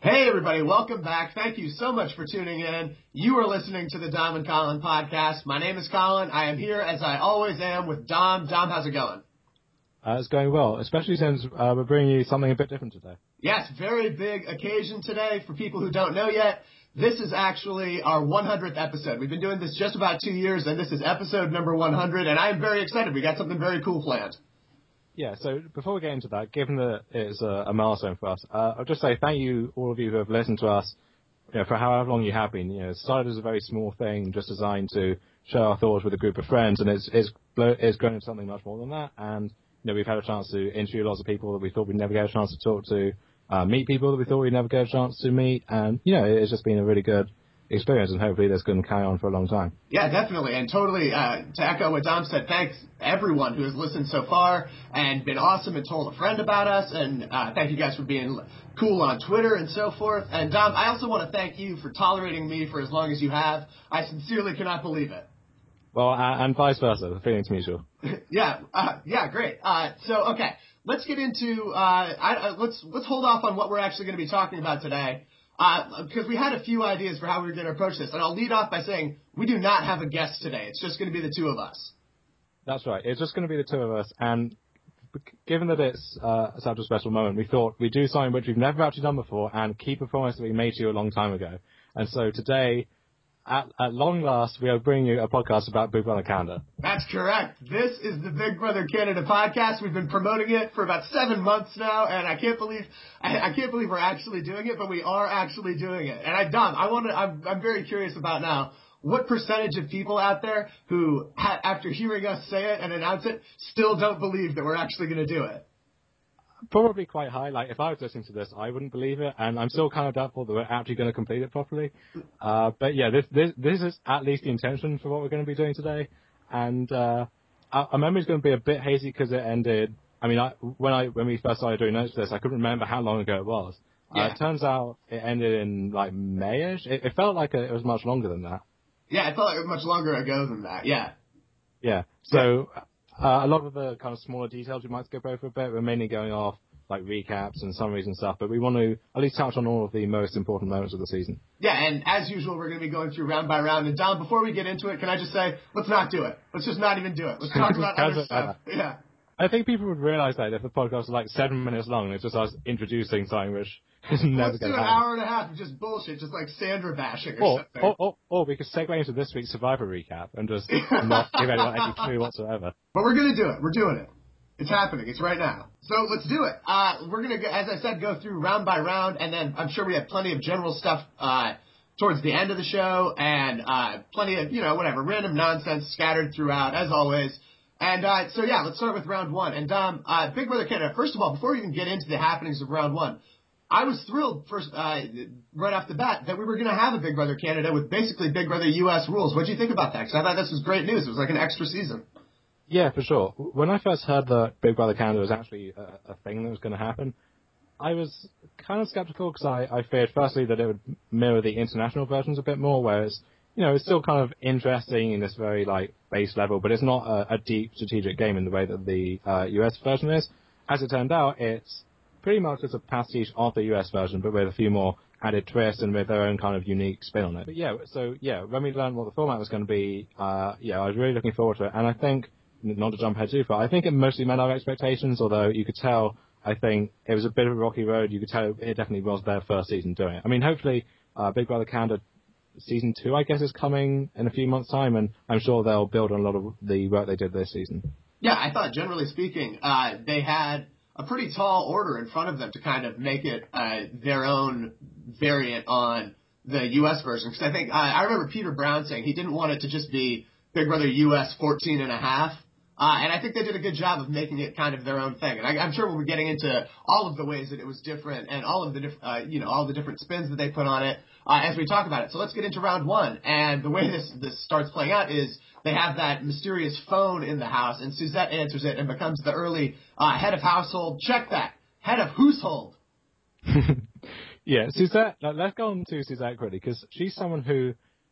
Hey everybody, welcome back. Thank you so much for tuning in. You are listening to the Dom and Colin podcast. My name is Colin. I am here as I always am with Dom. Dom, how's it going? It's going well, especially since we're bringing you something a bit different today. Yes, very big occasion today. For people who don't know yet, this is actually our 100th episode. We've been doing this just about 2 years, and this is episode number 100, and I am very excited. We got something very cool planned. Yeah, so before we get into that, given that it's a milestone for us, I'll just say thank you, all of you who have listened to us, for however long you have been. It started as a very small thing, just designed to share our thoughts with a group of friends, and it's grown into something much more than that. And we've had a chance to interview lots of people that we thought we'd never get a chance to talk to, meet people that we thought we'd never get a chance to meet, and it's just been a really good experience, and hopefully this can carry on for a long time. Yeah, definitely. And totally, to echo what Dom said, thanks everyone who has listened so far and been awesome and told a friend about us. And thank you guys for being cool on Twitter and so forth. And Dom, I also want to thank you for tolerating me for as long as you have. I sincerely cannot believe it. Well, and vice versa. The feeling's mutual. Yeah, great. Okay, let's get into, let's hold off on what we're actually going to be talking about today. Because we had a few ideas for how we were going to approach this. And I'll lead off by saying we do not have a guest today. It's just going to be the two of us. That's right. It's just going to be the two of us. And given that it's such a special moment, we thought we'd do something which we've never actually done before and keep a promise that we made to you a long time ago. And so today, at long last, we are bringing you a podcast about Big Brother Canada. That's correct. This is the Big Brother Canada podcast. We've been promoting it for about 7 months now, and I can't believe we're actually doing it, but we are actually doing it. And Dom, I'm very curious about now, what percentage of people out there who, after hearing us say it and announce it, still don't believe that we're actually going to do it? Probably quite high. Like, if I was listening to this, I wouldn't believe it, and I'm still kind of doubtful that we're actually going to complete it properly. But yeah, this is at least the intention for what we're going to be doing today. And our memory's going to be a bit hazy because it ended. I mean, when we first started doing notes for this, I couldn't remember how long ago it was. Yeah. It turns out it ended in like Mayish. It felt like it was much longer than that. Yeah, it felt like it was much longer ago than that. Yeah. Yeah. So. Yeah. A lot of the kind of smaller details we might skip over a bit. We're mainly going off like recaps and summaries and stuff, but we want to at least touch on all of the most important moments of the season. Yeah, and as usual, we're going to be going through round by round. And Dom, before we get into it, can I just say, let's not do it. Let's just not even do it. Let's talk about other stuff. Yeah. I think people would realize that if the podcast is like 7 minutes long, it's just us introducing something which is never going to happen. Let's do an hour and a half of just bullshit, just like Sandra bashing or something. Or we could segue into this week's Survivor recap and just not give anyone any clue whatsoever. But we're going to do it. We're doing it. It's happening. It's right now. So let's do it. We're going to, as I said, go through round by round, and then I'm sure we have plenty of general stuff towards the end of the show, and plenty of, random nonsense scattered throughout, as always. And let's start with round one. And Dom, Big Brother Canada, first of all, before we even get into the happenings of round one, I was thrilled first, right off the bat that we were going to have a Big Brother Canada with basically Big Brother US rules. What did you think about that? Because I thought this was great news. It was like an extra season. Yeah, for sure. When I first heard that Big Brother Canada was actually a thing that was going to happen, I was kind of skeptical because I feared, firstly, that it would mirror the international versions a bit more, whereas, it's still kind of interesting in this very, base level, but it's not a deep strategic game in the way that the US version is. As it turned out, it's pretty much just a pastiche of the US version, but with a few more added twists and with their own kind of unique spin on it. But when we learned what the format was going to be, I was really looking forward to it. And I think, not to jump ahead too far, I think it mostly met our expectations, although you could tell, I think, it was a bit of a rocky road. You could tell it definitely was their first season doing it. I mean, hopefully, Big Brother Canada Season 2, I guess, is coming in a few months' time, and I'm sure they'll build on a lot of the work they did this season. Yeah, I thought, generally speaking, they had a pretty tall order in front of them to kind of make it their own variant on the U.S. version. Because I think, I remember Peter Brown saying he didn't want it to just be Big Brother U.S. 14 and a half. And I think they did a good job of making it kind of their own thing. And I'm sure we'll be getting into all of the ways that it was different and all of the all the different spins that they put on it as we talk about it. So let's get into round one. And the way this starts playing out is they have that mysterious phone in the house, and Suzette answers it and becomes the early head of household. Check that. Head of household. Yeah, Suzette, let's go on to Suzette quickly, because she's someone who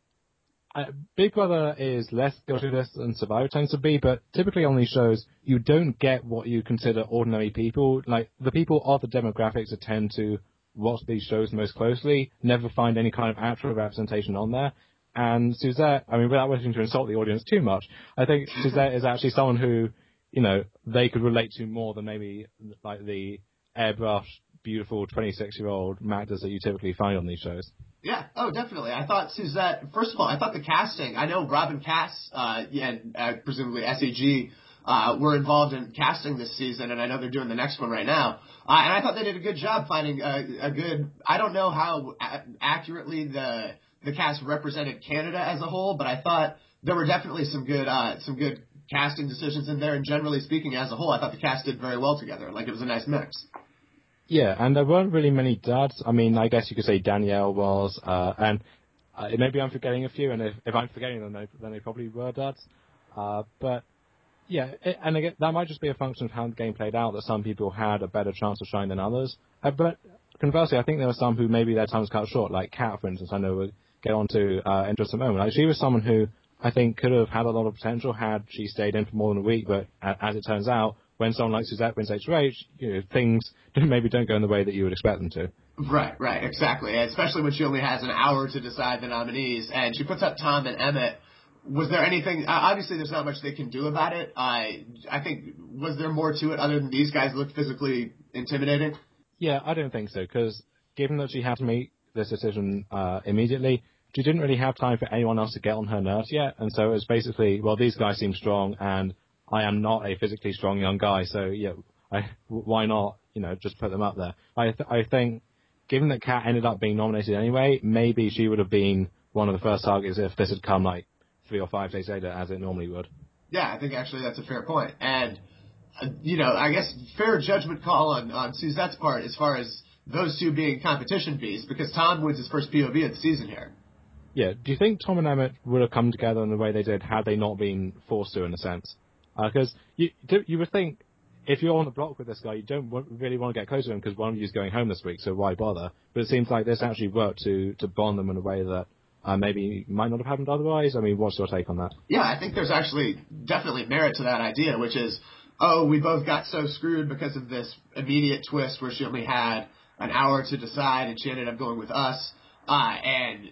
Big Brother is less guilty of this than Survivor tends to be, but typically on these shows, you don't get what you consider ordinary people. Like, the people of the demographics that tend to watch these shows most closely never find any kind of actual representation on there. And Suzette, I mean, without wishing to insult the audience too much, I think Suzette is actually someone who, they could relate to more than maybe like the airbrushed, beautiful 26-year-old actors that you typically find on these shows. Yeah, oh, definitely. I thought Suzette, first of all, I thought the casting, I know Robin Cass, and presumably SAG, were involved in casting this season, and I know they're doing the next one right now. And I thought they did a good job finding a good, I don't know how accurately the cast represented Canada as a whole, but I thought there were definitely some good casting decisions in there, and generally speaking, as a whole, I thought the cast did very well together. Like, it was a nice mix. Yeah, and there weren't really many duds. I mean, I guess you could say Danielle was, and maybe I'm forgetting a few, and if I'm forgetting them, then they probably were duds. But yeah, and again, that might just be a function of how the game played out, that some people had a better chance of shine than others. But conversely, I think there were some who maybe their time was cut short, like Kat, for instance. I know we'll get on to in just a moment. Like, she was someone who I think could have had a lot of potential had she stayed in for more than a week, but as it turns out, when someone like Suzette wins HOH, things maybe don't go in the way that you would expect them to. Right, exactly. Especially when she only has an hour to decide the nominees, and she puts up Tom and Emmett. Was there anything, obviously there's not much they can do about it. I think, was there more to it other than these guys looked physically intimidating? Yeah, I don't think so, because given that she had to make this decision immediately, she didn't really have time for anyone else to get on her nerves yet, and so it was basically, well, these guys seem strong, and I am not a physically strong young guy, so yeah, why not, just put them up there. I think, given that Kat ended up being nominated anyway, maybe she would have been one of the first targets if this had come like 3 or 5 days later, as it normally would. Yeah, I think actually that's a fair point. And, I guess fair judgment call on Suzette's part as far as those two being competition beasts, because Tom wins his first POV of the season here. Yeah, do you think Tom and Emmett would have come together in the way they did had they not been forced to, in a sense? Because you would think, if you're on the block with this guy, you don't really want to get close to him because one of you is going home this week, so why bother? But it seems like this actually worked to bond them in a way that maybe might not have happened otherwise. I mean, what's your take on that? Yeah, I think there's actually definitely merit to that idea, which is, we both got so screwed because of this immediate twist where she only had an hour to decide and she ended up going with us. And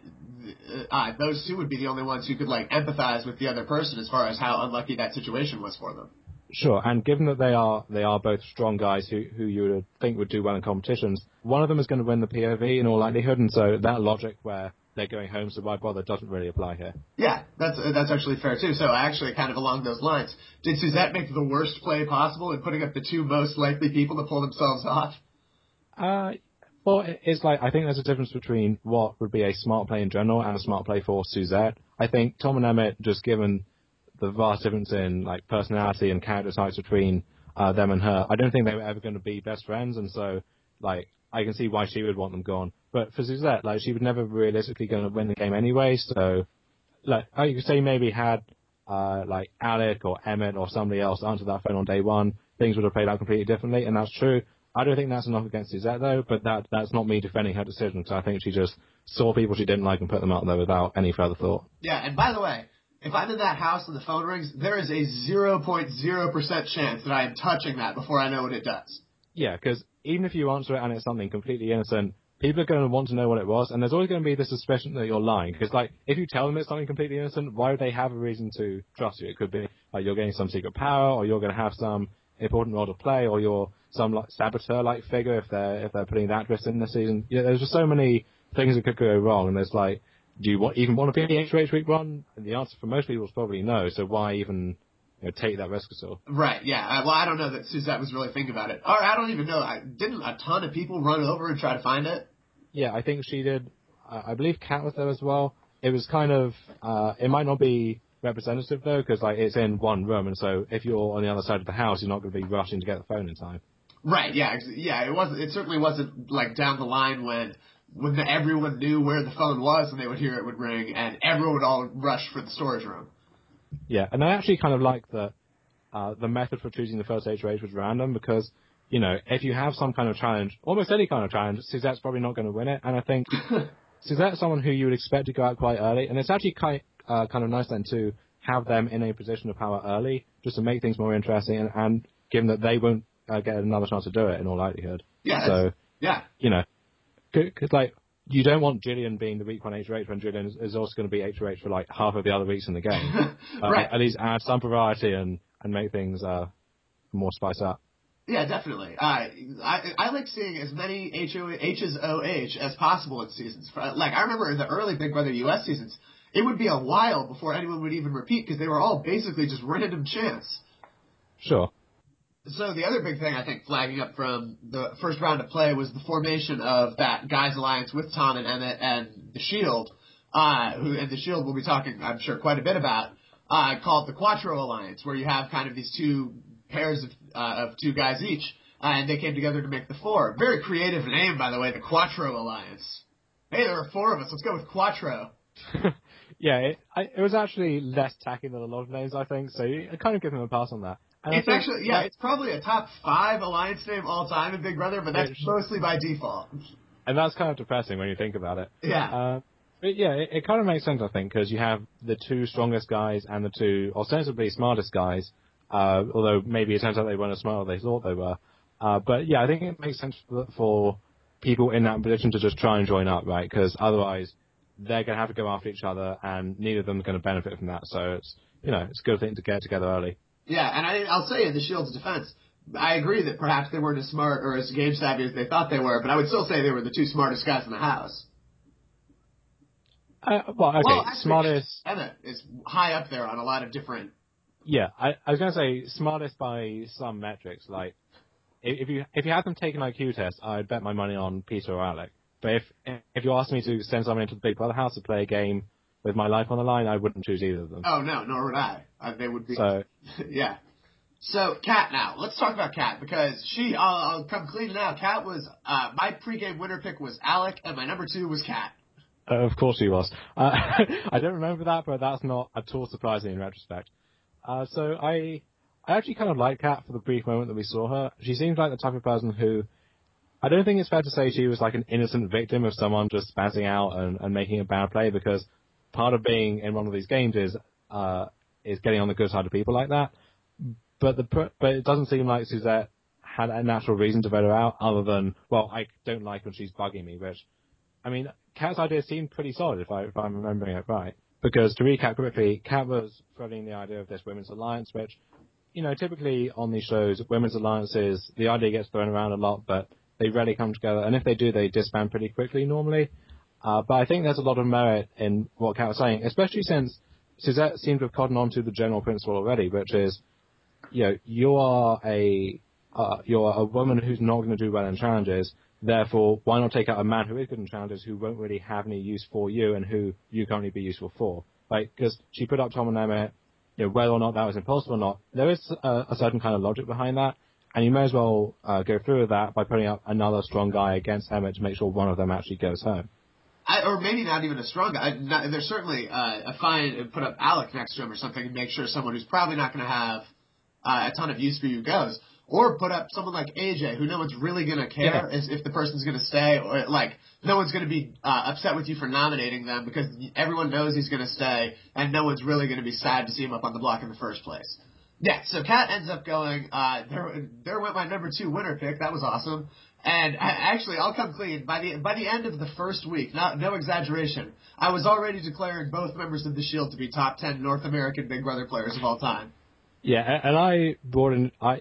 those two would be the only ones who could empathize with the other person as far as how unlucky that situation was for them. Sure, and given that they are both strong guys who you would think would do well in competitions, one of them is going to win the POV in all likelihood, and so that logic where they're going home, so why bother, doesn't really apply here. Yeah, that's actually fair too. So actually, kind of along those lines, did Suzette make the worst play possible in putting up the two most likely people to pull themselves off? Well, it's I think there's a difference between what would be a smart play in general and a smart play for Suzette. I think Tom and Emmett, just given the vast difference in personality and character types between them and her, I don't think they were ever going to be best friends, and so I can see why she would want them gone. But for Suzette, she was never realistically going to win the game anyway, so you could say maybe had Alec or Emmett or somebody else answer that phone on day one, things would have played out completely differently, and that's true. I don't think that's enough against Suzette, though, but that's not me defending her decision, because I think she just saw people she didn't like and put them out there without any further thought. Yeah, and by the way, if I'm in that house and the phone rings, there is a 0.0% chance that I am touching that before I know what it does. Yeah, because even if you answer it and it's something completely innocent, people are going to want to know what it was, and there's always going to be the suspicion that you're lying, because if you tell them it's something completely innocent, why would they have a reason to trust you? It could be you're getting some secret power, or you're going to have some important role to play, or you're some saboteur-like figure if they're putting that twist in this season. Yeah, there's just so many things that could go wrong, and there's do you even want to be in the HOH week one? And the answer for most people is probably no, so why even take that risk at all? Right, yeah. Well, I don't know that Suzette was really thinking about it. Or I don't even know. Didn't a ton of people run over and try to find it? Yeah, I think she did. I believe Kat was there as well. It was kind of, it might not be representative though, because it's in one room, and so if you're on the other side of the house, you're not going to be rushing to get the phone in time. Right, yeah. It certainly wasn't down the line when everyone knew where the phone was and they would hear it would ring, and everyone would all rush for the storage room. Yeah, and I actually kind of like that the method for choosing the first HOH was random, because if you have some kind of challenge, almost any kind of challenge, Suzette's probably not going to win it, and I think Suzette's someone who you would expect to go out quite early, and it's actually kind of nice then to have them in a position of power early, just to make things more interesting, and given that they won't get another chance to do it in all likelihood. Yeah. So, yeah. Because, like, you don't want Jillian being the week 1 HOH when Jillian is also going to be HOH for, like, half of the other weeks in the game. Right. At least add some variety and make things more spice up. Yeah, definitely. I like seeing as many H's OH as possible in seasons. Like, I remember in the early Big Brother US seasons, it would be a while before anyone would even repeat because they were all basically just random chance. Sure. So the other big thing I think flagging up from the first round of play was the formation of that Guys Alliance with Tom and Emmett and The Shield, and The Shield we'll be talking, I'm sure, quite a bit about, called the Quattro Alliance, where you have kind of these two pairs of two guys each, and they came together to make the four. Very creative name, by the way, the Quattro Alliance. Hey, there are four of us. Let's go with Quattro. Yeah, it was actually less tacky than a lot of names, I think, so I kind of give him a pass on that. And it's actually, it's probably a top 5 alliance name all time in Big Brother, but that's mostly by default. And that's kind of depressing when you think about it. Yeah. But yeah, it kind of makes sense, I think, because you have the two strongest guys and the two ostensibly smartest guys, although maybe it turns out they weren't as smart as they thought they were. But yeah, I think it makes sense for people in that position to just try and join up, right? Because otherwise they're going to have to go after each other, and neither of them are going to benefit from that. So it's it's a good thing to get together early. Yeah, and I'll say in the Shield's defense, I agree that perhaps they weren't as smart or as game savvy as they thought they were, but I would still say they were the two smartest guys in the house. Actually, smartest. Emmett is high up there on a lot of different. Yeah, I was going to say smartest by some metrics. Like, if you had them take an IQ test, I'd bet my money on Peter or Alec. But if you asked me to send someone into the Big Brother house to play a game with my life on the line, I wouldn't choose either of them. Oh, no, nor would I. They would be. So, yeah. So, Kat now. Let's talk about Kat, because I'll come clean now. Kat was, my pregame winner pick was Alec, and my number 2 was Kat. Of course she was. I don't remember that, but that's not at all surprising in retrospect. So I actually kind of like Kat for the brief moment that we saw her. She seems like the type of person who, I don't think it's fair to say she was like an innocent victim of someone just spazzing out and making a bad play, because part of being in one of these games is getting on the good side of people like that. But it doesn't seem like Suzette had a natural reason to vote her out, other than, well, I don't like when she's bugging me, which, I mean, Kat's idea seemed pretty solid if I'm remembering it right. Because to recap quickly, Kat was floating the idea of this women's alliance, which, typically on these shows, women's alliances, the idea gets thrown around a lot, but they rarely come together, and if they do, they disband pretty quickly normally. But I think there's a lot of merit in what Kat was saying, especially since Suzette seemed to have cottoned on to the general principle already, which is, you're a woman who's not going to do well in challenges. Therefore, why not take out a man who is good in challenges, who won't really have any use for you, and who you can't really be useful for? Like, because she put up Tom and Emmett, whether or not that was impossible or not, there is a certain kind of logic behind that, and you may as well go through with that by putting up another strong guy against Emmett to make sure one of them actually goes home. Or maybe not even a strong guy. There's certainly a fine put up Alec next to him or something and make sure someone who's probably not going to have a ton of use for you goes. Or put up someone like AJ, who no one's really going to care if the person's going to stay, or like no one's going to be upset with you for nominating them because everyone knows he's going to stay, and no one's really going to be sad to see him up on the block in the first place. Yeah, so Kat ends up going, there went my number 2 winner pick. That was awesome. And actually, I'll come clean. By the end of the first week, no exaggeration, I was already declaring both members of the Shield to be top 10 North American Big Brother players of all time. Yeah, and I brought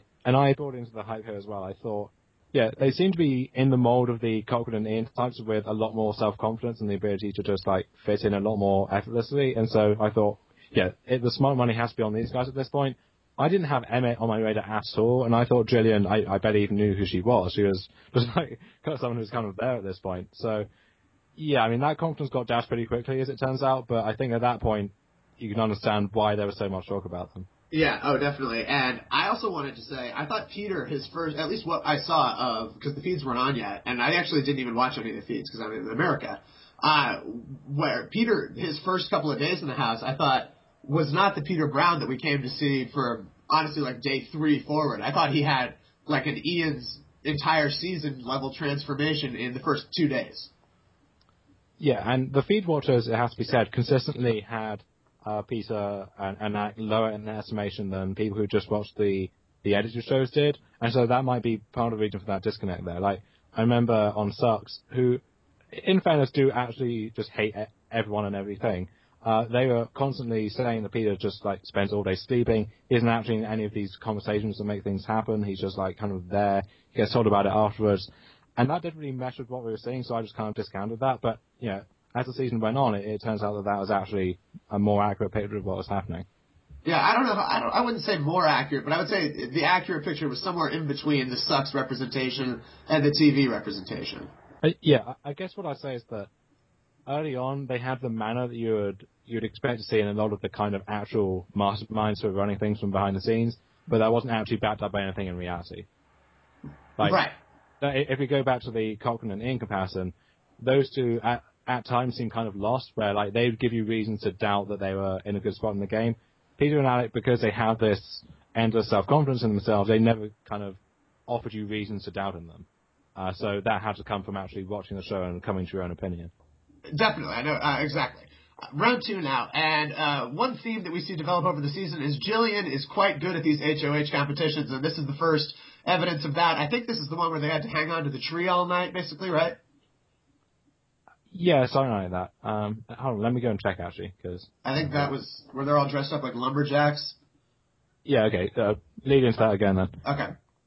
into the hype here as well. I thought, they seem to be in the mold of the Cochran and Ian types, with a lot more self-confidence and the ability to just like fit in a lot more effortlessly. And so I thought, the smart money has to be on these guys at this point. I didn't have Emmett on my radar at all, and I thought Jillian, I barely even knew who she was. She was like kind of someone who was kind of there at this point. So, I mean, that confidence got dashed pretty quickly, as it turns out, but I think at that point, you can understand why there was so much talk about them. Yeah, oh, definitely. And I also wanted to say, I thought Peter, his first, at least what I saw of, because the feeds weren't on yet, and I actually didn't even watch any of the feeds because I'm in America, where Peter, his first couple of days in the house, I thought was not the Peter Brown that we came to see for, honestly, like day 3 forward. I thought he had like an Ian's entire season level transformation in the first 2 days. Yeah, and the feed watchers, it has to be said, consistently had Peter and Act lower in their estimation than people who just watched the edited shows did, and so that might be part of the reason for that disconnect there. Like, I remember on Sucks, who in fairness, do actually just hate everyone and everything. They were constantly saying that Peter just like spends all day sleeping. He isn't actually in any of these conversations that make things happen. He's just like kind of there. He gets told about it afterwards. And that didn't really mesh with what we were seeing, so I just kind of discounted that. But, as the season went on, it turns out that was actually a more accurate picture of what was happening. Yeah, I don't know. I wouldn't say more accurate, but I would say the accurate picture was somewhere in between the Sucks representation and the TV representation. I guess what I'd say is that early on, they had the manner that you'd expect to see in a lot of the kind of actual masterminds who are running things from behind the scenes, but that wasn't actually backed up by anything in reality. Right. If we go back to the Cochran and Ian comparison, those two at times seem kind of lost, where like they would give you reasons to doubt that they were in a good spot in the game. Peter and Alec, because they have this endless self-confidence in themselves, they never kind of offered you reasons to doubt in them. So that had to come from actually watching the show and coming to your own opinion. Definitely, I know, exactly. Round 2 now, and one theme that we see develop over the season is Jillian is quite good at these HOH competitions, and this is the first evidence of that. I think this is the one where they had to hang on to the tree all night, basically, right? Yeah, something like that. Hold on, let me go and check, actually, because... I think that was where they're all dressed up like lumberjacks. Yeah, okay. Lead into that again, then. Okay.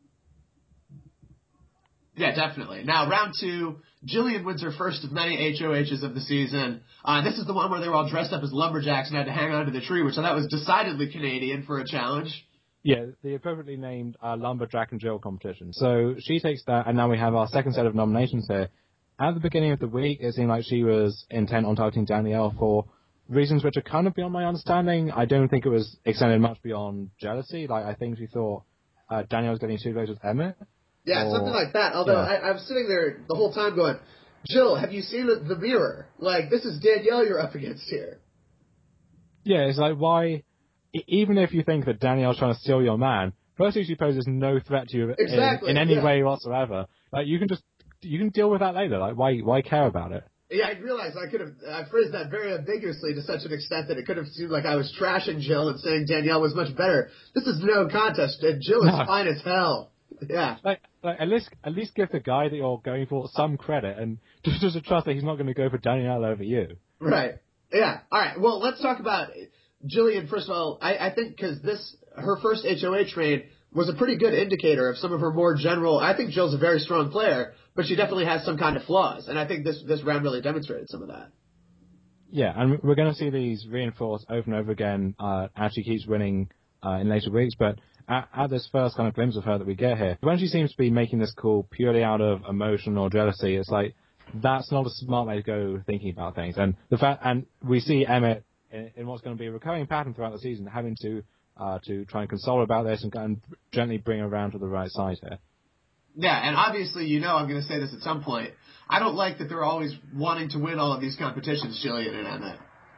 Yeah, definitely. Now, round 2, Jillian wins her first of many HOHs of the season. This is the one where they were all dressed up as lumberjacks and had to hang onto the tree, which I thought was decidedly Canadian for a challenge. Yeah, the appropriately named Lumberjack and Jill competition. So she takes that, and now we have our second set of nominations here. At the beginning of the week, it seemed like she was intent on targeting Danielle for reasons which are kind of beyond my understanding. I don't think it was extended much beyond jealousy. Like, I think she thought Danielle was getting too close with Emmett. Yeah, something like that. Although I was sitting there the whole time going, Jill, have you seen the mirror? Like, this is Danielle you're up against here. Yeah, it's like, why... Even if you think that Danielle's trying to steal your man, firstly, she poses no threat to you in any way whatsoever. Like, you can deal with that later. Like, why care about it? Yeah, I realized I phrased that very ambiguously to such an extent that it could have seemed like I was trashing Jill and saying Danielle was much better. This is no contest. Jill is fine as hell. Yeah. Like at least give the guy that you're going for some credit and just to trust that he's not going to go for Danielle over you. Right. Yeah. All right. Well, let's talk about Jillian, first of all. I think because her first HOH trade was a pretty good indicator of some of her more general. I think Jill's a very strong player, but she definitely has some kind of flaws, and I think this round really demonstrated some of that. Yeah, and we're going to see these reinforced over and over again as she keeps winning in later weeks, but at this first kind of glimpse of her that we get here, when she seems to be making this call purely out of emotion or jealousy, it's like, that's not a smart way to go thinking about things. And we see Emmett in what's going to be a recurring pattern throughout the season, having to try and console her about this and gently bring her around to the right side here. Yeah, and obviously, I'm going to say this at some point. I don't like that they're always wanting to win all of these competitions, Jillian and Emmett.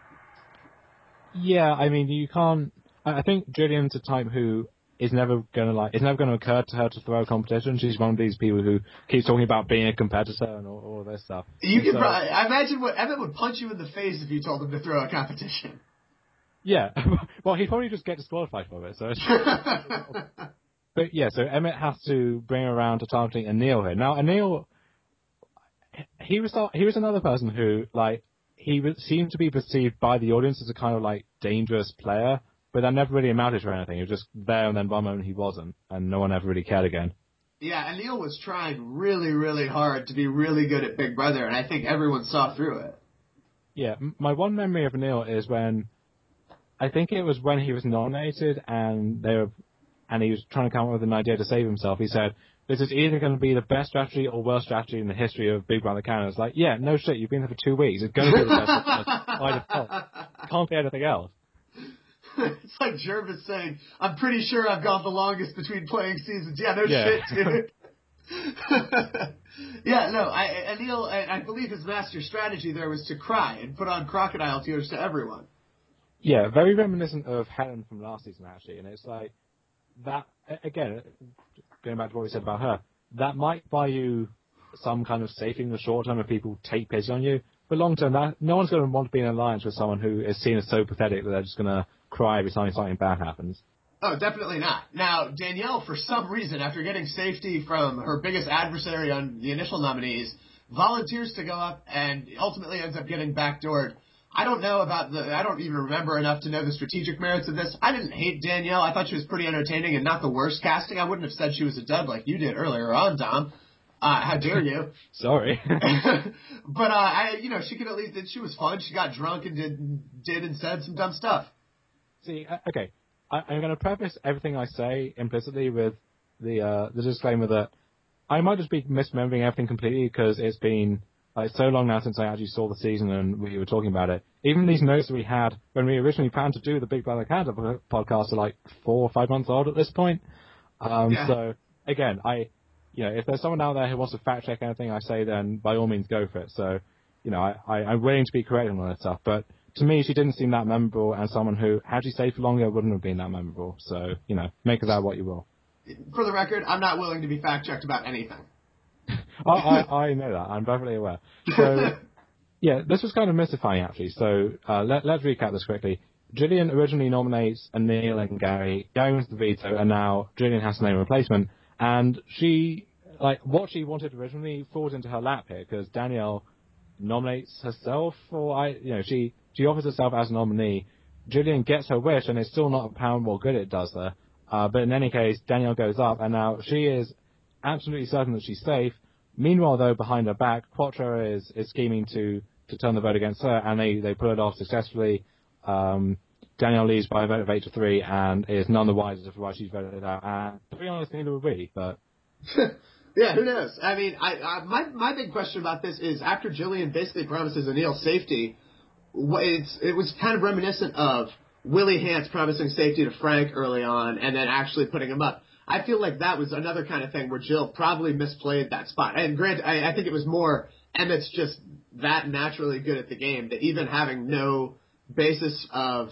Yeah, I mean, you can't. I think Jillian's a type who it's never going to occur to her to throw a competition. She's one of these people who keeps talking about being a competitor and all this stuff. I imagine what Emmett would punch you in the face if you told him to throw a competition. Yeah, well, he'd probably just get disqualified for it. So, but yeah, so Emmett has to bring her around to targeting Anil here. Now, Anil, he was another person who seemed to be perceived by the audience as a kind of dangerous player. But that never really amounted to anything. He was just there, and then one moment he wasn't, and no one ever really cared again. Yeah, Anil was trying really, really hard to be really good at Big Brother, and I think everyone saw through it. Yeah, my one memory of Anil is when he was nominated, and he was trying to come up with an idea to save himself. He said, "This is either going to be the best strategy or worst strategy in the history of Big Brother Canada." It's like, yeah, no shit, you've been there for 2 weeks. It's going to be the best by default. Can't be anything else. It's like Jervis saying, I'm pretty sure I've gone the longest between playing seasons. Yeah, shit, dude. Yeah, no, Anil, I believe his master strategy there was to cry and put on crocodile tears to everyone. Yeah, very reminiscent of Helen from last season, actually. And it's like, that, again, going back to what we said about her, that might buy you some kind of safety in the short term if people take pity on you. But long term, no one's going to want to be in an alliance with someone who is seen as so pathetic that they're just going to cry every time something bad happens. Oh, definitely not. Now, Danielle, for some reason, after getting safety from her biggest adversary on the initial nominees, volunteers to go up and ultimately ends up getting backdoored. I don't even remember enough to know the strategic merits of this. I didn't hate Danielle. I thought she was pretty entertaining and not the worst casting. I wouldn't have said she was a dud like you did earlier on, Dom. How dare you? Sorry. But, she could at least, she was fun. She got drunk and did and said some dumb stuff. See, okay. I'm going to preface everything I say implicitly with the disclaimer that I might just be misremembering everything completely because it's been so long now since I actually saw the season and we were talking about it. Even these notes that we had when we originally planned to do the Big Brother Canada podcast are 4 or 5 months old at this point. So, again, if there's someone out there who wants to fact check anything I say, then by all means go for it. So, I'm willing to be corrected on that stuff. But to me, she didn't seem that memorable, and someone who, had she stayed for longer, wouldn't have been that memorable. So, make of that what you will. For the record, I'm not willing to be fact checked about anything. I know that. I'm perfectly aware. So, yeah, this was kind of mystifying, actually. So, let's recap this quickly. Gillian originally nominates Anil and Gary. Gary wins the veto, and now Gillian has to name a replacement. And she, what she wanted originally falls into her lap here, because Danielle nominates herself, or she offers herself as a nominee. Gillian gets her wish, and it's still not apparent what good it does her. But in any case, Danielle goes up, and now she is absolutely certain that she's safe. Meanwhile, though, behind her back, Quattro is scheming to turn the vote against her, and they pull it off successfully. Danielle leaves by a vote of 8-3, and is none the wiser for why she's voted out. And to be honest, neither would we, but... Yeah, who knows? I mean, my big question about this is, after Gillian basically promises Anil safety, it was kind of reminiscent of Willie Hance promising safety to Frank early on, and then actually putting him up. I feel like that was another kind of thing where Jill probably misplayed that spot. And granted, I think it was more Emmett's just that naturally good at the game that even having no basis of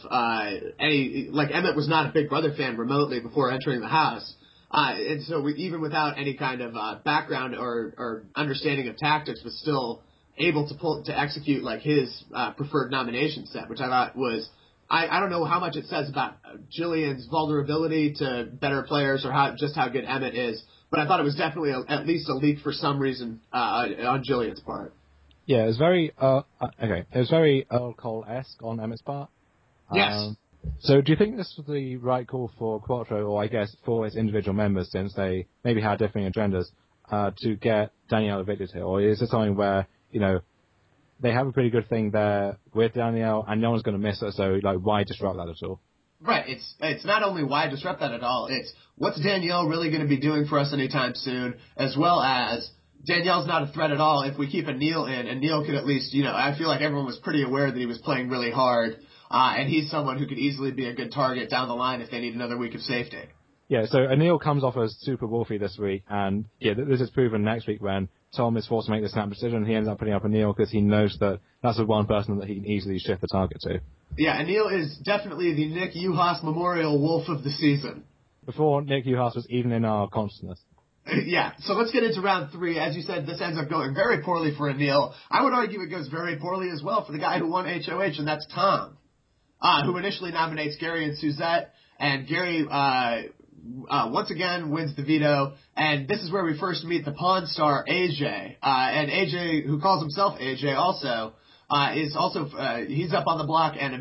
Emmett was not a Big Brother fan remotely before entering the house. And so even without any kind of background or understanding of tactics, was still able to execute his preferred nomination set, which I thought was... I don't know how much it says about Gillian's vulnerability to better players or how good Emmett is, but I thought it was definitely at least a leak for some reason on Gillian's part. Yeah, it was very It was very Earl Cole-esque on Emmett's part. Yes. So do you think this was the right call for Quattro, or I guess for its individual members, since they maybe had differing agendas, to get Danielle evicted here? Or is it something where, they have a pretty good thing there with Danielle, and no one's going to miss her, so why disrupt that at all? Right. It's not only why disrupt that at all, it's what's Danielle really going to be doing for us anytime soon, as well as Danielle's not a threat at all if we keep Anil in, and Neil could at least, I feel like everyone was pretty aware that he was playing really hard, and he's someone who could easily be a good target down the line if they need another week of safety. Yeah, so Anil comes off as super wolfy this week, and this is proven next week when Tom is forced to make the snap decision. He ends up putting up Anil because he knows that that's the one person that he can easily shift the target to. Yeah, Anil is definitely the Nick Uhas Memorial Wolf of the season. Before Nick Uhas was even in our consciousness. Yeah, so let's get into round 3. As you said, this ends up going very poorly for Anil. I would argue it goes very poorly as well for the guy who won HOH, and that's Tom, who initially nominates Gary and Suzette, and Gary... once again wins the veto, and this is where we first meet the Pawn Star AJ, and AJ, who calls himself AJ also, is also he's up on the block, and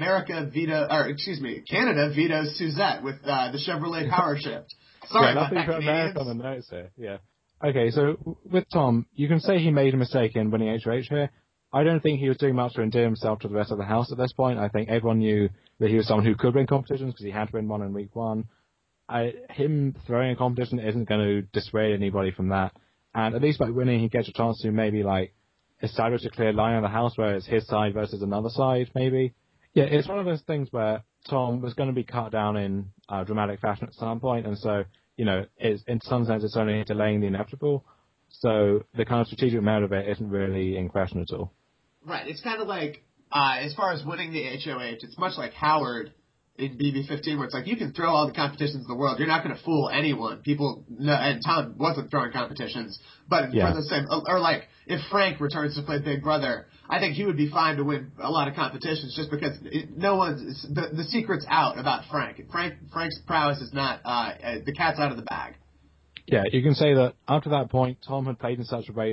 Canada vetoes Suzette with the Chevrolet Power Shift. Sorry about that, Canadians. On the notes here. Yeah. Okay, so with Tom, you can say he made a mistake in winning HOH here. I don't think he was doing much to endear himself to the rest of the house at this point. I think everyone knew that he was someone who could win competitions because he had to win one in week 1. Him throwing a competition isn't going to dissuade anybody from that. And at least by winning, he gets a chance to maybe establish a clear line on the house where it's his side versus another side, maybe. Yeah, it's one of those things where Tom was going to be cut down in dramatic fashion at some point, and so, in some sense it's only delaying the inevitable. So the kind of strategic merit of it isn't really in question at all. Right. It's kind of as far as winning the HOH, it's much like Howard in BB15, where it's you can throw all the competitions in the world. You're not going to fool anyone. People know, and Tom wasn't throwing competitions, but for the same, or if Frank returns to play Big Brother, I think he would be fine to win a lot of competitions just because the secret's out about Frank. Frank's prowess is not, the cat's out of the bag. Yeah, you can say that up to that point, Tom had played in such a way that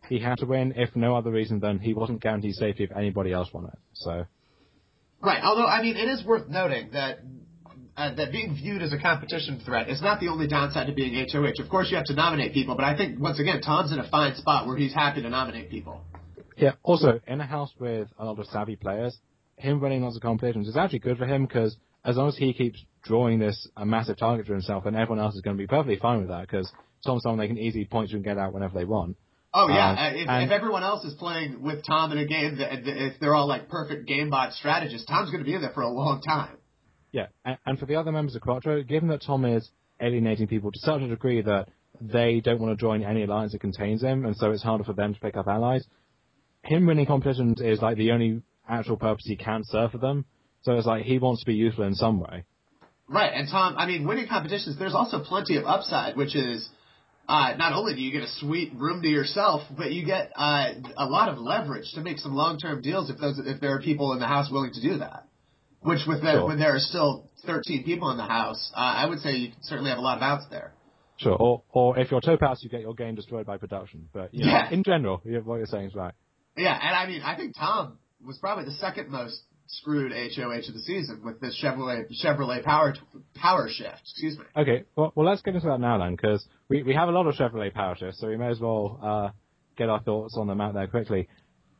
he had to win, if no other reason than he wasn't guaranteed safety if anybody else won it. So. Right. Although, I mean, it is worth noting that that being viewed as a competition threat is not the only downside to being HOH. Of course, you have to nominate people, but I think, once again, Tom's in a fine spot where he's happy to nominate people. Yeah, also, in a house with a lot of savvy players, him winning lots of competitions is actually good for him because as long as he keeps drawing this a massive target for himself, then everyone else is going to be perfectly fine with that because Tom's someone they can easily point to and get out whenever they want. Oh, yeah. If everyone else is playing with Tom in a game, if they're all like perfect GameBot strategists, Tom's going to be there for a long time. Yeah, and for the other members of Quattro, given that Tom is alienating people to such a degree that they don't want to join any alliance that contains him, and so it's harder for them to pick up allies, him winning competitions is like the only actual purpose he can serve for them. So it's like he wants to be useful in some way. Right, and Tom, I mean, winning competitions, there's also plenty of upside, which is not only do you get a sweet room to yourself, but you get a lot of leverage to make some long-term deals if there are people in the house willing to do that. Which, when there are still 13 people in the house, I would say you certainly have a lot of outs there. Sure, or if you're Topaz, you get your game destroyed by production. But you know, in general, what you're saying is right. Yeah, and I mean, I think Tom was probably the second most screwed HOH of the season with this Chevrolet power shift. Excuse me. Okay, well let's get into that now then, because we have a lot of Chevrolet power shifts, so we may as well get our thoughts on them out there quickly.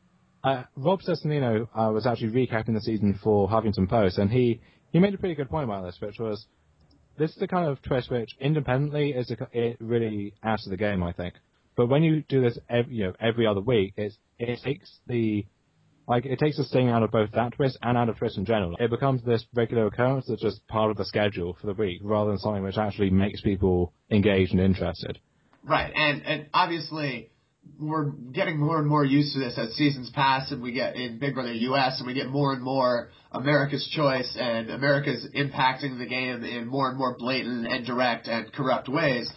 Rob Cesternino was actually recapping the season for Huffington Post, and he made a pretty good point about this, which was this is the kind of twist which independently it really adds to the game, I think. But when you do this every other week, it takes the sting out of both that twist and out of twist in general. It becomes this regular occurrence that's just part of the schedule for the week, rather than something which actually makes people engaged and interested. Right, and obviously we're getting more and more used to this as seasons pass, and we get in Big Brother US, and we get more and more America's Choice, and America's impacting the game in more and more blatant and direct and corrupt ways,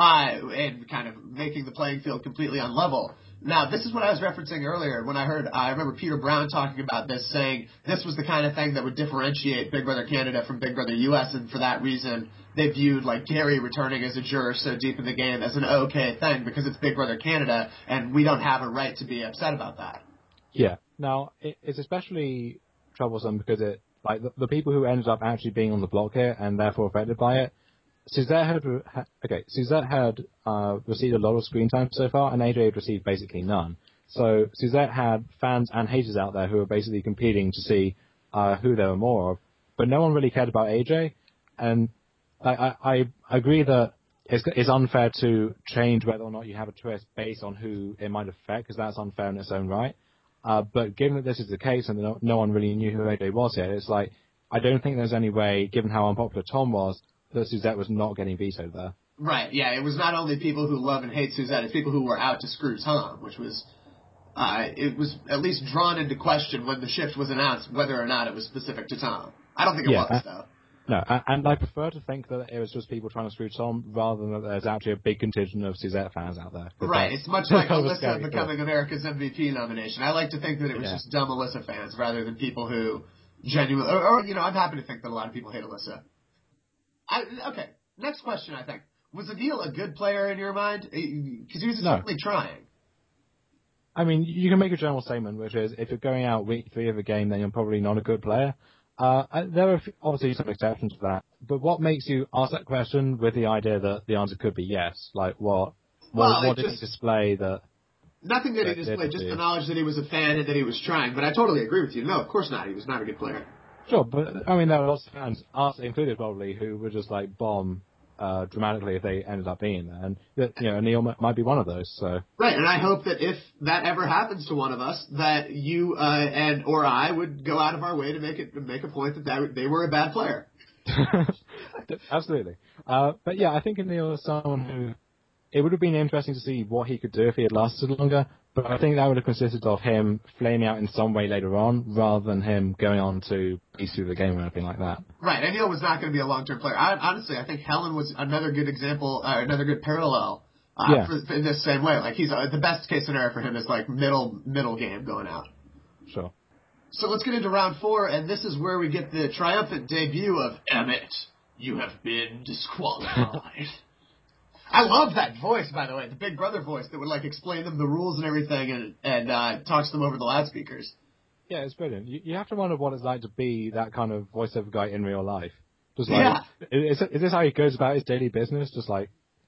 and kind of making the playing field completely unlevel. Now, this is what I was referencing earlier when I remember Peter Brown talking about this, saying this was the kind of thing that would differentiate Big Brother Canada from Big Brother US, and for that reason, they viewed like Gary returning as a juror so deep in the game as an okay thing because it's Big Brother Canada, and we don't have a right to be upset about that. Yeah. Now, it's especially troublesome because the people who ended up actually being on the block here and therefore affected by it, Suzette had received a lot of screen time so far, and AJ had received basically none. So Suzette had fans and haters out there who were basically competing to see who there were more of, but no one really cared about AJ. And I agree that it's unfair to change whether or not you have a twist based on who it might affect, because that's unfair in its own right. But given that this is the case and no one really knew who AJ was yet, it's like I don't think there's any way, given how unpopular Tom was, that Suzette was not getting vetoed there. Right, yeah, it was not only people who love and hate Suzette, it's people who were out to screw Tom, which was, it was at least drawn into question when the shift was announced whether or not it was specific to Tom. I don't think it was, though. No, and I prefer to think that it was just people trying to screw Tom rather than that there's actually a big contingent of Suzette fans out there. Right, it's much like Alyssa becoming America's MVP nomination. I like to think that it was just dumb Alyssa fans rather than people who genuinely, or I'm happy to think that a lot of people hate Alyssa. Okay, next question, I think. Was Adil a good player in your mind? Because he was certainly trying. I mean, you can make a general statement, which is if you're going out week 3 of a game, then you're probably not a good player. There are obviously some exceptions to that. But what makes you ask that question with the idea that the answer could be yes? Like, what did he display that... Nothing that he displayed, just the knowledge that he was a fan and that he was trying. But I totally agree with you. No, of course not. He was not a good player. Sure, but I mean, there were lots of fans, us included probably, who would just like bomb dramatically if they ended up being there, and Neil might be one of those. So right, and I hope that if that ever happens to one of us, that you or I would go out of our way to make a point that they were a bad player. Absolutely, but yeah, I think Neil is someone who it would have been interesting to see what he could do if he had lasted longer. But I think that would have consisted of him flaming out in some way later on, rather than him going on to piece through the game or anything like that. Right, and Neil was not going to be a long-term player. Honestly, I think Helen was another good example, another good parallel in this same way. Like, he's the best case scenario for him is like middle game going out. Sure. So let's get into round 4, and this is where we get the triumphant debut of Emmett. You have been disqualified. I love that voice, by the way, the Big Brother voice that would like explain them the rules and everything and talks to them over the loudspeakers. Yeah, it's brilliant. You have to wonder what it's like to be that kind of voiceover guy in real life. Just like, is this how he goes about his daily business? Just like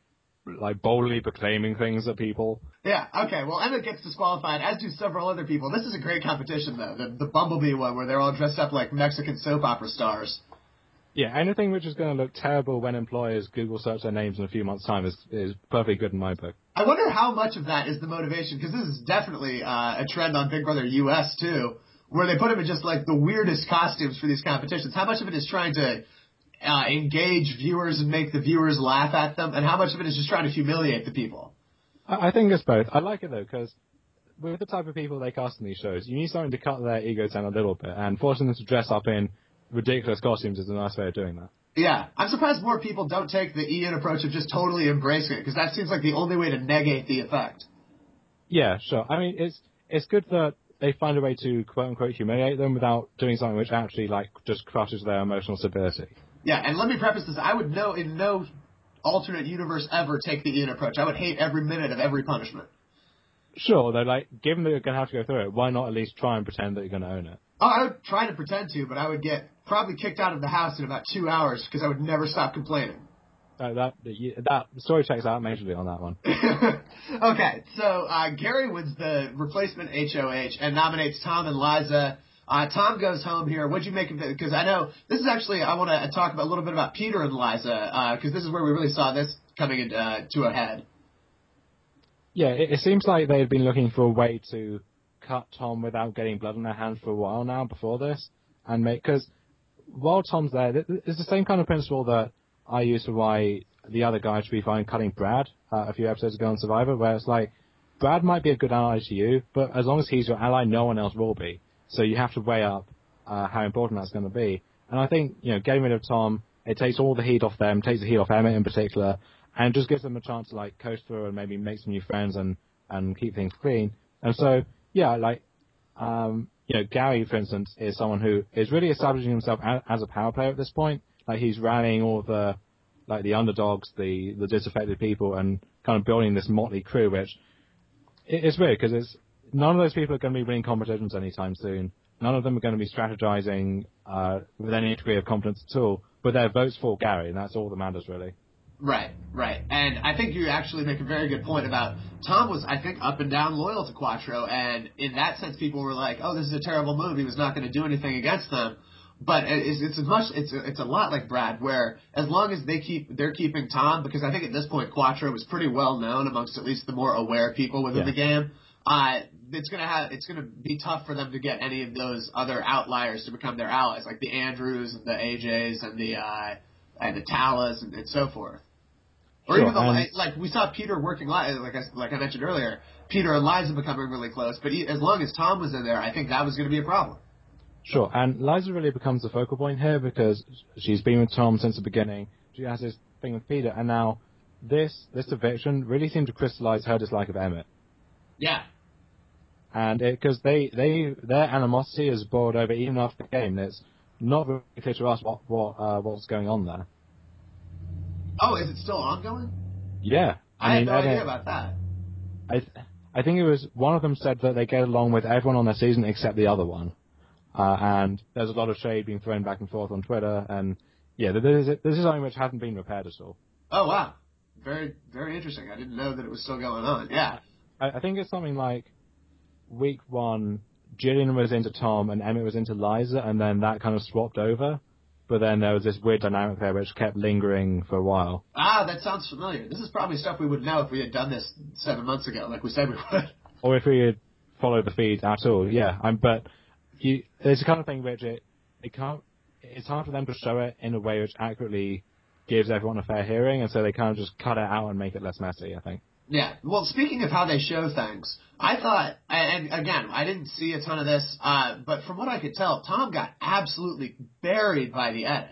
boldly proclaiming things at people? Yeah, okay, well, Emmett gets disqualified, as do several other people. This is a great competition, though, the Bumblebee one, where they're all dressed up like Mexican soap opera stars. Yeah, anything which is going to look terrible when employers Google search their names in a few months' time is perfectly good in my book. I wonder how much of that is the motivation, because this is definitely a trend on Big Brother US, too, where they put them in just, like, the weirdest costumes for these competitions. How much of it is trying to engage viewers and make the viewers laugh at them, and how much of it is just trying to humiliate the people? I think it's both. I like it, though, because with the type of people they cast in these shows, you need something to cut their egos down a little bit, and forcing them to dress up in ridiculous costumes is a nice way of doing that. Yeah, I'm surprised more people don't take the Ian approach of just totally embracing it, because that seems like the only way to negate the effect. Yeah, sure. I mean, it's good that they find a way to quote-unquote humiliate them without doing something which actually, like, just crushes their emotional stability. Yeah, and let me preface this. I would in no alternate universe ever take the Ian approach. I would hate every minute of every punishment. Sure, though, like, given that you're going to have to go through it, why not at least try and pretend that you're going to own it? Oh, I would try to pretend to, but I would get probably kicked out of the house in about 2 hours because I would never stop complaining. That story checks out majorly on that one. Okay, so Gary wins the replacement HOH and nominates Tom and Liza. Tom goes home here. What'd you make of it? Because I know this is actually, I want to talk about a little bit about Peter and Liza, because this is where we really saw this coming into to a head. Yeah, it seems like they had been looking for a way to cut Tom without getting blood on their hands for a while now before this, and because while Tom's there, it's the same kind of principle that I use for why the other guy should be fine cutting Brad a few episodes ago on Survivor, where it's like, Brad might be a good ally to you, but as long as he's your ally, no one else will be. So you have to weigh up how important that's going to be. And I think, getting rid of Tom, it takes all the heat off them, takes the heat off Emmett in particular, and just gives them a chance to, like, coast through and maybe make some new friends and keep things clean. And so, yeah, like, Gary, for instance, is someone who is really establishing himself as a power player at this point. Like, he's rallying all the underdogs, the disaffected people, and kind of building this motley crew, which it's weird because none of those people are going to be winning competitions anytime soon. None of them are going to be strategizing with any degree of confidence at all. But their votes for Gary, and that's all that matters, really. Right. And I think you actually make a very good point about Tom was, I think, up and down loyal to Quattro, and in that sense people were like, oh, this is a terrible move, he was not going to do anything against them. But it's a lot like Brad, where as long as they're keeping Tom, because I think at this point Quattro was pretty well known amongst at least the more aware people within the game. It's gonna be tough for them to get any of those other outliers to become their allies, like the Andrews and the AJs and the Talas and so forth. Or sure, even like we saw Peter working, like I mentioned earlier, Peter and Liza becoming really close. But as long as Tom was in there, I think that was going to be a problem. Sure, and Liza really becomes the focal point here because she's been with Tom since the beginning. She has this thing with Peter, and now this eviction really seemed to crystallize her dislike of Emmett. Yeah. And because their animosity is boiled over even after the game. It's not really clear to us what's going on there. Oh, is it still ongoing? Yeah, I had no idea about that. I think it was one of them said that they get along with everyone on their season except the other one. And there's a lot of shade being thrown back and forth on Twitter, and yeah, this is something which hasn't been repaired at all. Oh wow, very very interesting. I didn't know that it was still going on. Yeah, I think it's something like week 1, Jillian was into Tom and Emmett was into Liza, and then that kind of swapped over. But then there was this weird dynamic there which kept lingering for a while. That sounds familiar. This is probably stuff we would know if we had done this 7 months ago, like we said we would. Or if we had followed the feed at all, yeah. But there's a kind of thing which it's hard for them to show it in a way which accurately gives everyone a fair hearing, and so they kind of just cut it out and make it less messy, I think. Yeah. Well, speaking of how they show things, I thought, and again, I didn't see a ton of this, but from what I could tell, Tom got absolutely buried by the edit.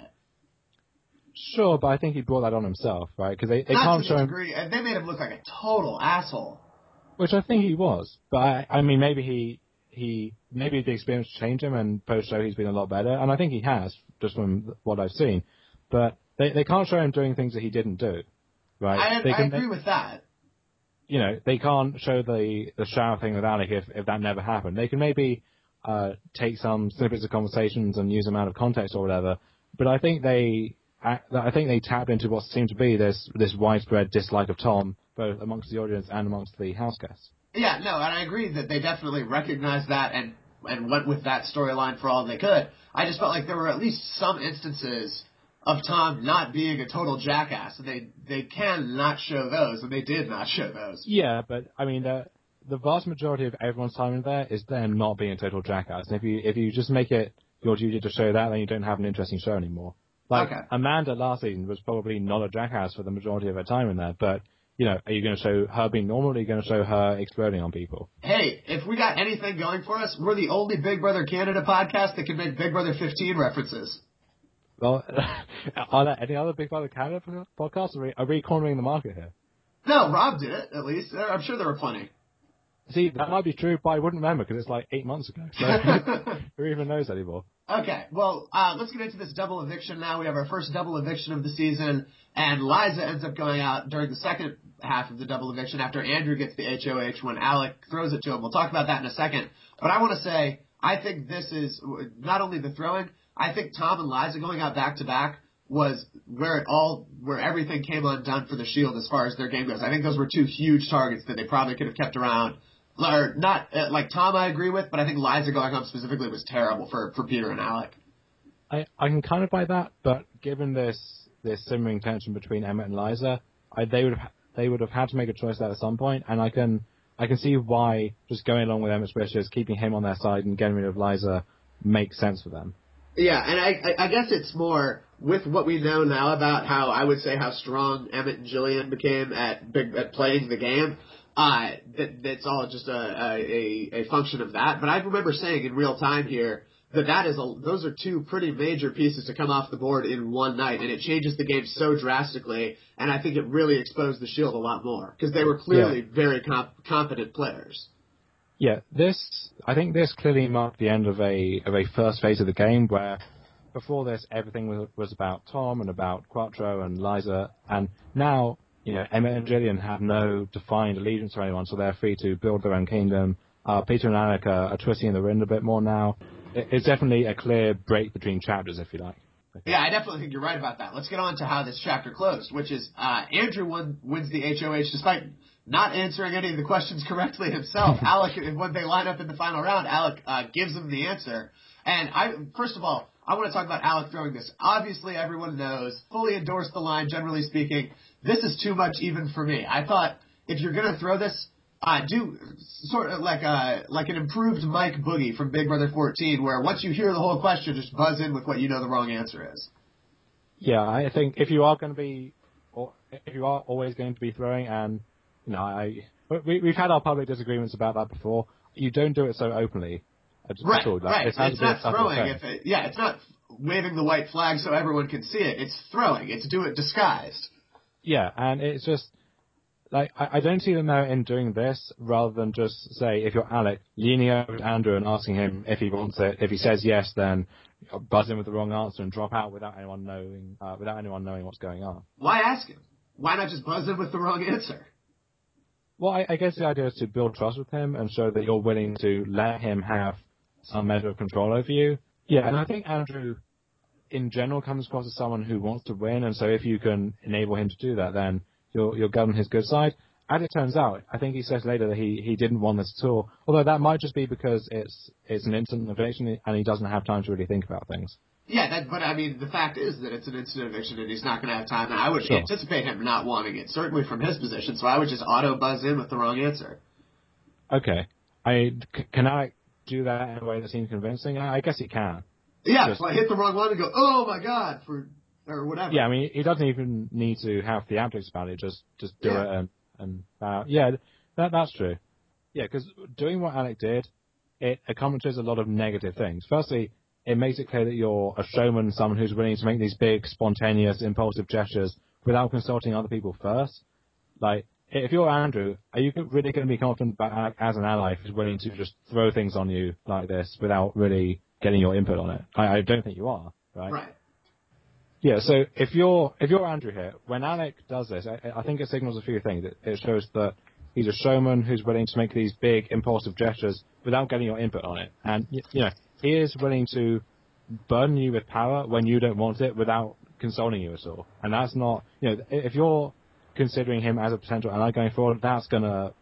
Sure, but I think he brought that on himself, right? Because they can't show him. And they made him look like a total asshole. Which I think he was, but I mean, maybe maybe the experience changed him, and post-show he's been a lot better, and I think he has, just from what I've seen. But they can't show him doing things that he didn't do, right? I agree with that. You know, they can't show the shower thing with Alec if that never happened. They can maybe take some snippets of conversations and use them out of context or whatever. But I think they tapped into what seemed to be this widespread dislike of Tom, both amongst the audience and amongst the house guests. Yeah, no, and I agree that they definitely recognized that and went with that storyline for all they could. I just felt like there were at least some instances of Tom not being a total jackass, and they can not show those, and they did not show those. Yeah, but I mean, the vast majority of everyone's time in there is them not being a total jackass. And if you just make it your duty to show that, then you don't have an interesting show anymore. Like, okay. Amanda last season was probably not a jackass for the majority of her time in there, but, you know, are you going to show her being normal, or are you going to show her exploding on people? Hey, if we got anything going for us, we're the only Big Brother Canada podcast that can make Big Brother 15 references. Well, are there any other Big Brother Canada podcasts? Are we cornering the market here? No, Rob did it, at least. I'm sure there were plenty. See, that might be true, but I wouldn't remember because it's like 8 months ago. So who even knows anymore? Okay, well, let's get into this double eviction now. We have our first double eviction of the season, and Liza ends up going out during the second half of the double eviction after Andrew gets the HOH when Alec throws it to him. We'll talk about that in a second. But I want to say, I think this is not only the throwing, I think Tom and Liza going out back-to-back was where everything came undone for the Shield as far as their game goes. I think those were two huge targets that they probably could have kept around. Or not, like Tom I agree with, but I think Liza going home specifically was terrible for Peter and Alec. I can kind of buy that, but given this simmering tension between Emmett and Liza, they would have had to make a choice there at some point, and I can see why just going along with Emmett's wishes, keeping him on their side and getting rid of Liza makes sense for them. Yeah, and I guess it's more with what we know now about how strong Emmett and Jillian became at playing the game. That's all just a function of that. But I remember saying in real time here those are two pretty major pieces to come off the board in one night, and it changes the game so drastically. And I think it really exposed the Shield a lot more because they were clearly very competent players. Yeah, I think this clearly marked the end of a first phase of the game where before this everything was about Tom and about Quattro and Liza, and now, you know, Emmett and Jillian have no defined allegiance to anyone, so they're free to build their own kingdom. Peter and Alec are twisting in the wind a bit more now. It's definitely a clear break between chapters, if you like. Yeah, I definitely think you're right about that. Let's get on to how this chapter closed, which is Andrew wins the HOH despite not answering any of the questions correctly himself. Alec, when they line up in the final round, Alec gives him the answer. And first of all, I want to talk about Alec throwing this. Obviously, everyone knows, fully endorsed the line, generally speaking, this is too much even for me. I thought, if you're going to throw this, do sort of like an improved Mike Boogie from Big Brother 14, where once you hear the whole question, just buzz in with what you know the wrong answer is. Yeah, I think if you are always going to be throwing, and you know, we've had our public disagreements about that before. You don't do it so openly. Right. It's not throwing. It's not waving the white flag so everyone can see it. It's throwing. It's disguised. Yeah, and it's just like I don't see the merit in doing this rather than just say, if you're Alec, leaning over to Andrew and asking him if he wants it. If he says yes, then buzz in with the wrong answer and drop out without anyone knowing what's going on. Why ask him? Why not just buzz in with the wrong answer? Well, I guess the idea is to build trust with him and show that you're willing to let him have some measure of control over you. Yeah, and I think Andrew, in general, comes across as someone who wants to win, and so if you can enable him to do that, then you're on his good side. As it turns out, I think he says later that he didn't want this at all, although that might just be because it's an instant eviction and he doesn't have time to really think about things. Yeah, but I mean, the fact is that it's an instant eviction and he's not going to have time, and I would anticipate him not wanting it, certainly from his position, so I would just auto-buzz in with the wrong answer. Okay. Can I do that in a way that seems convincing? I guess he can. Yeah, so I hit the wrong one and go, oh my god, or whatever. Yeah, I mean, he doesn't even need to have the theatrics about it, just do it and that's true. Yeah, because doing what Alec did, it accomplishes a lot of negative things. Firstly, it makes it clear that you're a showman, someone who's willing to make these big, spontaneous, impulsive gestures without consulting other people first. Like, if you're Andrew, are you really going to be confident about Alec as an ally who's willing to just throw things on you like this without really getting your input on it? I don't think you are, right? Right. Yeah, so if you're Andrew here, when Alec does this, I think it signals a few things. It shows that he's a showman who's willing to make these big, impulsive gestures without getting your input on it. And, he is willing to burden you with power when you don't want it without consoling you at all. And that's not, if you're considering him as a potential ally going forward, that's going to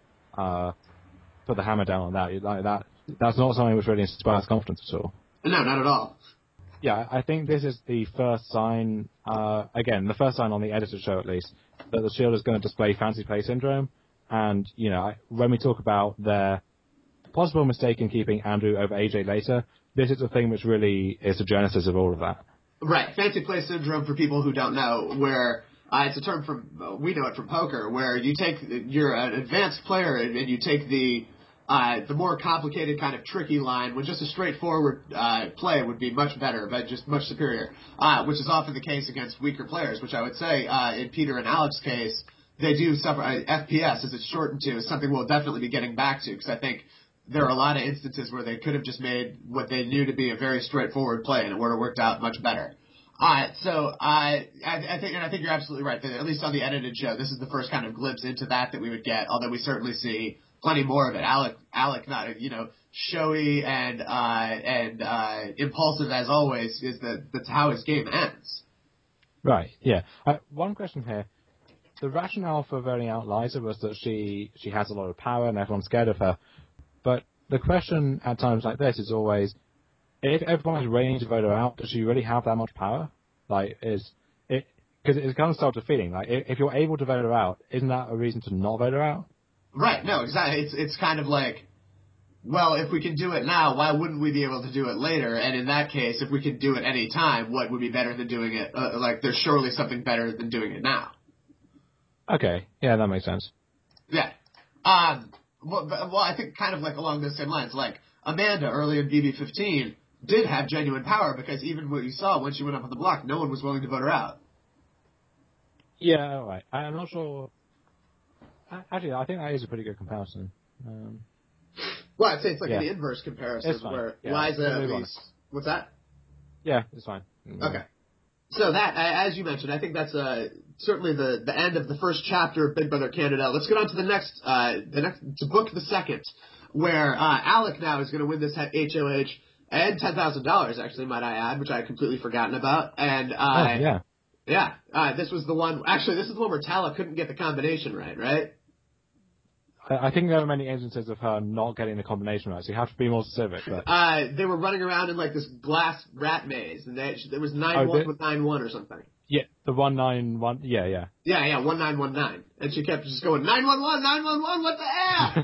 put the hammer down on that. That's not something which really inspires confidence at all. No, not at all. Yeah, I think this is the first sign, the first sign on the editor's show at least, that the Shield is going to display fancy play syndrome. And, when we talk about their possible mistake in keeping Andrew over AJ later, this is the thing which really is the genesis of all of that. Right. Fancy play syndrome, for people who don't know, where it's a term we know it from poker, where you're an advanced player and you take the more complicated kind of tricky line when just a straightforward play would be much better, but just much superior, which is often the case against weaker players, which I would say in Peter and Alex's case, they do suffer. FPS, as it's shortened to, is something we'll definitely be getting back to, because I think there are a lot of instances where they could have just made what they knew to be a very straightforward play, and it would have worked out much better. So I think you're absolutely right. At least on the edited show, this is the first kind of glimpse into that we would get, although we certainly see plenty more of it. Alec, not showy and impulsive as always, that's how his game ends. Right. Yeah. One question here: the rationale for voting out Liza was that she has a lot of power and everyone's scared of her. But the question at times like this is always, if everyone is ready to vote her out, does she really have that much power? Because it's kind of self-defeating. Like, if you're able to vote her out, isn't that a reason to not vote her out? Right. No, exactly. It's kind of like, well, if we can do it now, why wouldn't we be able to do it later? And in that case, if we could do it any time, what would be better than doing it? There's surely something better than doing it now. Okay. Yeah, that makes sense. Yeah. Well, I think kind of like along those same lines, like Amanda early in BB15 did have genuine power, because even what you saw when she went up on the block, no one was willing to vote her out. Yeah, right. I'm not sure. Actually, I think that is a pretty good comparison. Well, I'd say it's like an inverse comparison where Liza at least... What's that? Yeah, it's fine. Okay. So that, as you mentioned, I think that's certainly the end of the first chapter of Big Brother Canada. Let's get on to the next to book the second, where Alec now is going to win this HOH and $10,000, actually, might I add, which I had completely forgotten about. And this was the one. Actually, this is the one where Tala couldn't get the combination right? I think there were many instances of her not getting the combination right, so you have to be more specific. But... they were running around in like this glass rat maze, and there was 9-1 with 9-1 or something. Yeah, the 191. Yeah. Yeah, 1919, and she kept just going 911, 911. What the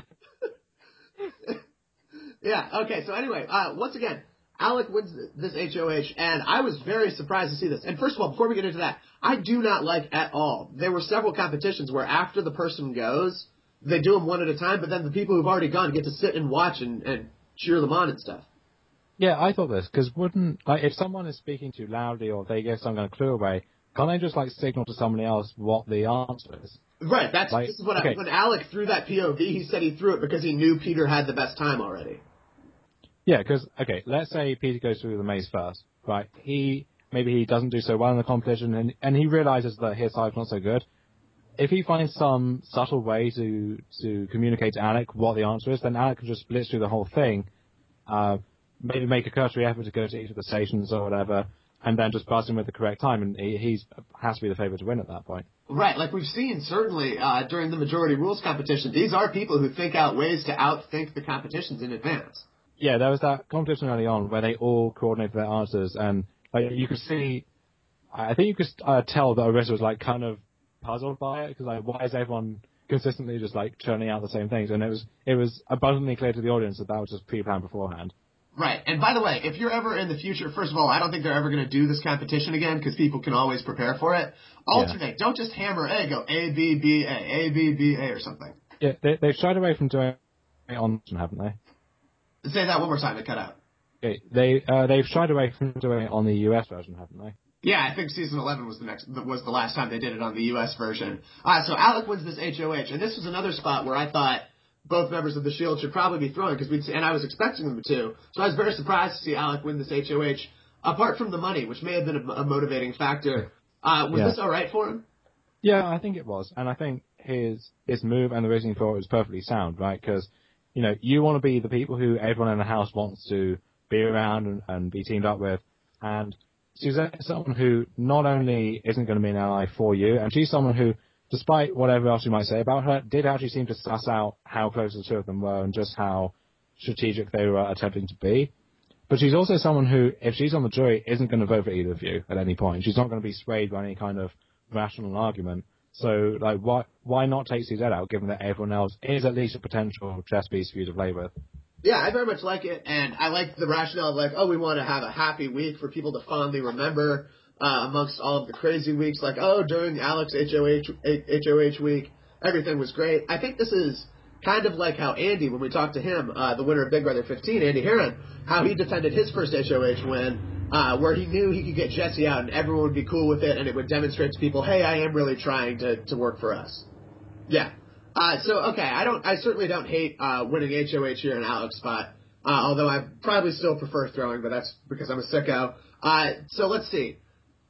F? Yeah. Okay. So anyway, once again, Alec wins this HOH, and I was very surprised to see this. And first of all, before we get into that, I do not like at all. There were several competitions where after the person goes, they do them one at a time, but then the people who've already gone get to sit and watch and cheer them on and stuff. Yeah, I thought this, because if someone is speaking too loudly or they give some kind of clue away, can't they just signal to somebody else what the answer is? Right, this is what when Alec threw that POV, he said he threw it because he knew Peter had the best time already. Yeah, because, let's say Peter goes through the maze first, right? Maybe he doesn't do so well in the competition, and he realizes that his side's not so good. If he finds some subtle way to communicate to Alec what the answer is, then Alec can just blitz through the whole thing, maybe make a cursory effort to go to each of the stations or whatever, and then just buzz him with the correct time, and he has to be the favourite to win at that point. Right, like we've seen certainly during the majority rules competition, these are people who think out ways to outthink the competitions in advance. Yeah, there was that competition early on where they all coordinated their answers, and you could see, I think you could tell that Arisa was kind of puzzled by it, because why is everyone consistently just churning out the same things? And it was abundantly clear to the audience that was just pre-planned beforehand. Right. And by the way, if you're ever in the future, first of all, I don't think they're ever going to do this competition again, because people can always prepare for it. Alternate. Yeah. Don't just hammer A. Go A, B, B, A, A, B, B, A, or something. Yeah, they've shied away from doing it on, haven't they? Say that one more time. It cut out. Okay. They've shied away from doing it on the US version, haven't they? Yeah, I think season 11 was the last time they did it on the US version. So Alec wins this HOH, and this was another spot where I thought both members of the Shield should probably be throwing, and I was expecting them to. So I was very surprised to see Alec win this HOH. apart from the money, which may have been a motivating factor, was this all right for him? Yeah, I think it was. And I think his move and the reasoning for it was perfectly sound, right? Because, you want to be the people who everyone in the house wants to be around and be teamed up with. And Suzette is someone who not only isn't going to be an ally for you, and she's someone who, despite whatever else you might say about her, did actually seem to suss out how close the two of them were and just how strategic they were attempting to be. But she's also someone who, if she's on the jury, isn't going to vote for either of you at any point. She's not going to be swayed by any kind of rational argument. So, why not take Suzette out, given that everyone else is at least a potential chess piece for you to play with? Yeah, I very much like it, and I like the rationale of we want to have a happy week for people to fondly remember amongst all of the crazy weeks. During Alex HOH week, everything was great. I think this is kind of like how Andy, when we talked to him, the winner of Big Brother 15, Andy Herron, how he defended his first HOH win, where he knew he could get Jesse out and everyone would be cool with it, and it would demonstrate to people, hey, I am really trying to work for us. Yeah. I certainly don't hate winning HOH here in Alex's spot, although I probably still prefer throwing, but that's because I'm a sicko. So let's see.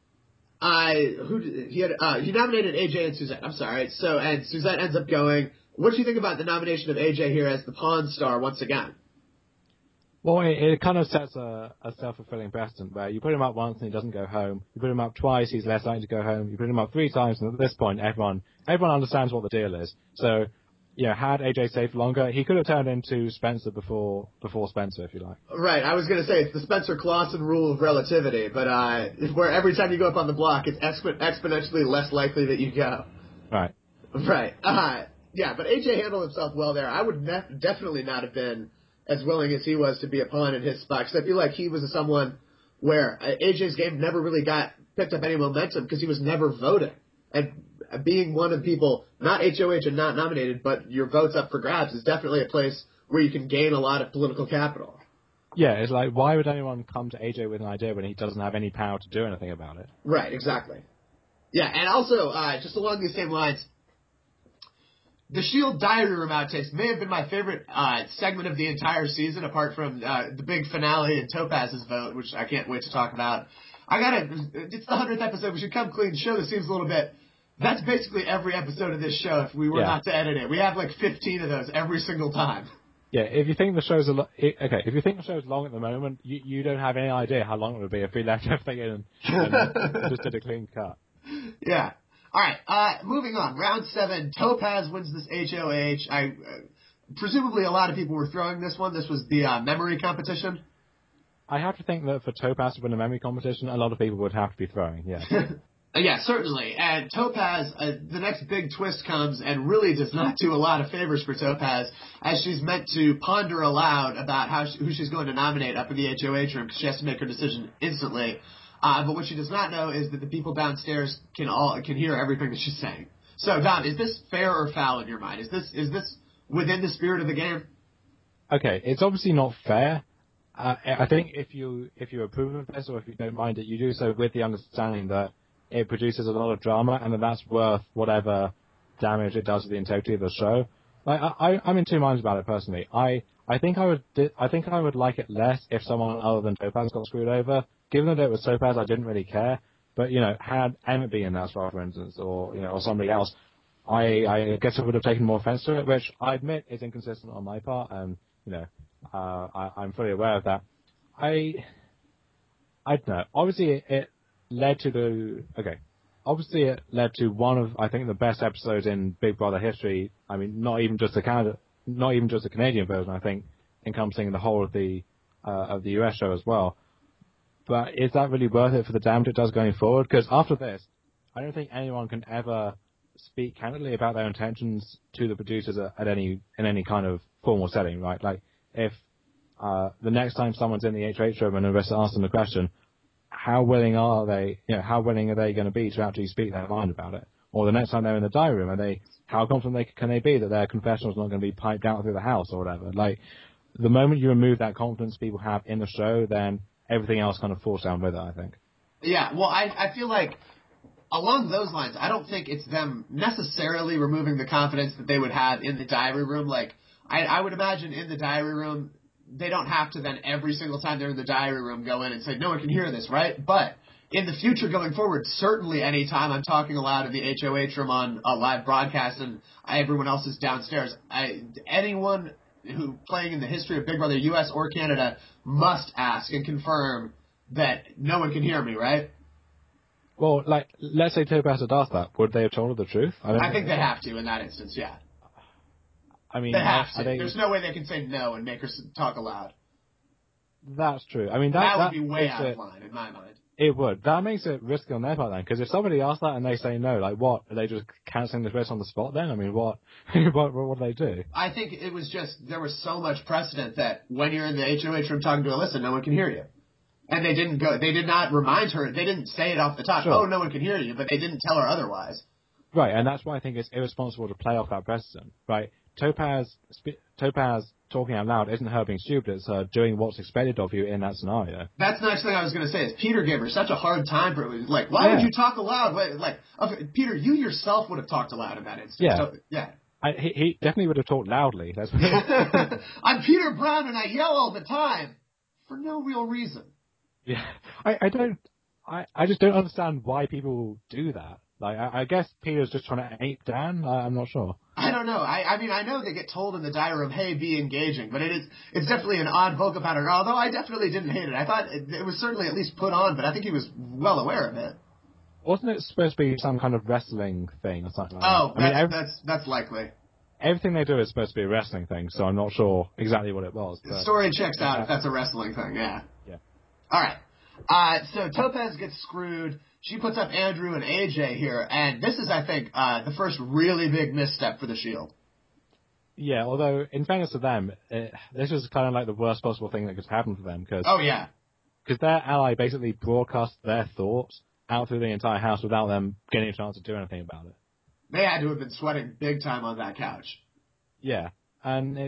He nominated AJ and Suzette. I'm sorry. And Suzette ends up going. What do you think about the nomination of AJ here as the Pawn Star once again? Well, it kind of sets a self-fulfilling precedent where you put him up once and he doesn't go home. You put him up twice, he's less likely to go home. You put him up 3 times, and at this point, everyone understands what the deal is. So, had AJ stayed for longer, he could have turned into Spencer before Spencer, if you like. Right. I was going to say it's the Spencer Clausen rule of relativity, but where every time you go up on the block, it's exponentially less likely that you go. Right. Right. Yeah, but AJ handled himself well there. I would definitely not have been as willing as he was to be a pawn in his spot, because I feel like he was someone where AJ's game never really picked up any momentum because he was never voting. And being one of the people, not HOH and not nominated, but your vote's up for grabs, is definitely a place where you can gain a lot of political capital. Yeah, it's like, why would anyone come to AJ with an idea when he doesn't have any power to do anything about it? Right, exactly. Yeah, and also, just along these same lines, the Shield Diary Room outtakes may have been my favorite segment of the entire season, apart from the big finale and Topaz's vote, which I can't wait to talk about. It's the 100th episode. We should come clean. Show this seems a little bit. That's basically every episode of this show if we were not to edit it. We have 15 of those every single time. Yeah, if you think the show's if you think the show's long at the moment, you don't have any idea how long it would be if we left everything in and just did a clean cut. Yeah. All right, moving on. Round 7, Topaz wins this HOH. Presumably a lot of people were throwing this one. This was the memory competition. I have to think that for Topaz to win a memory competition, a lot of people would have to be throwing, yeah. Yeah, certainly. And Topaz, the next big twist comes and really does not do a lot of favors for Topaz, as she's meant to ponder aloud about who she's going to nominate up in the HOH room, because she has to make her decision instantly. But what she does not know is that the people downstairs can hear everything that she's saying. So, Dom, is this fair or foul in your mind? Is this within the spirit of the game? Okay, it's obviously not fair. I think if you approve of this, or if you don't mind it, you do so with the understanding that it produces a lot of drama, and that's worth whatever damage it does to the integrity of the show. I'm in two minds about it personally. I think I would like it less if someone other than Topaz got screwed over. Given that it was Topaz, I didn't really care. But had Emmett been in that spot, for instance, or somebody else, I guess I would have taken more offense to it, which I admit is inconsistent on my part, and I'm fully aware of that. I don't know. Obviously, it led to one of, I think, the best episodes in Big Brother history. I mean, not even just the Canadian version, I think, encompassing the whole of the US show as well. But is that really worth it for the damage it does going forward? Because after this, I don't think anyone can ever speak candidly about their intentions to the producers in any kind of formal setting, right? Like, if the next time someone's in the HH room and Arisa asks them a question, how willing are they going to be to actually speak their mind about it? Or the next time they're in the diary room, how confident can they be that their confessional is not going to be piped out through the house or whatever? Like, the moment you remove that confidence people have in the show, then everything else kind of falls down with it, I think. Yeah, well, I feel like along those lines, I don't think it's them necessarily removing the confidence that they would have in the diary room. Like, I would imagine in the diary room, they don't have to then every single time they're in the diary room go in and say, no one can hear this, right? But in the future going forward, certainly any time I'm talking aloud in the HOH room on a live broadcast and everyone else is downstairs, anyone who playing in the history of Big Brother US or Canada must ask and confirm that no one can hear me, right? Well, like, let's say Topaz had asked that. Would they have told her the truth? I think they have to in that instance, yeah. I mean, they have to. There's no way they can say no and make her talk aloud. That's true. I mean, that would be way out of line in my mind. It would. That makes it risky on their part then, because if somebody asks that and they say no, like what? Are they just cancelling the race on the spot then? I mean, what do they do? I think it was just, there was so much precedent that when you're in the HOH room talking to Alyssa, no one can hear you. And they did not remind her, they didn't say it off the top, oh, no one can hear you, but they didn't tell her otherwise. Right, and that's why I think it's irresponsible to play off that precedent, right? Topaz talking out loud isn't her being stupid, it's her doing what's expected of you in that scenario. That's the next thing I was going to say, is Peter gave her such a hard time for it. Like, why would you talk aloud? Like, okay, Peter, you yourself would have talked aloud in that instance. Yeah. So, yeah. He definitely would have talked loudly. That's I'm Peter Brown and I yell all the time for no real reason. Yeah, I just don't understand why people do that. Like, I guess Peter's just trying to ape Dan. I'm not sure. I don't know. I mean, I know they get told in the diary room, hey, be engaging, but it's definitely an odd vocal pattern, although I definitely didn't hate it. I thought it was certainly at least put on, but I think he was well aware of it. Wasn't it supposed to be some kind of wrestling thing or something like that? Oh, that's likely. Everything they do is supposed to be a wrestling thing, so I'm not sure exactly what it was. The story checks out if that's a wrestling thing, yeah. Yeah. All right. So Topaz gets screwed. She puts up Andrew and AJ here, and this is, I think, the first really big misstep for the Shield. Yeah, although, in fairness to them, this was kind of like the worst possible thing that could happen for them. Oh, yeah. Because their ally basically broadcast their thoughts out through the entire house without them getting a chance to do anything about it. They had to have been sweating big time on that couch. Yeah, and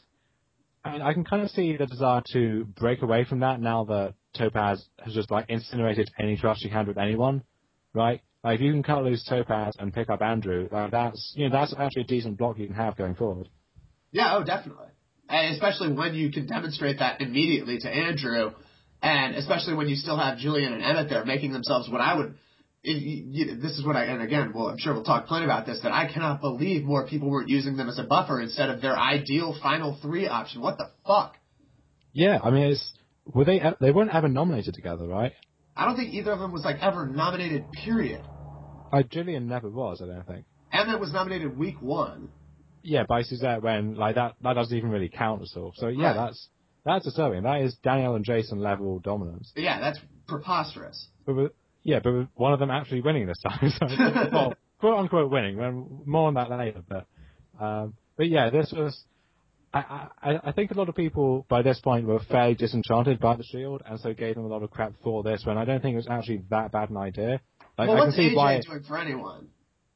I can kind of see the desire to break away from that now that Topaz has just, like, incinerated any trust she had with anyone, right? Like, if you can cut loose Topaz and pick up Andrew, like, that's actually a decent block you can have going forward. Yeah, oh, definitely. And especially when you can demonstrate that immediately to Andrew, and especially when you still have Julian and Emmett there making themselves what I would... this is what and again, well, I'm sure we'll talk plenty about this, that I cannot believe more people weren't using them as a buffer instead of their ideal final three option. What the fuck? Yeah, I mean, they weren't ever nominated together, right? I don't think either of them was, like, ever nominated, period. Julian never was, I don't think. Emmett was nominated week 1. Yeah, by Suzette, when, like, that doesn't even really count at all. So, yeah, right. that's disturbing. That is Danielle and Jason level dominance. Yeah, that's preposterous. But with one of them actually winning this time. So, well, quote unquote winning. More on that later. But yeah, this was. I think a lot of people by this point were fairly disenchanted by the Shield, and so gave them a lot of crap for this. When I don't think it was actually that bad an idea. Like, well, I what's can see AJ doing for anyone?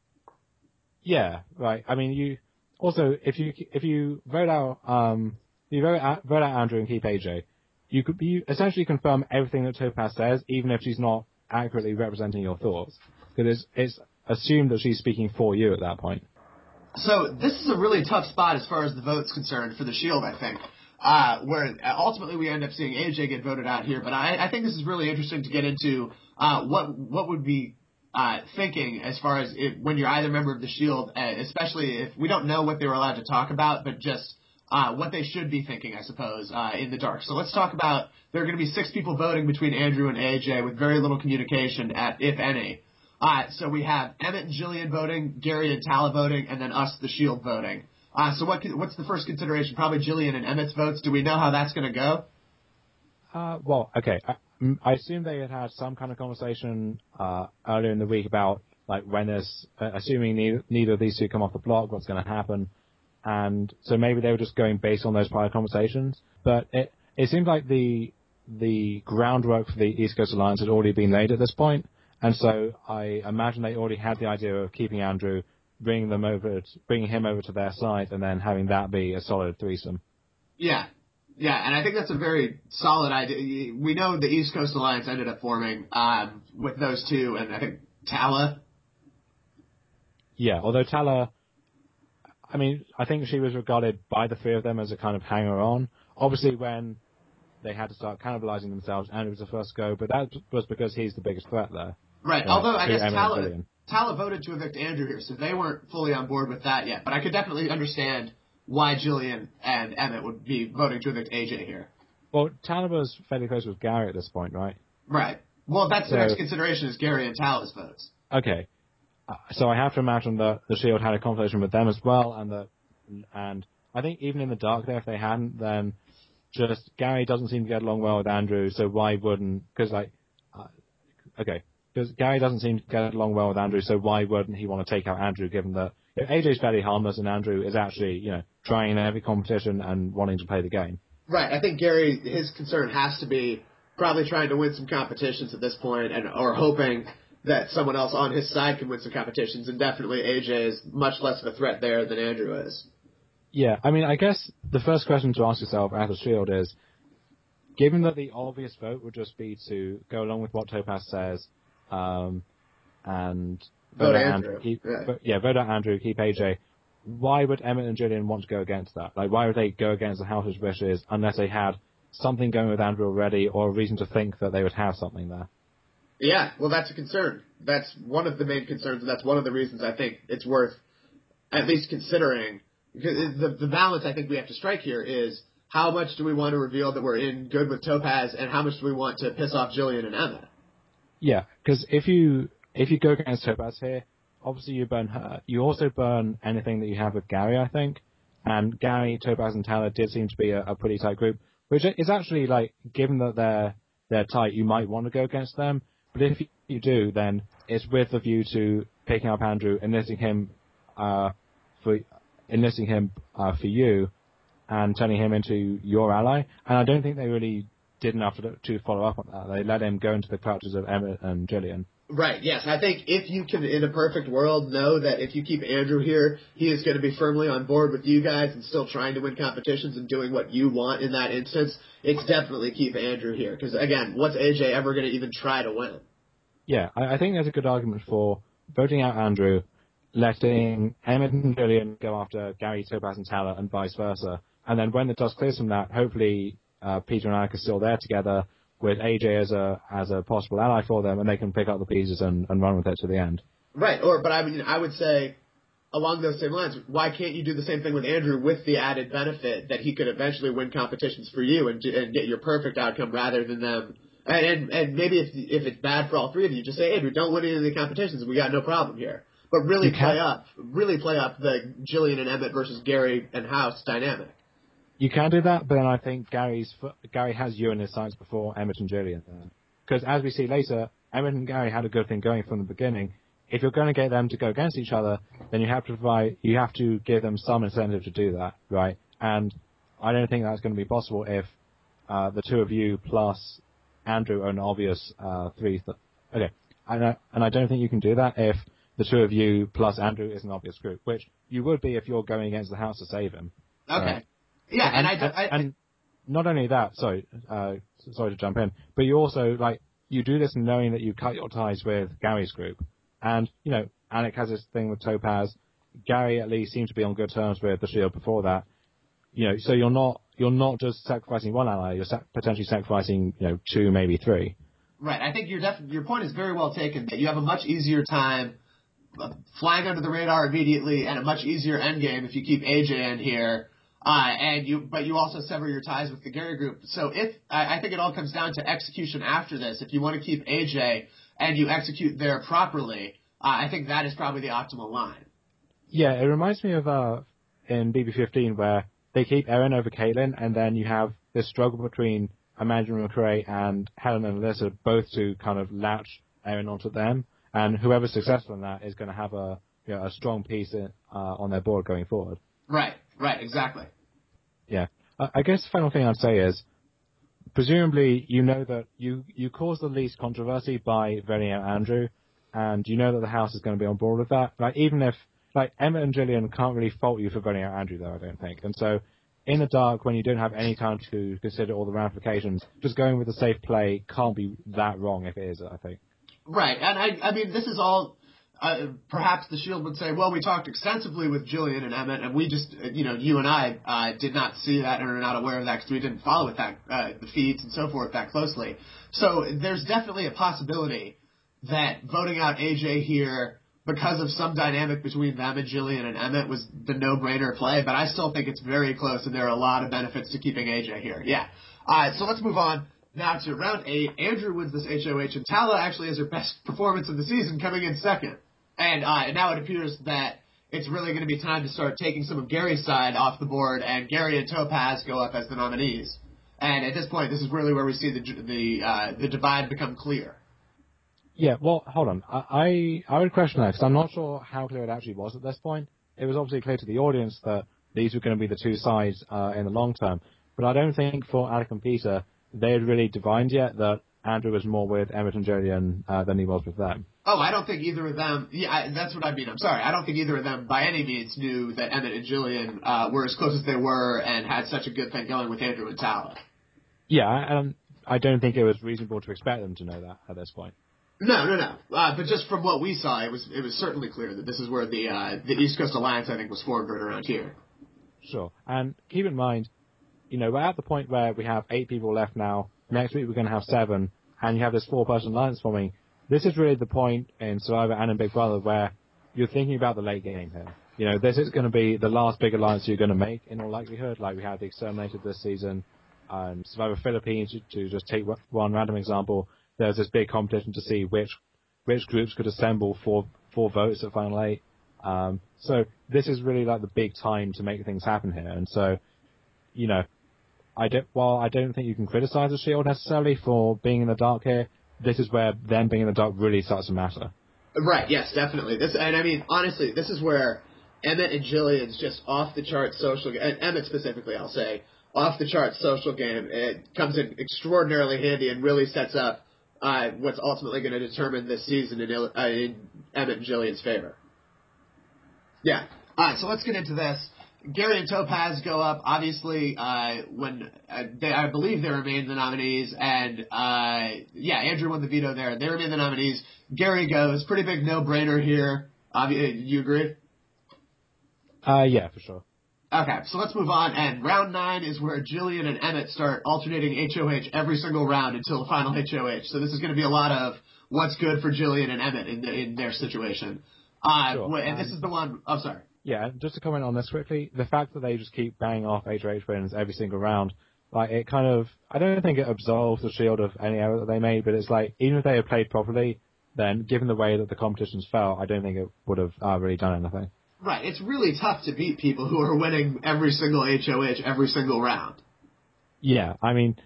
Yeah, right. I mean, you also if you vote out vote out Andrew and keep AJ, you essentially confirm everything that Topaz says, even if she's not accurately representing your thoughts, because it's assumed that she's speaking for you at that point. So this is a really tough spot as far as the vote's concerned for the Shield, I think, where ultimately we end up seeing AJ get voted out here. But I think this is really interesting to get into what would be thinking as far as when you're either member of the Shield, especially if we don't know what they were allowed to talk about, but just what they should be thinking, I suppose, in the dark. So let's talk about, there are going to be 6 people voting between Andrew and AJ with very little communication, if any. So we have Emmett and Jillian voting, Gary and Tala voting, and then us, the Shield, voting. So what's the first consideration? Probably Jillian and Emmett's votes. Do we know how that's going to go? Well, okay. I assume they had some kind of conversation earlier in the week about, like, when assuming neither of these two come off the block, what's going to happen. And so maybe they were just going based on those prior conversations. But it seemed like the groundwork for the East Coast Alliance had already been laid at this point. And so I imagine they already had the idea of keeping Andrew, bringing him over to their side, and then having that be a solid threesome. Yeah, and I think that's a very solid idea. We know the East Coast Alliance ended up forming with those two, and I think Tala. Yeah, although Tala, I mean, I think she was regarded by the three of them as a kind of hanger-on, obviously when they had to start cannibalizing themselves, Andrew was the first to go, but that was because he's the biggest threat there. Right. Although I guess Emmett Tala voted to evict Andrew here, so they weren't fully on board with that yet. But I could definitely understand why Jillian and Emmett would be voting to evict AJ here. Well, Tala was fairly close with Gary at this point, right? Right. Well, that's the next consideration is Gary and Tala's votes. Okay. So I have to imagine that the Shield had a conversation with them as well, and I think even in the dark there, if they hadn't, then just Gary doesn't seem to get along well with Andrew, so why wouldn't? Because Gary doesn't seem to get along well with Andrew, so why wouldn't he want to take out Andrew? Given that AJ's fairly harmless and Andrew is actually trying in every competition and wanting to play the game. Right. I think Gary, his concern has to be probably trying to win some competitions at this point, or hoping that someone else on his side can win some competitions, and definitely AJ is much less of a threat there than Andrew is. Yeah, I mean, I guess the first question to ask yourself as a Shield is, given that the obvious vote would just be to go along with what Topaz says, and vote Andrew. Vote out Andrew, keep AJ. Why would Emmett and Jillian want to go against that? Like, why would they go against the House's wishes unless they had something going with Andrew already, or a reason to think that they would have something there? Yeah, well, that's a concern. That's one of the main concerns, and that's one of the reasons I think it's worth at least considering. Because the balance I think we have to strike here is how much do we want to reveal that we're in good with Topaz, and how much do we want to piss off Jillian and Emmett? Yeah, because if you go against Topaz here, obviously you burn her. You also burn anything that you have with Gary, I think. And Gary, Topaz, and Tala did seem to be a pretty tight group, which is actually, like, given that they're tight, you might want to go against them. But if you do, then it's with the view to picking up Andrew, enlisting him for you, and turning him into your ally. And I don't think they really did enough to follow up on that. They let him go into the clutches of Emmett and Jillian. Right, yes. I think if you can, in a perfect world, know that if you keep Andrew here, he is going to be firmly on board with you guys and still trying to win competitions and doing what you want in that instance, it's definitely keep Andrew here. Because, again, what's AJ ever going to even try to win? Yeah, I think there's a good argument for voting out Andrew, letting Emmett and Jillian go after Gary, Topaz, and Tala, and vice versa. And then when the dust clears from that, hopefully Peter and Alec are still there together, with AJ as a possible ally for them, and they can pick up the pieces and run with it to the end. Right, but I mean, I would say, along those same lines, why can't you do the same thing with Andrew with the added benefit that he could eventually win competitions for you and get your perfect outcome rather than them? And maybe if it's bad for all three of you, just say, Andrew, don't win any of the competitions. We got no problem here. But really play up the Jillian and Emmett versus Gary and House dynamic. You can do that, but then I think Gary has you in his sights before Emmett and Jillian. Because as we see later, Emmett and Gary had a good thing going from the beginning. If you're going to get them to go against each other, then you have to give them some incentive to do that, right? And I don't think that's going to be possible if the two of you plus Andrew are an obvious three. Okay, and I don't think you can do that if the two of you plus Andrew is an obvious group, which you would be if you're going against the House to save him. Okay. Right? Yeah, and not only that, sorry to jump in, but you also, you do this knowing that you cut your ties with Gary's group. And, Alec has this thing with Topaz. Gary at least seems to be on good terms with the Shield before that. So you're not just sacrificing one ally, you're potentially sacrificing, two, maybe three. Right. I think your point is very well taken. That you have a much easier time flying under the radar immediately and a much easier endgame if you keep AJ in here. But you also sever your ties with the Gary group. So I think it all comes down to execution after this. If you want to keep AJ and you execute there properly, I think that is probably the optimal line. Yeah, it reminds me of in BB15 where they keep Erin over Caitlyn, and then you have this struggle between Amanda McRae and Helen and Alyssa, both to kind of latch Erin onto them, and whoever's successful in that is going to have a strong piece on their board going forward. Right, exactly. Yeah. I guess the final thing I'd say is, presumably you know that you caused the least controversy by voting out Andrew, and you know that the House is going to be on board with that. Even if, Emmett and Jillian can't really fault you for voting out Andrew, though, I don't think. And so, in the dark, when you don't have any time to consider all the ramifications, just going with a safe play can't be that wrong if it is, I think. Right, and I mean, this is all perhaps the Shield would say, well, we talked extensively with Jillian and Emmett, and we just, you and I did not see that and are not aware of that because we didn't follow it the feeds and so forth that closely. So there's definitely a possibility that voting out AJ here because of some dynamic between them and Jillian and Emmett was the no-brainer play, but I still think it's very close, and there are a lot of benefits to keeping AJ here. Yeah. All right, so let's move on now to round 8. Andrew wins this HOH, and Tala actually has her best performance of the season, coming in second. And now it appears that it's really going to be time to start taking some of Gary's side off the board, and Gary and Topaz go up as the nominees. And at this point, this is really where we see the divide become clear. Yeah, well, hold on. I would question that because I'm not sure how clear it actually was at this point. It was obviously clear to the audience that these were going to be the two sides in the long term. But I don't think for Alec and Peter, they had really divined yet that Andrew was more with Emmett and Jillian than he was with them. Oh, I don't think either of them... Yeah, that's what I mean. I'm sorry. I don't think either of them by any means knew that Emmett and Jillian were as close as they were and had such a good thing going with Andrew and Tala. Yeah, and I don't think it was reasonable to expect them to know that at this point. No. But just from what we saw, it was certainly clear that this is where the East Coast Alliance, I think, was formed right around here. Sure. And keep in mind, we're at the point where we have 8 people left now. Next week we're going to have 7, and you have this 4-person alliance forming. This is really the point in Survivor and in Big Brother where you're thinking about the late game here. This is going to be the last big alliance you're going to make in all likelihood. Like we had the Exterminated this season, Survivor Philippines, to just take one random example. There's this big competition to see which groups could assemble for votes at Final 8. So this is really like the big time to make things happen here. And so, while I don't think you can criticize the Shield necessarily for being in the dark here, this is where them being in the dark really starts to matter. Right, yes, definitely. Honestly, this is where Emmett and Jillian's just off-the-charts social game, and Emmett specifically, I'll say, off-the-charts social game, it comes in extraordinarily handy and really sets up what's ultimately going to determine this season in Emmett and Jillian's favor. Yeah. All right, so let's get into this. Gary and Topaz go up, obviously, when I believe they remain the nominees, and Andrew won the veto there. They remain the nominees. Gary goes. Pretty big no-brainer here. You agree? Yeah, for sure. Okay, so let's move on, and round 9 is where Jillian and Emmett start alternating HOH every single round until the final HOH. So this is going to be a lot of what's good for Jillian and Emmett in their situation. Sure. And this is the one... Oh, sorry. Yeah, just to comment on this quickly, the fact that they just keep banging off HOH wins every single round, it kind of... I don't think it absolves the Shield of any error that they made, but it's like, even if they had played properly, then given the way that the competitions fell, I don't think it would have really done anything. Right, it's really tough to beat people who are winning every single HOH every single round. Yeah, I mean,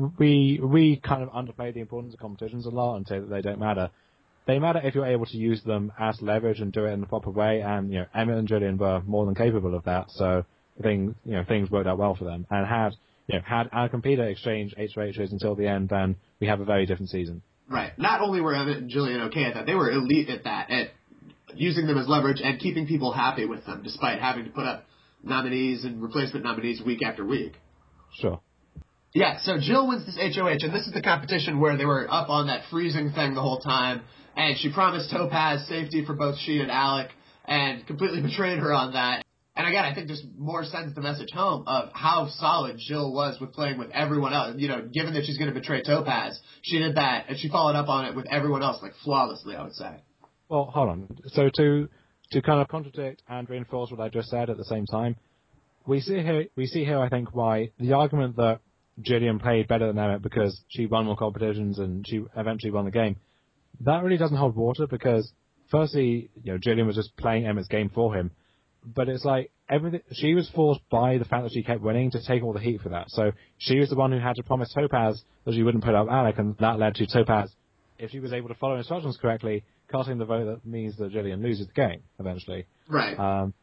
we kind of underplay the importance of competitions a lot and say that they don't matter. They matter if you're able to use them as leverage and do it in the proper way, and Emmett and Jillian were more than capable of that, so things worked out well for them. And had Alec and Peter exchange HOHs until the end, then we have a very different season. Right. Not only were Emmett and Jillian okay at that, they were elite at that, at using them as leverage and keeping people happy with them, despite having to put up nominees and replacement nominees week after week. Sure. Yeah, so Jill wins this HOH, and this is the competition where they were up on that freezing thing the whole time, and she promised Topaz safety for both she and Alec, and completely betrayed her on that. And again, I think just more sends the message home of how solid Jill was with playing with everyone else. Given that she's going to betray Topaz, she did that, and she followed up on it with everyone else, flawlessly, I would say. Well, hold on. So to kind of contradict and reinforce what I just said at the same time, we see here, I think, why the argument that Jillian played better than Emmett because she won more competitions and she eventually won the game, that really doesn't hold water because, firstly, Jillian was just playing Emmett's game for him, but it's like she was forced by the fact that she kept winning to take all the heat for that. So she was the one who had to promise Topaz that she wouldn't put up Alec, and that led to Topaz, if she was able to follow instructions correctly, casting the vote that means that Jillian loses the game eventually. Right.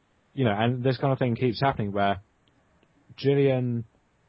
And this kind of thing keeps happening where Jillian,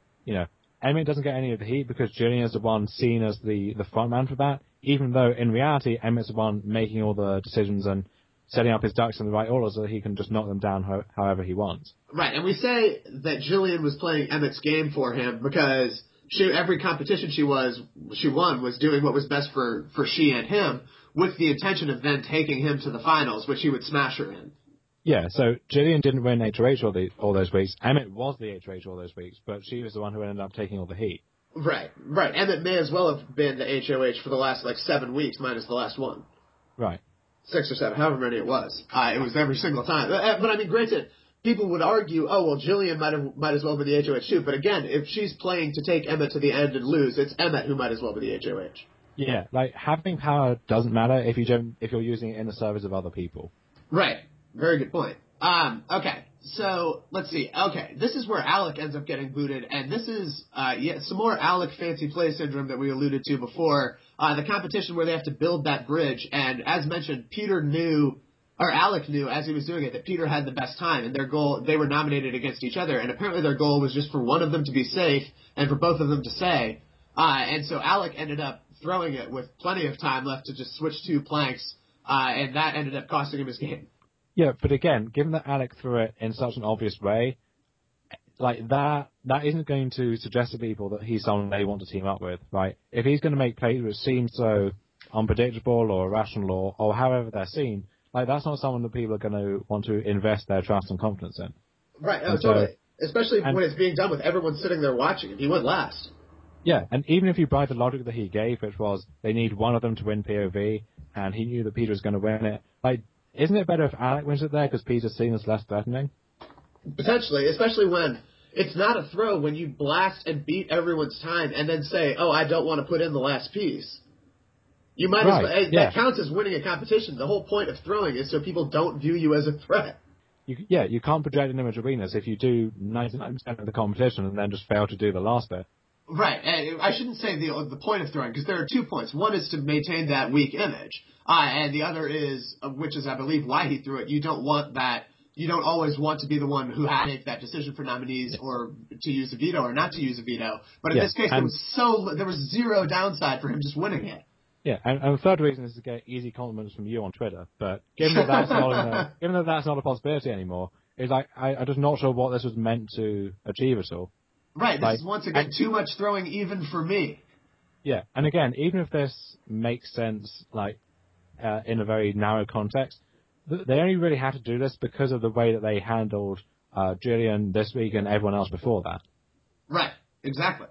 Emmett doesn't get any of the heat because Jillian is the one seen as the front man for that, even though in reality Emmett's the one making all the decisions and setting up his ducks in the right order so that he can just knock them down however he wants. Right, and we say that Jillian was playing Emmett's game for him because every competition she won was doing what was best for she and him, with the intention of then taking him to the finals, which he would smash her in. Yeah, so Jillian didn't win HOH all those weeks. Emmett was the HOH all those weeks, but she was the one who ended up taking all the heat. Right. Emmett may as well have been the HOH for the last 7 weeks, minus the last one. Right. 6 or 7, however many it was. It was every single time. But I mean, granted, people would argue, oh well, Jillian might as well be the HOH too. But again, if she's playing to take Emmett to the end and lose, it's Emmett who might as well be the HOH. Yeah, having power doesn't matter if you're using it in the service of other people. Right. Very good point. Okay. So let's see. Okay, this is where Alec ends up getting booted, and this is some more Alec fancy play syndrome that we alluded to before. The competition where they have to build that bridge, and as mentioned, Alec knew as he was doing it that Peter had the best time, and they were nominated against each other, and apparently their goal was just for one of them to be safe and for both of them to say. And so Alec ended up throwing it with plenty of time left to just switch 2 planks, and that ended up costing him his game. Yeah, but again, given that Alec threw it in such an obvious way, that isn't going to suggest to people that he's someone they want to team up with, right? If he's going to make plays which seem so unpredictable or irrational or however they're seen, that's not someone that people are going to want to invest their trust and confidence in. Right, totally. Especially when it's being done with everyone sitting there watching him. He went last. Yeah, and even if you buy the logic that he gave, which was they need one of them to win POV, and he knew that Peter was going to win it, isn't it better if Alec wins it there because Peter's seen as less threatening? Potentially, especially when it's not a throw when you blast and beat everyone's time and then say, oh, I don't want to put in the last piece. You might as well. That counts as winning a competition. The whole point of throwing is so people don't view you as a threat. You can't project an image of Venus if you do 99% of the competition and then just fail to do the last bit. Right. And I shouldn't say the point of throwing, because there are 2 points. One is to maintain that weak image, and the other is, which is I believe why he threw it, you don't want that. You don't always want to be the one who had to make that decision for nominees or to use a veto or not to use a veto. But in this case, there was zero downside for him just winning it. Yeah, and the third reason is to get easy compliments from you on Twitter. But given that that's not a possibility anymore, I'm just not sure what this was meant to achieve at all. Right, this is once again too much throwing even for me. Yeah, and again, even if this makes sense, in a very narrow context, they only really had to do this because of the way that they handled Jillian this week and everyone else before that. Right, exactly.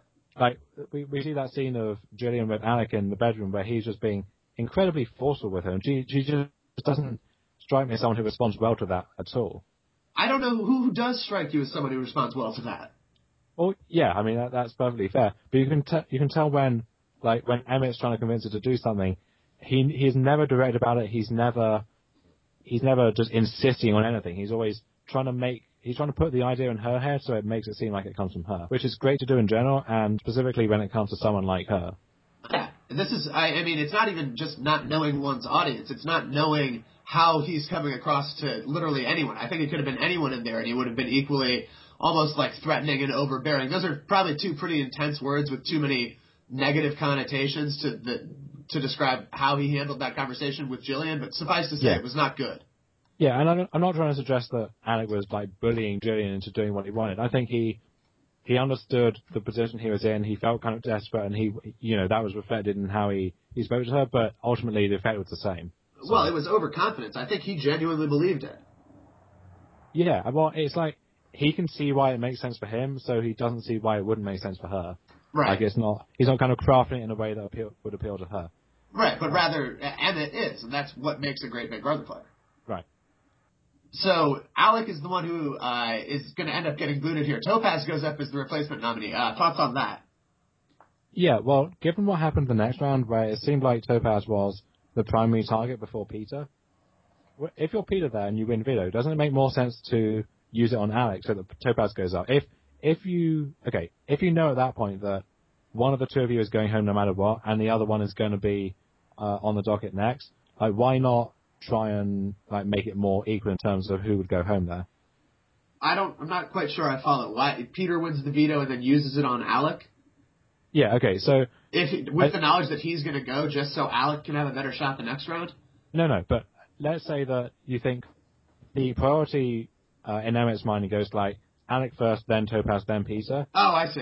We see that scene of Jillian with Alec in the bedroom where he's just being incredibly forceful with her, and she just doesn't strike me as someone who responds well to that at all. I don't know who does strike you as someone who responds well to that. Well, yeah, I mean that's perfectly fair. But you can tell when Emmett's trying to convince her to do something, he's never direct about it. He's never just insisting on anything. He's always trying to put the idea in her head so it makes it seem like it comes from her, which is great to do in general, and specifically when it comes to someone like her. Yeah, and this is I mean it's not even just not knowing one's audience. It's not knowing how he's coming across to literally anyone. I think it could have been anyone in there, and he would have been equally almost threatening and overbearing. Those are probably 2 pretty intense words with too many negative connotations to describe how he handled that conversation with Jillian, but suffice to say, It was not good. Yeah, and I'm not trying to suggest that Alec was bullying Jillian into doing what he wanted. I think he understood the position he was in. He felt kind of desperate, and that was reflected in how he spoke to her. But ultimately, the effect was the same. So. Well, it was overconfidence. I think he genuinely believed it. Yeah, well, it's he can see why it makes sense for him, so he doesn't see why it wouldn't make sense for her. Right. He's not kind of crafting it in a way that would appeal to her. Right, but rather Emmett is, and that's what makes a great Big Brother player. Right. So Alec is the one who is going to end up getting booted here. Topaz goes up as the replacement nominee. Thoughts on that? Yeah, well, given what happened the next round, where it seemed like Topaz was the primary target before Peter, if you're Peter there and you win veto, doesn't it make more sense to use it on Alec so that Topaz goes up? If you know at that point that one of the 2 of you is going home no matter what, and the other one is going to be on the docket next, why not try and make it more equal in terms of who would go home there? I'm not quite sure I follow. Why Peter wins the veto and then uses it on Alec? Yeah, okay, so with the knowledge that he's going to go just so Alec can have a better shot the next round? No, but let's say that you think the priority in Emmett's mind goes Alec first, then Topaz, then Peter. Oh, I see.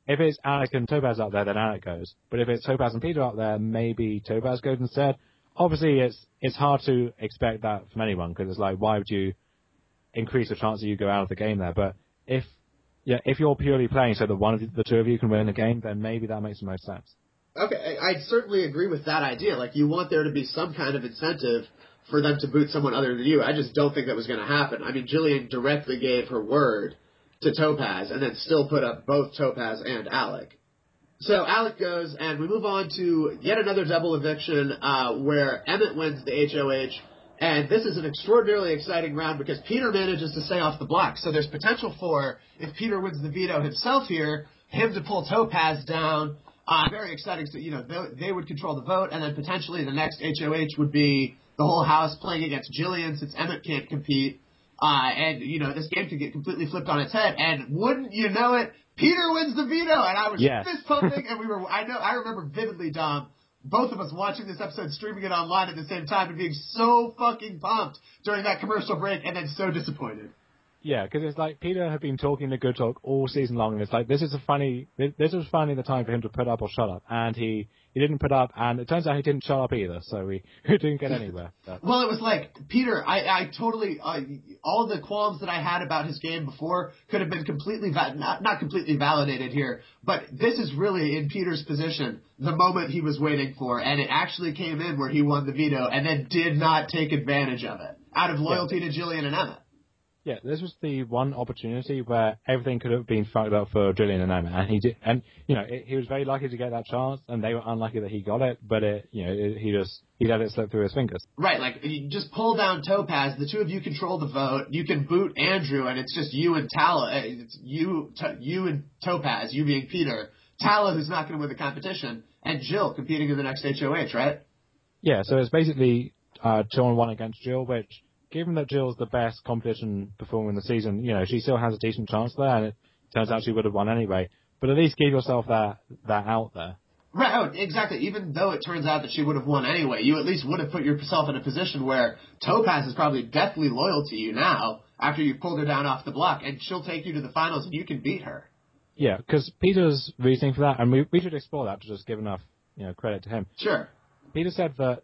if it's Alec and Topaz up there, then Alec goes. But if it's Topaz and Peter up there, maybe Topaz goes instead. Obviously, it's hard to expect that from anyone because it's like, why would you increase the chance that you go out of the game there? But if you're purely playing so that one of the two of you can win the game, then maybe that makes the most sense. Okay, I certainly agree with that idea. Like, you want there to be some kind of incentive for them to boot someone other than you. I just don't think that was going to happen. I mean, Jillian directly gave her word to Topaz and then still put up both Topaz and Alec. So Alec goes, and we move on to yet another double eviction where Emmett wins the HOH. And this is an extraordinarily exciting round because Peter manages to stay off the block. So there's potential for, if Peter wins the veto himself here, him to pull Topaz down. Very exciting. So, they would control the vote, and then potentially the next HOH would be the whole house playing against Jillian since Emmett can't compete. And this game could get completely flipped on its head. And wouldn't you know it, Peter wins the veto, and I was fist pumping, and I remember vividly, Dom, both of us watching this episode, streaming it online at the same time, and being so fucking pumped during that commercial break, and then so disappointed. Yeah, because it's like Peter had been talking the good talk all season long, and it's like this was finally the time for him to put up or shut up, and he didn't put up, and it turns out he didn't shut up either, so we didn't get anywhere. Well, it was like, Peter, I totally, all the qualms that I had about his game before could have been completely, not completely validated here, but this is really in Peter's position, the moment he was waiting for, and it actually came in where he won the veto, and then did not take advantage of it, out of loyalty to Jillian and Emmett. Yeah, this was the one opportunity where everything could have been fucked up for Jillian and Emmett, and he did, and he was very lucky to get that chance, and they were unlucky that he got it, but he let it slip through his fingers. Right, like you just pull down Topaz, the two of you control the vote, you can boot Andrew, and it's just you and Tala, it's you and Topaz, you being Peter, Tala who's not going to win the competition, and Jill competing in the next HOH, right? Yeah, so it's basically 2-on-1 against Jill, which, given that Jill's the best competition performer in the season, she still has a decent chance there, and it turns out she would have won anyway. But at least give yourself that out there. Right, oh, exactly. Even though it turns out that she would have won anyway, you at least would have put yourself in a position where Topaz is probably deathly loyal to you now, after you've pulled her down off the block, and she'll take you to the finals and you can beat her. Yeah, because Peter's reasoning for that, and we should explore that to just give enough credit to him. Sure. Peter said that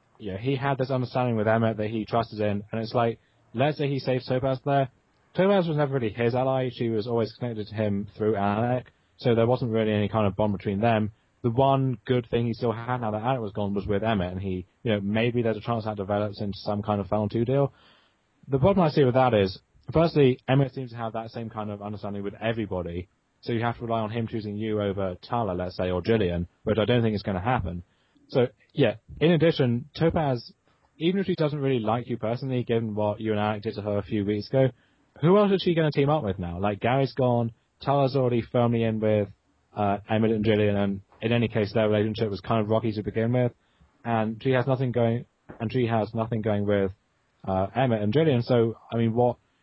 he had this understanding with Emmett that he trusted in, and it's like, let's say he saves Topaz there. Topaz was never really his ally. She was always connected to him through Alec, so there wasn't really any kind of bond between them. The one good thing he still had now that Alec was gone was with Emmett, and he, maybe there's a chance that develops into some kind of Final 2 deal. The problem I see with that is, firstly, Emmett seems to have that same kind of understanding with everybody, so you have to rely on him choosing you over Tala, let's say, or Jillian, which I don't think is going to happen. So, in addition, Topaz, even if she doesn't really like you personally, given what you and Alec did to her a few weeks ago, who else is she going to team up with now? Like, Gary's gone, Tala's already firmly in with Emmett and Jillian, and in any case, their relationship was kind of rocky to begin with, and she has nothing going with Emmett and Jillian, so, I mean,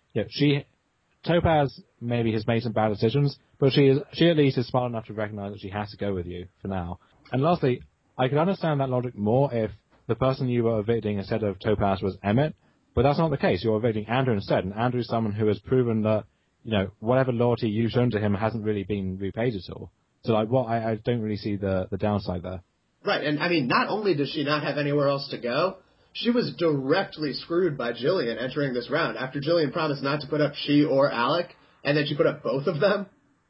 Topaz maybe has made some bad decisions, but she at least is smart enough to recognize that she has to go with you for now. And lastly, I could understand that logic more if the person you were evicting instead of Topaz was Emmett, but that's not the case. You're evicting Andrew instead, and Andrew's someone who has proven that, whatever loyalty you've shown to him hasn't really been repaid at all. So, I don't really see the downside there. Right, and I mean, not only does she not have anywhere else to go, she was directly screwed by Jillian entering this round. After Jillian promised not to put up she or Alec, and then she put up both of them.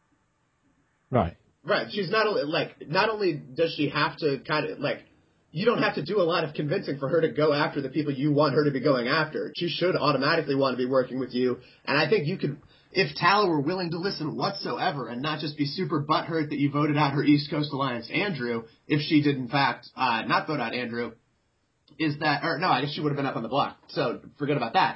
Right. Right, she's not only does she have to you don't have to do a lot of convincing for her to go after the people you want her to be going after. She should automatically want to be working with you, and I think you could, if Tala were willing to listen whatsoever and not just be super butthurt that you voted out her East Coast Alliance Andrew, if she did in fact not vote out Andrew, I guess she would have been up on the block, so forget about that.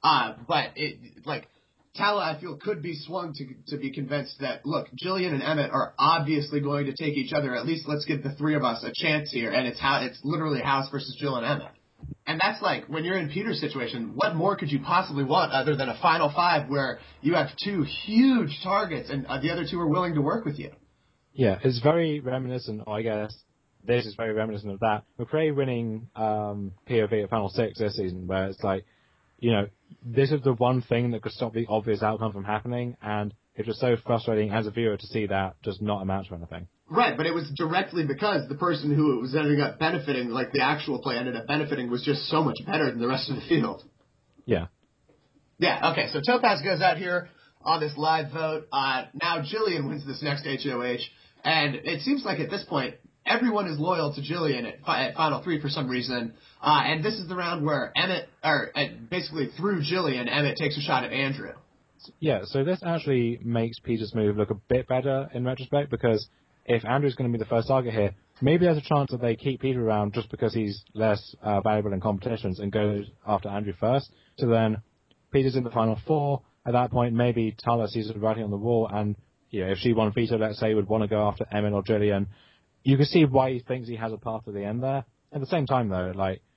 But Tala, I feel, could be swung to be convinced that, look, Jillian and Emmett are obviously going to take each other. At least let's give the three of us a chance here. And it's literally House versus Jill and Emmett. And that's like, when you're in Peter's situation, what more could you possibly want other than a Final Five where you have two huge targets and the other two are willing to work with you? Yeah, it's very reminiscent, I guess. This is very reminiscent of that. McRae winning POV at Final 6 this season, where it's like, this is the one thing that could stop the obvious outcome from happening, and it's just so frustrating as a viewer to see that just not amount to anything. Right, but it was directly because the person who was ending up benefiting, like the actual play ended up benefiting, was just so much better than the rest of the field. Yeah. Yeah, okay, so Topaz goes out here on this live vote. Now Jillian wins this next HOH, and it seems like at this point, everyone is loyal to Jillian at Final 3 for some reason. And this is the round where basically through Jillian, Emmett takes a shot at Andrew. Yeah, so this actually makes Peter's move look a bit better in retrospect, because if Andrew's going to be the first target here, maybe there's a chance that they keep Peter around just because he's less valuable in competitions and go after Andrew first. So then Peter's in the Final 4. At that point, maybe Tala sees the writing on the wall, and if she won veto, let's say, would want to go after Emmett or Jillian. You can see why he thinks he has a path to the end there. At the same time, though,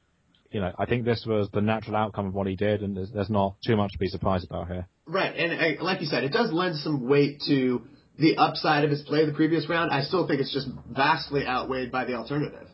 I think this was the natural outcome of what he did, and there's not too much to be surprised about here. Right, and like you said, it does lend some weight to the upside of his play the previous round. I still think it's just vastly outweighed by the alternative.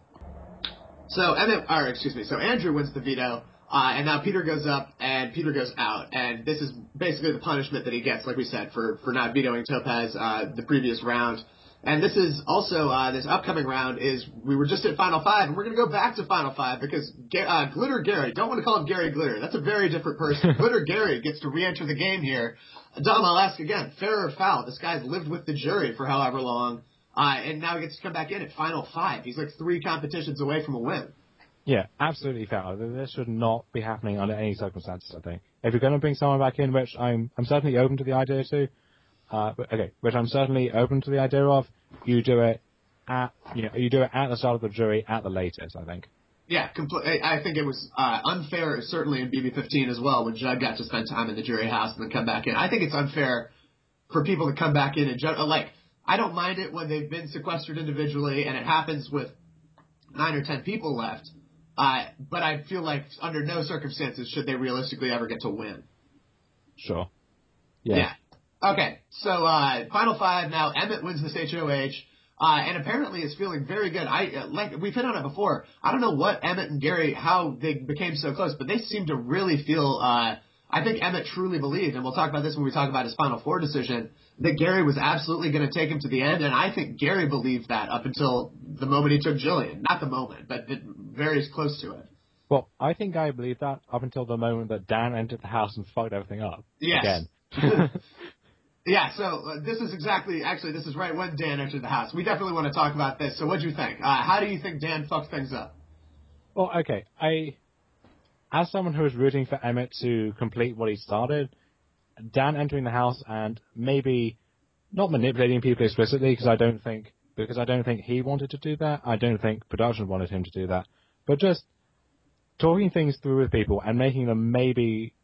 So Andrew wins the veto, and now Peter goes up and Peter goes out, and this is basically the punishment that he gets, like we said, for not vetoing Topaz the previous round. And this is also, this upcoming round is, we were just at Final 5, and we're going to go back to Final 5 because Glitter Gary, don't want to call him Gary Glitter, that's a very different person. Glitter Gary gets to re-enter the game here. Dom, I'll ask again, fair or foul? This guy's lived with the jury for however long, and now he gets to come back in at Final 5. He's like 3 competitions away from a win. Yeah, absolutely foul. This should not be happening under any circumstances, I think. If you're going to bring someone back in, which I'm certainly open to the idea to, which I'm certainly open to the idea of, you do it at the start of the jury at the latest, I think. Yeah, I think it was unfair, certainly in BB15 as well, when Judd got to spend time in the jury house and then come back in. I think it's unfair for people to come back in and I don't mind it when they've been sequestered individually and it happens with 9 or 10 people left, but I feel like under no circumstances should they realistically ever get to win. Sure. Yeah. Okay, so Final 5 now. Emmett wins this HOH, and apparently is feeling very good. Like we've hit on it before. I don't know what Emmett and Gary, how they became so close, but they seem to really feel. I think Emmett truly believed, and we'll talk about this when we talk about his Final 4 decision, that Gary was absolutely going to take him to the end, and I think Gary believed that up until the moment he took Jillian. Not the moment, but very close to it. Well, I think I believed that up until the moment that Dan entered the house and fucked everything up. Yes. Again. Yeah, so this is right when Dan entered the house. We definitely want to talk about this. So what do you think? How do you think Dan fucked things up? Well, okay. As someone who was rooting for Emmett to complete what he started, Dan entering the house and maybe not manipulating people explicitly, because I don't think he wanted to do that. I don't think production wanted him to do that. But just talking things through with people and making them maybe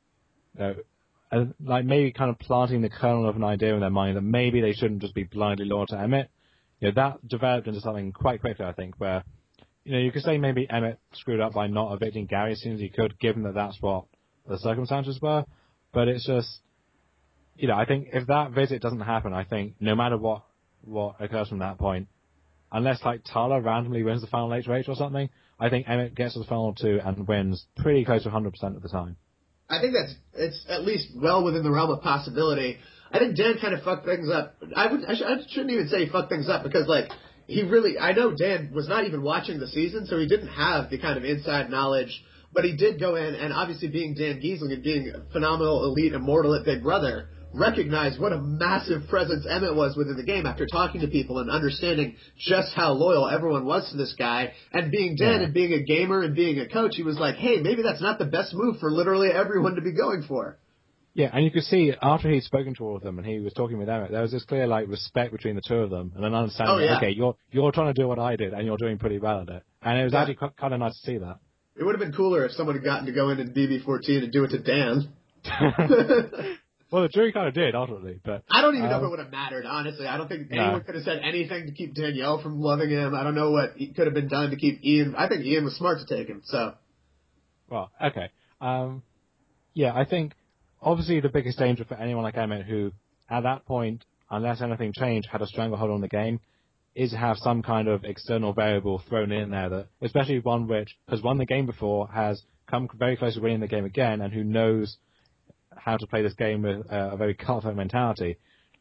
maybe kind of planting the kernel of an idea in their mind that maybe they shouldn't just be blindly loyal to Emmett. That developed into something quite quickly, I think, where, you could say maybe Emmett screwed up by not evicting Gary as soon as he could, given that that's what the circumstances were. But it's just, I think if that visit doesn't happen, I think no matter what occurs from that point, unless Tala randomly wins the final HOH or something, I think Emmett gets to the final 2 and wins pretty close to 100% of the time. I think it's at least well within the realm of possibility. I think Dan kind of fucked things up. I shouldn't even say he fucked things up because I know Dan was not even watching the season, so he didn't have the kind of inside knowledge, but he did go in, and obviously being Dan Giesling and being a phenomenal elite immortal at Big Brother, recognized what a massive presence Emmett was within the game after talking to people and understanding just how loyal everyone was to this guy. And being Dan and being a gamer and being a coach, he was like, hey, maybe that's not the best move for literally everyone to be going for. Yeah, and you could see after he'd spoken to all of them and he was talking with Emmett, there was this clear respect between the two of them and an understanding okay, you're trying to do what I did and you're doing pretty well at it. And it was actually kind of nice to see that. It would have been cooler if someone had gotten to go in BB14 and do it to Dan. Well, the jury kind of did, ultimately, but... I don't even know if it would have mattered, honestly. I don't think anyone could have said anything to keep Danielle from loving him. I don't know what could have been done to keep Ian... I think Ian was smart to take him, so... Well, okay. I think, obviously, the biggest danger for anyone like Emmett, who, at that point, unless anything changed, had a stranglehold on the game, is to have some kind of external variable thrown in there, that, especially one which has won the game before, has come very close to winning the game again, and who knows how to play this game with a very cutthroat mentality.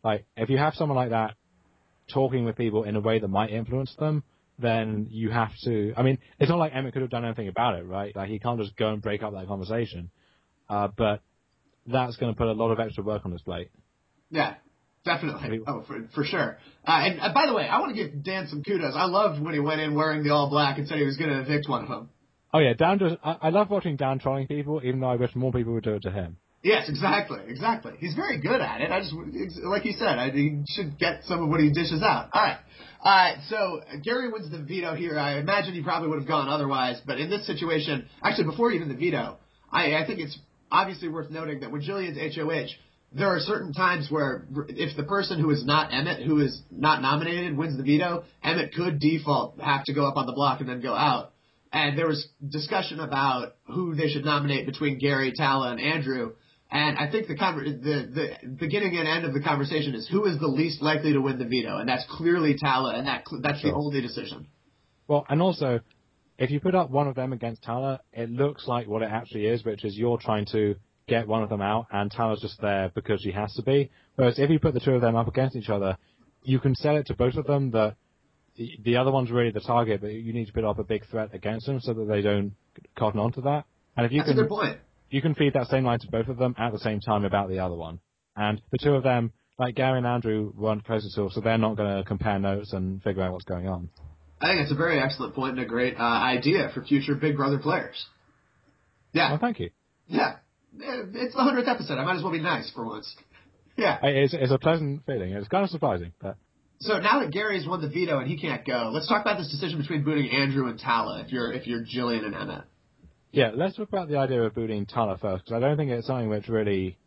Like, if you have someone like that talking with people in a way that might influence them, then you have to. I mean, it's not like Emmett could have done anything about it, right? Like, he can't just go and break up that conversation. But that's going to put a lot of extra work on his plate. Yeah, definitely. Oh, for sure. And by the way, I want to give Dan some kudos. I loved when he went in wearing the all black and said he was going to evict one of them. Oh yeah, Dan does. I love watching Dan trolling people, even though I wish more people would do it to him. Yes, exactly. He's very good at it. Like you said, he should get some of what he dishes out. All right. So Gary wins the veto here. I imagine he probably would have gone otherwise, but in this situation, actually before even the veto, I think it's obviously worth noting that when Jillian's HOH, there are certain times where if the person who is not Emmett, who is not nominated, wins the veto, Emmett could default have to go up on the block and then go out. And there was discussion about who they should nominate between Gary, Tala, and Andrew. And I think the beginning and end of the conversation is who is the least likely to win the veto, and that's clearly Tala, and that's Sure. the only decision. Well, and also, if you put up one of them against Tala, it looks like what it actually is, which is you're trying to get one of them out, and Tala's just there because she has to be. Whereas if you put the two of them up against each other, you can sell it to both of them that the other one's really the target, but you need to put up a big threat against them so that they don't cotton onto that. And if you That's a good point. You can feed that same line to both of them at the same time about the other one. And the two of them, like Gary and Andrew, weren't closer to, so they're not going to compare notes and figure out what's going on. I think it's a very excellent point and a great idea for future Big Brother players. Yeah. Well, thank you. Yeah. It's the 100th episode. I might as well be nice for once. Yeah. It's a pleasant feeling. It's kind of surprising. But... So now that Gary's won the veto and he can't go, let's talk about this decision between booting Andrew and Tala if you're Jillian and Emmett. Yeah, let's talk about the idea of booting Tala first, because I don't think it's something which really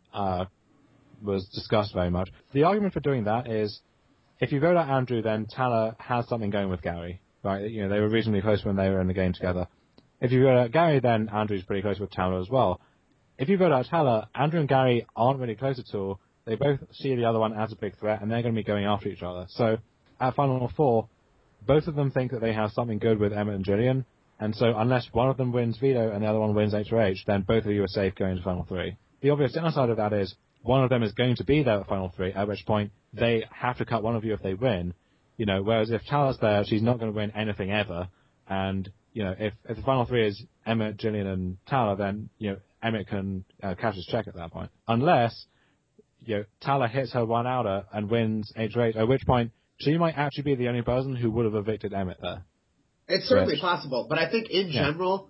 was discussed very much. The argument for doing that is, if you vote out Andrew, then Tala has something going with Gary, right? You know, they were reasonably close when they were in the game together. If you vote out Gary, then Andrew's pretty close with Tala as well. If you vote out Tala, Andrew and Gary aren't really close at all. They both see the other one as a big threat, and they're going to be going after each other. So, at Final Four, both of them think that they have something good with Emmett and Jillian, and so unless one of them wins veto and the other one wins HOH, then both of you are safe going to Final Three. The obvious downside of that is one of them is going to be there at Final Three, at which point they have to cut one of you if they win. You know, whereas if Tala's there, she's not going to win anything ever. And, you know, if the Final Three is Emmett, Jillian, and Tala, then, you know, Emmett can cash his check at that point. Unless, you know, Tala hits her one outer and wins HOH, at which point she might actually be the only person who would have evicted Emmett there. It's certainly possible, but I think in general,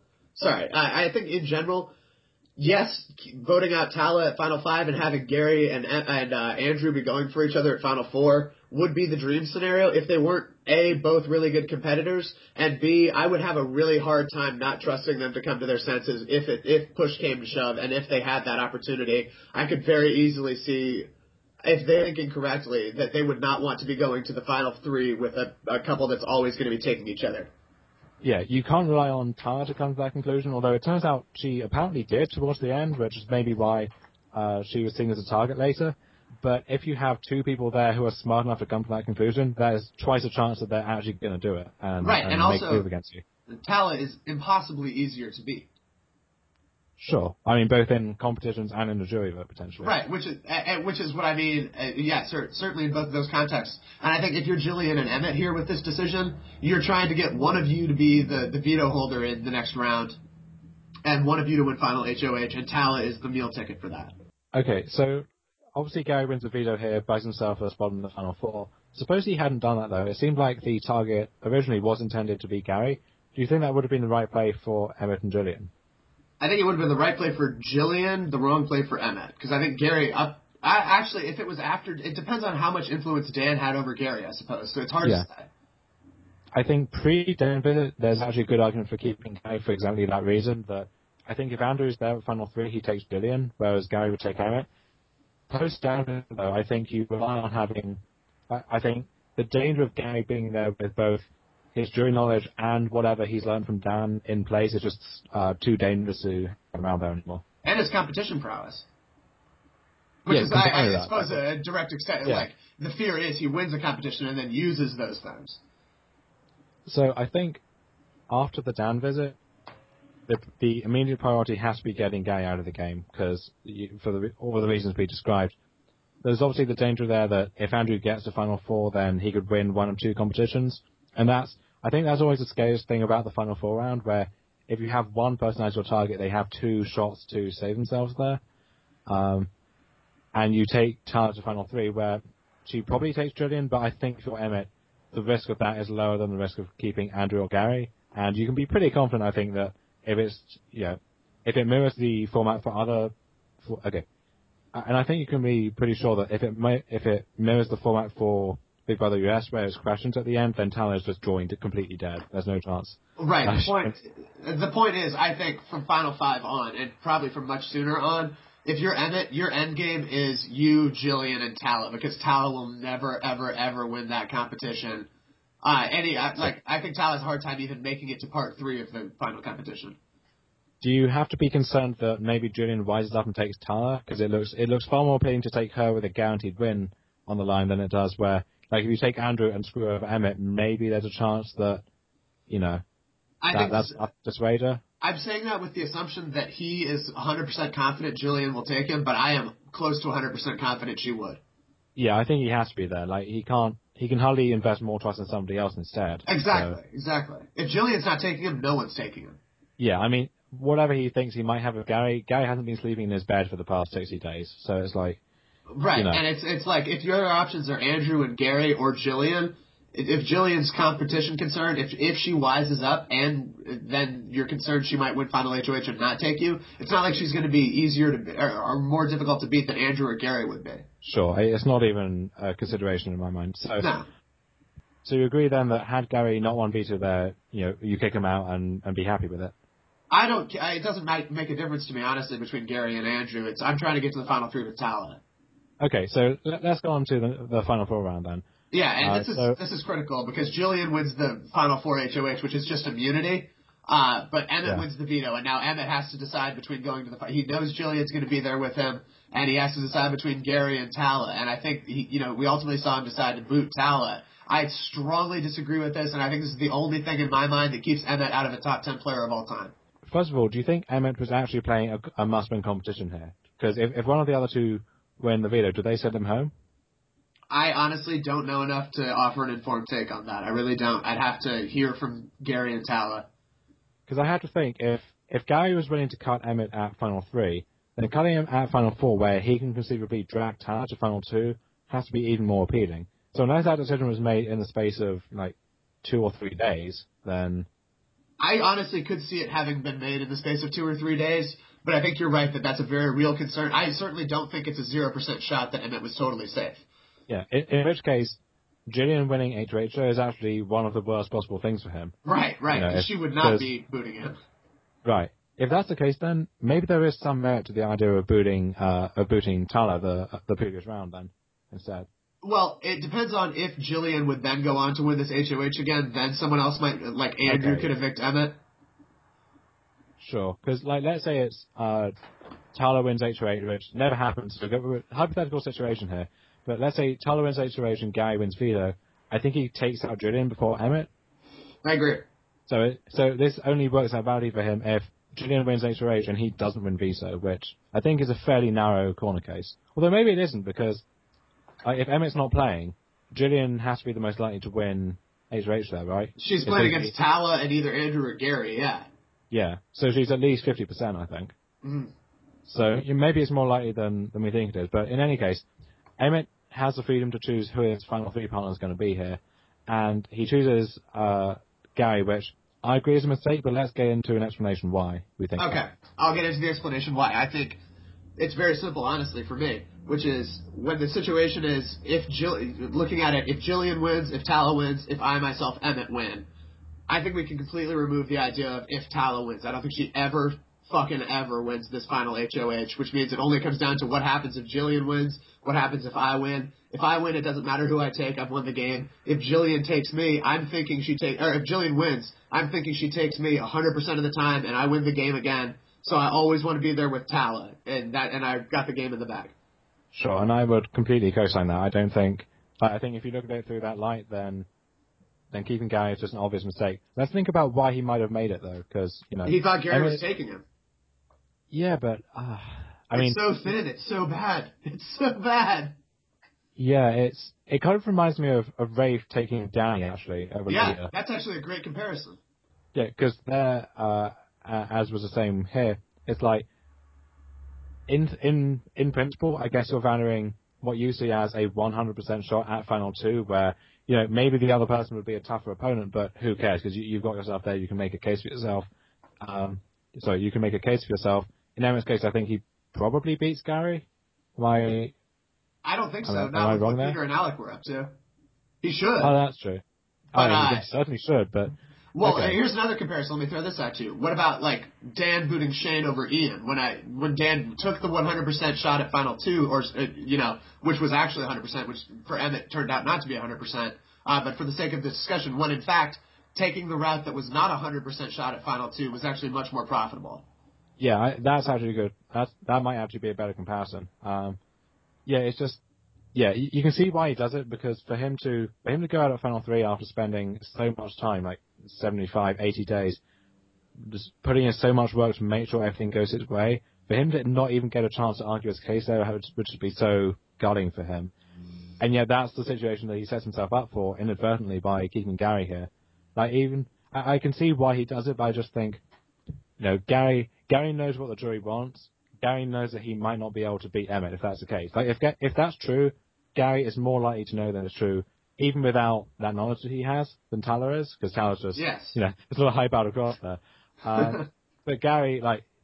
I think in general, yes, voting out Tala at Final Five and having Gary and Andrew be going for each other at Final Four would be the dream scenario if they weren't A, both really good competitors, and B, I would have a really hard time not trusting them to come to their senses if push came to shove, and if they had that opportunity. I could very easily see, if they're thinking correctly, that they would not want to be going to the Final Three with a couple that's always going to be taking each other. Yeah, you can't rely on Tara to come to that conclusion, although it turns out she apparently did towards the end, which is maybe why she was seen as a target later. But if you have two people there who are smart enough to come to that conclusion, there's twice a chance that they're actually going to do it and and make also, a move against you. Tala is impossibly easier to beat. Sure. I mean, both in competitions and in the jury vote, potentially. Right, which is what I mean, certainly in both of those contexts. And I think if you're Jillian and Emmett here with this decision, you're trying to get one of you to be the veto holder in the next round, and one of you to win final HOH, and Tala is the meal ticket for that. Okay, so obviously Gary wins the veto here, buys himself a spot in the Final Four. Suppose he hadn't done that, though. It seemed like the target originally was intended to be Gary. Do you think that would have been the right play for Emmett and Jillian? I think it would have been the right play for Jillian, the wrong play for Emmett. Because I think Gary, actually, if it was after, it depends on how much influence Dan had over Gary, I suppose. So it's hard to say. I think pre-Dan visit, there's actually a good argument for keeping Gary for exactly that reason. That I think if Andrew's there at Final Three, he takes Jillian, whereas Gary would take Emmett. Post-Dan visit, though, I think you rely on having, I think the danger of Gary being there with both his jury knowledge and whatever he's learned from Dan in place is just too dangerous to have around there anymore. And his competition prowess. Which is, I suppose, a direct extent. Yeah. Like, the fear is he wins a competition and then uses those things. So I think after the Dan visit, the immediate priority has to be getting Gary out of the game, because for all the reasons we described. there's obviously the danger there that if Andrew gets to Final Four, then he could win one of two competitions. And I think that's always the scariest thing about the Final Four round, where if you have one person as your target, they have two shots to save themselves there. And you take Tara to Final Three, where she probably takes Jillian, but I think for Emmett, the risk of that is lower than the risk of keeping Andrew or Gary. And you can be pretty confident, I think, that if it mirrors the format for other, and I think you can be pretty sure that if it mirrors the format for Big Brother US, where it's questions at the end, then Tala is just joined completely dead. There's no chance. Right. The point is, I think from Final Five on, and probably from much sooner on, if you're Emmett, your end game is you, Jillian, and Tala, because Tala will never, ever, ever win that competition. I think Tala has a hard time even making it to part 3 of the final competition. Do you have to be concerned that maybe Jillian rises up and takes Tala? Because it looks far more appealing to take her with a guaranteed win on the line than it does where, like, if you take Andrew and screw over Emmett, maybe there's a chance that, that's up to sway her. I'm saying that with the assumption that he is 100% confident Jillian will take him, but I am close to 100% confident she would. Yeah, I think he has to be there. Like, he can hardly invest more trust in somebody else instead. Exactly. If Jillian's not taking him, no one's taking him. Yeah, I mean, whatever he thinks he might have with Gary hasn't been sleeping in his bed for the past 60 days, so it's like... Right, and it's like, if your other options are Andrew and Gary or Jillian, if Jillian's competition concerned, if she wises up and then you're concerned she might win Final HOH and not take you, it's not like she's going to be easier to or more difficult to beat than Andrew or Gary would be. Sure, it's not even a consideration in my mind. No. So you agree then that had Gary not won veto there, you kick him out and be happy with it? It doesn't make a difference to me, honestly, between Gary and Andrew. I'm trying to get to the Final 3 with Tala. Okay, so let's go on to the Final Four round then. Yeah, and this is critical because Jillian wins the Final Four HOH, which is just immunity. But Emmett wins the veto, and now Emmett has to decide between going to the. He knows Jillian's going to be there with him, and he has to decide between Gary and Tala. And I think we ultimately saw him decide to boot Tala. I strongly disagree with this, and I think this is the only thing in my mind that keeps Emmett out of a top 10 player of all time. First of all, do you think Emmett was actually playing a must-win competition here? Because if one of the other two win the veto, do they send him home? I honestly don't know enough to offer an informed take on that. I really don't. I'd have to hear from Gary and Tala. Because I have to think, if Gary was willing to cut Emmett at Final 3, then cutting him at Final 4, where he can conceivably drag Tala to Final 2, has to be even more appealing. So unless that decision was made in the space of, 2 or 3 days, then... I honestly could see it having been made in the space of 2 or 3 days, but I think you're right that that's a very real concern. I certainly don't think it's a 0% shot that Emmett was totally safe. Yeah, in which case, Jillian winning HOH is actually one of the worst possible things for him. Right. She would not be booting him. Right. If that's the case, then maybe there is some merit to the idea of booting Tala the previous round then, instead. Well, it depends on if Jillian would then go on to win this HOH again, then someone else might, like Andrew could evict Emmett. Sure, because let's say it's Tala wins HOH, which never happens. So hypothetical situation here. But let's say Tala wins HOH and Gary wins veto. I think he takes out Jillian before Emmett. I agree. So this only works out badly for him if Jillian wins HOH and he doesn't win veto, which I think is a fairly narrow corner case. Although maybe it isn't, because if Emmett's not playing, Jillian has to be the most likely to win HOH there, right? She's playing against Tala and either Andrew or Gary, yeah. Yeah, so she's at least 50%, I think. Mm-hmm. So maybe it's more likely than we think it is. But in any case, Emmett has the freedom to choose who his Final 3 partner is going to be here. And he chooses Gary, which I agree is a mistake, but let's get into an explanation why we think Okay, I'll get into the explanation why. I think it's very simple, honestly, for me, which is when the situation is, looking at it, if Jillian wins, if Tala wins, if I, myself, Emmett win, I think we can completely remove the idea of if Tala wins. I don't think she ever wins this final HOH, which means it only comes down to what happens if Jillian wins, what happens if I win. If I win, it doesn't matter who I take, I've won the game. If Jillian takes me, if Jillian wins, I'm thinking she takes me 100% of the time and I win the game again. So I always want to be there with Tala, and I've got the game in the bag. Sure, and I would completely co-sign that. I think if you look at it through that light, then keeping Gary is just an obvious mistake. Let's think about why he might have made it, though, because, he thought Gary was taking him. Yeah, but, it's so thin, it's so bad. It's so bad. Yeah, it kind of reminds me of Rafe taking Danny actually over Yeah, later. that's actually a great comparison. Yeah, because there, as was the same here, it's like in principle, I guess you're valuing what you see as a 100% shot at final two, where maybe the other person would be a tougher opponent, but who cares? Because you've got yourself there, you can make a case for yourself. You can make a case for yourself. In Emmett's case, I think he probably beats Gary. I don't think so. Am Not I with wrong what there? Peter and Alec were up to. He should. Oh, that's true. But He certainly should, but... Well, okay. Here's another comparison. Let me throw this at you. What about like Dan booting Shane over Ian when Dan took the 100% shot at final two, or which was actually 100%, which for Emmett turned out not to be 100%. But for the sake of this discussion, when in fact taking the route that was not 100% shot at final two was actually much more profitable. Yeah, that's actually good. That might actually be a better comparison. It's just. Yeah, you can see why he does it, because for him to go out at final three after spending so much time, like 75, 80 days, just putting in so much work to make sure everything goes his way, for him to not even get a chance to argue his case there would just be so gutting for him. And yet that's the situation that he sets himself up for inadvertently by keeping Gary here. Like I can see why he does it, but I just think, Gary knows what the jury wants. Gary knows that he might not be able to beat Emmett if that's the case. Like if that's true, Gary is more likely to know that it's true, even without that knowledge that he has, than Tyler is, because Tyler's just it's a little hype out across there. But Gary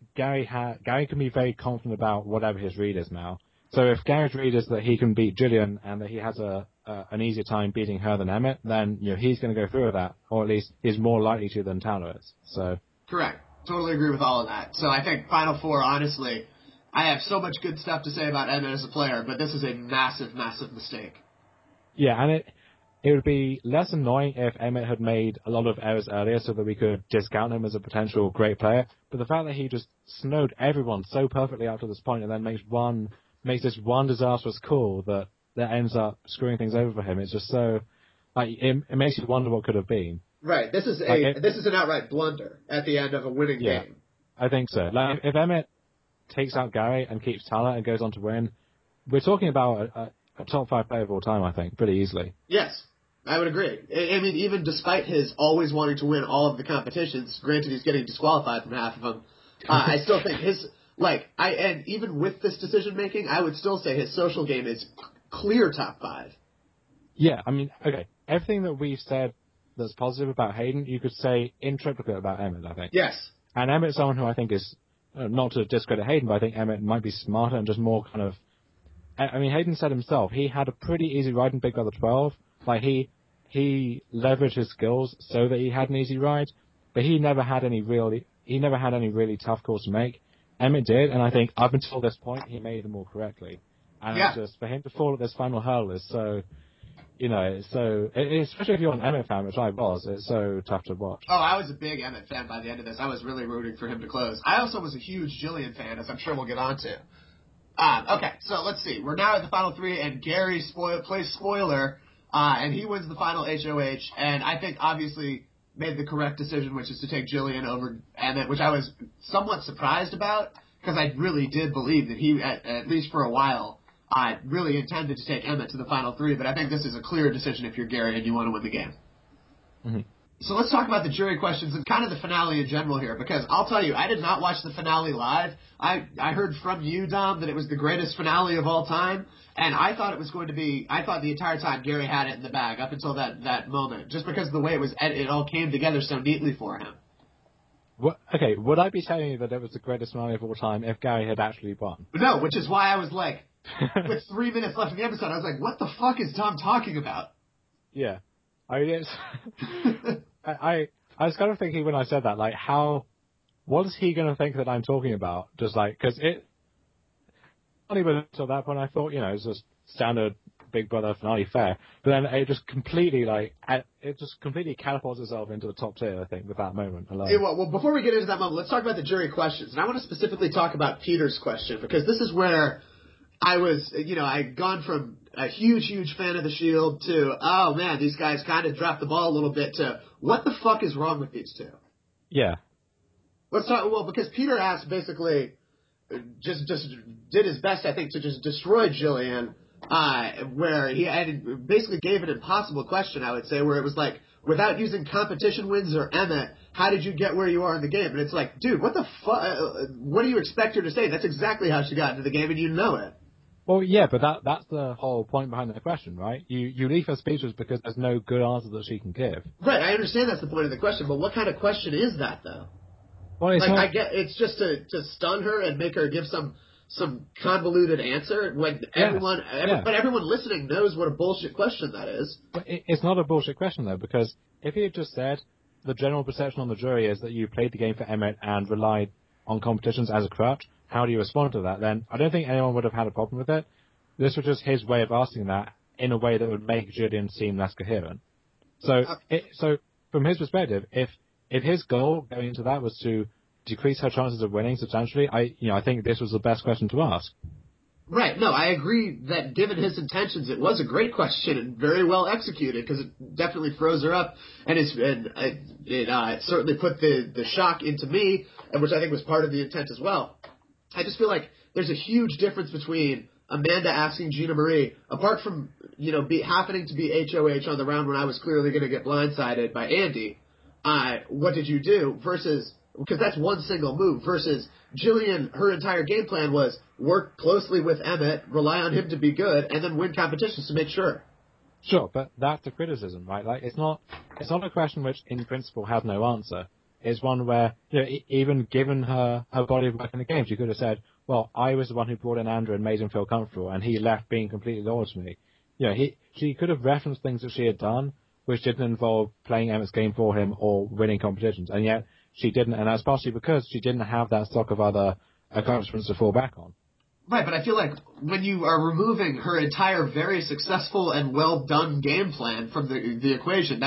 can be very confident about whatever his read is now. So if Gary's read is that he can beat Jillian and that he has an easier time beating her than Emmett, then he's going to go through with that, or at least he's more likely to than Tyler is. So correct. Totally agree with all of that. So I think Final Four, honestly, I have so much good stuff to say about Emmett as a player, but this is a massive, massive mistake. Yeah, and it would be less annoying if Emmett had made a lot of errors earlier so that we could discount him as a potential great player. But the fact that he just snowed everyone so perfectly up to this point and then makes this one disastrous call that ends up screwing things over for him, it's just so it makes you wonder what could have been. Right. This is an outright blunder at the end of a winning game. I think so. Like if Emmett takes out Gary and keeps Tyler and goes on to win, we're talking about a top 5 player of all time, I think, pretty easily. Yes, I would agree. I mean, even despite his always wanting to win all of the competitions, granted he's getting disqualified from half of them, I still think and even with this decision making, I would still say his social game is clear top 5. Yeah, I mean, okay, everything that we've said that's positive about Hayden, you could say in triplicate about Emmett, I think. Yes. And Emmett's someone who I think is, not to discredit Hayden, but I think Emmett might be smarter and just more kind of... I mean, Hayden said himself, he had a pretty easy ride in Big Brother 12. Like, he leveraged his skills so that he had an easy ride, but he never had any really tough calls to make. Emmett did, and I think up until this point, he made them all correctly. And it's just, for him to fall at this final hurdle is so... especially if you're an Emmett fan, which I was, it's so tough to watch. Oh, I was a big Emmett fan by the end of this. I was really rooting for him to close. I also was a huge Jillian fan, as I'm sure we'll get on to. Okay, so let's see. We're now at the final 3, and Gary plays spoiler, and he wins the final HOH, and I think obviously made the correct decision, which is to take Jillian over Emmett, which I was somewhat surprised about, because I really did believe that he, at least for a while, I really intended to take Emmett to the final 3, but I think this is a clear decision if you're Gary and you want to win the game. Mm-hmm. So let's talk about the jury questions and kind of the finale in general here, because I'll tell you, I did not watch the finale live. I heard from you, Dom, that it was the greatest finale of all time, and I thought the entire time Gary had it in the bag up until that moment, just because of the way it all came together so neatly for him. Okay, would I be telling you that it was the greatest finale of all time if Gary had actually won? No, which is why I was like, with 3 minutes left in the episode, I was like, what the fuck is Dom talking about? Yeah. I mean, I was kind of thinking when I said that, like, what is he going to think that I'm talking about? Just like, because not even until that point I thought, it's just standard Big Brother finale fare. But then it just completely, catapults itself into the top tier, I think, with that moment alone. Yeah, well, before we get into that moment, let's talk about the jury questions. And I want to specifically talk about Peter's question, because this is where I was, I'd gone from a huge, huge fan of The Shield to, oh man, these guys kind of dropped the ball a little bit, to what the fuck is wrong with these two? Yeah. Let's talk, because Peter asked basically, just did his best, I think, to just destroy Jillian, where he basically gave an impossible question, I would say, where it was like, without using competition wins or Emmett, how did you get where you are in the game? And it's like, dude, what the fuck? What do you expect her to say? That's exactly how she got into the game, and you know it. Well, yeah, but that's the whole point behind the question, right? You leave her speechless because there's no good answer that she can give. Right, I understand that's the point of the question, but what kind of question is that, though? Well, it's I get it's just to stun her and make her give some convoluted answer when everyone listening knows what a bullshit question that is. But it's not a bullshit question, though, because if he had just said the general perception on the jury is that you played the game for Emmett and relied on competitions as a crutch, how do you respond to that? Then I don't think anyone would have had a problem with it. This was just his way of asking that in a way that would make Jillian seem less coherent. So from his perspective, if his goal going into that was to decrease her chances of winning substantially, I think this was the best question to ask. Right. No, I agree that given his intentions, it was a great question and very well executed because it definitely froze her up, and it certainly put the shock into me, which I think was part of the intent as well. I just feel like there's a huge difference between Amanda asking Gina Marie, apart from happening to be HOH on the round when I was clearly going to get blindsided by Andy. What did you do? Versus, because that's one single move, versus Jillian, her entire game plan was work closely with Emmett, rely on him to be good, and then win competitions to make sure. Sure, but that's the criticism, right? Like, it's not a question which, in principle, has no answer. It's one where, even given her body of work in the game, she could have said, well, I was the one who brought in Andrew and made him feel comfortable, and he left being completely loyal to me. She could have referenced things that she had done, which didn't involve playing Emmett's game for him or winning competitions, and yet she didn't, and that's partially because she didn't have that stock of other accomplishments to fall back on. Right, but I feel like when you are removing her entire very successful and well done game plan from the equation,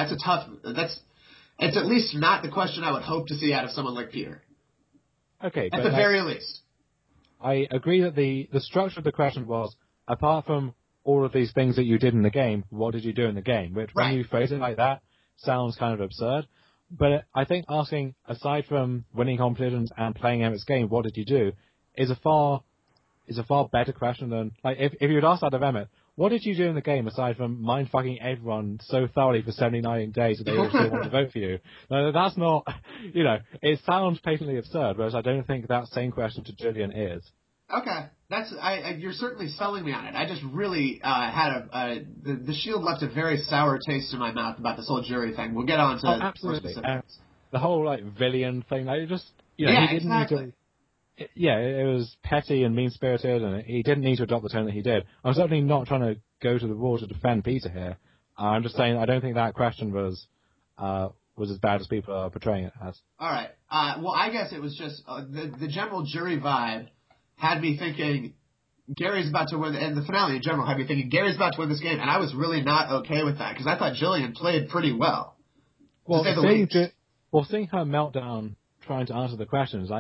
it's at least not the question I would hope to see out of someone like Peter. Okay, at the very least. I agree that the structure of the question was, apart from all of these things that you did in the game, what did you do in the game? Which, when you phrase it like that, sounds kind of absurd. But I think asking, aside from winning competitions and playing Emmett's game, what did you do, is a far better question than, like, if you had asked that of Emmett, what did you do in the game aside from mind-fucking everyone so thoroughly for 79 days that they all still want to vote for you? No, that's not, it sounds patently absurd, whereas I don't think that same question to Jillian is. Okay. You're certainly selling me on it. I just really had the Shield left a very sour taste in my mouth about this whole jury thing. We'll get on to absolutely. The whole, Villian thing, he didn't exactly. need to... Yeah, it was petty and mean-spirited, and he didn't need to adopt the tone that he did. I'm certainly not trying to go to the wall to defend Peter here. I'm just saying I don't think that question was as bad as people are portraying it as. All right. Well, I guess it was just the general jury vibe had me thinking Gary's about to win, and the finale in general had me thinking Gary's about to win this game, and I was really not okay with that because I thought Jillian played pretty well. Well, seeing her meltdown trying to answer the questions,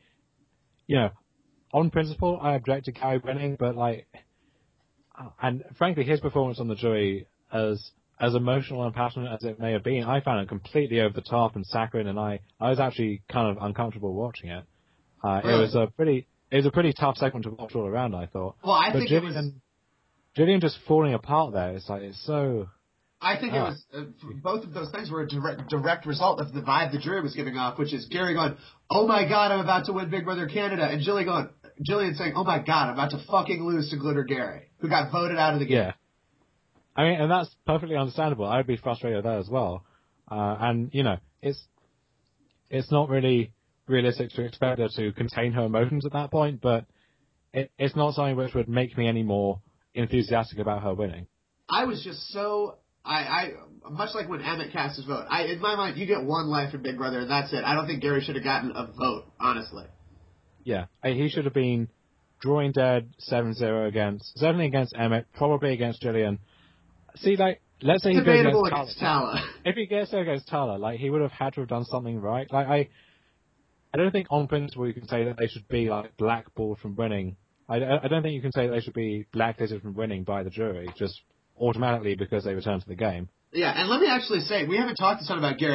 on principle, I object to Gary winning, but and frankly, his performance on the jury, as emotional and passionate as it may have been, I found it completely over the top and saccharine, and I was actually kind of uncomfortable watching it. Really? It was a pretty tough segment to watch all around, I thought. Well, I think Jillian just falling apart there. It's so. I think it was both of those things were a direct result of the vibe the jury was giving off, which is Gary going, "Oh my God, I'm about to win Big Brother Canada," and Jillian saying, "Oh my God, I'm about to fucking lose to Glitter Gary, who got voted out of the game." Yeah, I mean, and that's perfectly understandable. I'd be frustrated there as well, and it's not really realistic to expect her to contain her emotions at that point, but it's not something which would make me any more enthusiastic about her winning. I was just so. I much like when Emmett cast his vote. In my mind, you get one life in Big Brother, and that's it. I don't think Gary should have gotten a vote, honestly. Yeah, he should have been drawing dead 7-0 certainly against Emmett, probably against Jillian. See, let's say he goes against Tala. If he gets there against Tala, he would have had to have done something right. I don't think on principle you can say that they should be blackballed from winning. I don't think you can say that they should be blacklisted from winning by the jury, just automatically because they return to the game. Yeah, and let me actually say, we haven't talked a ton about Gary.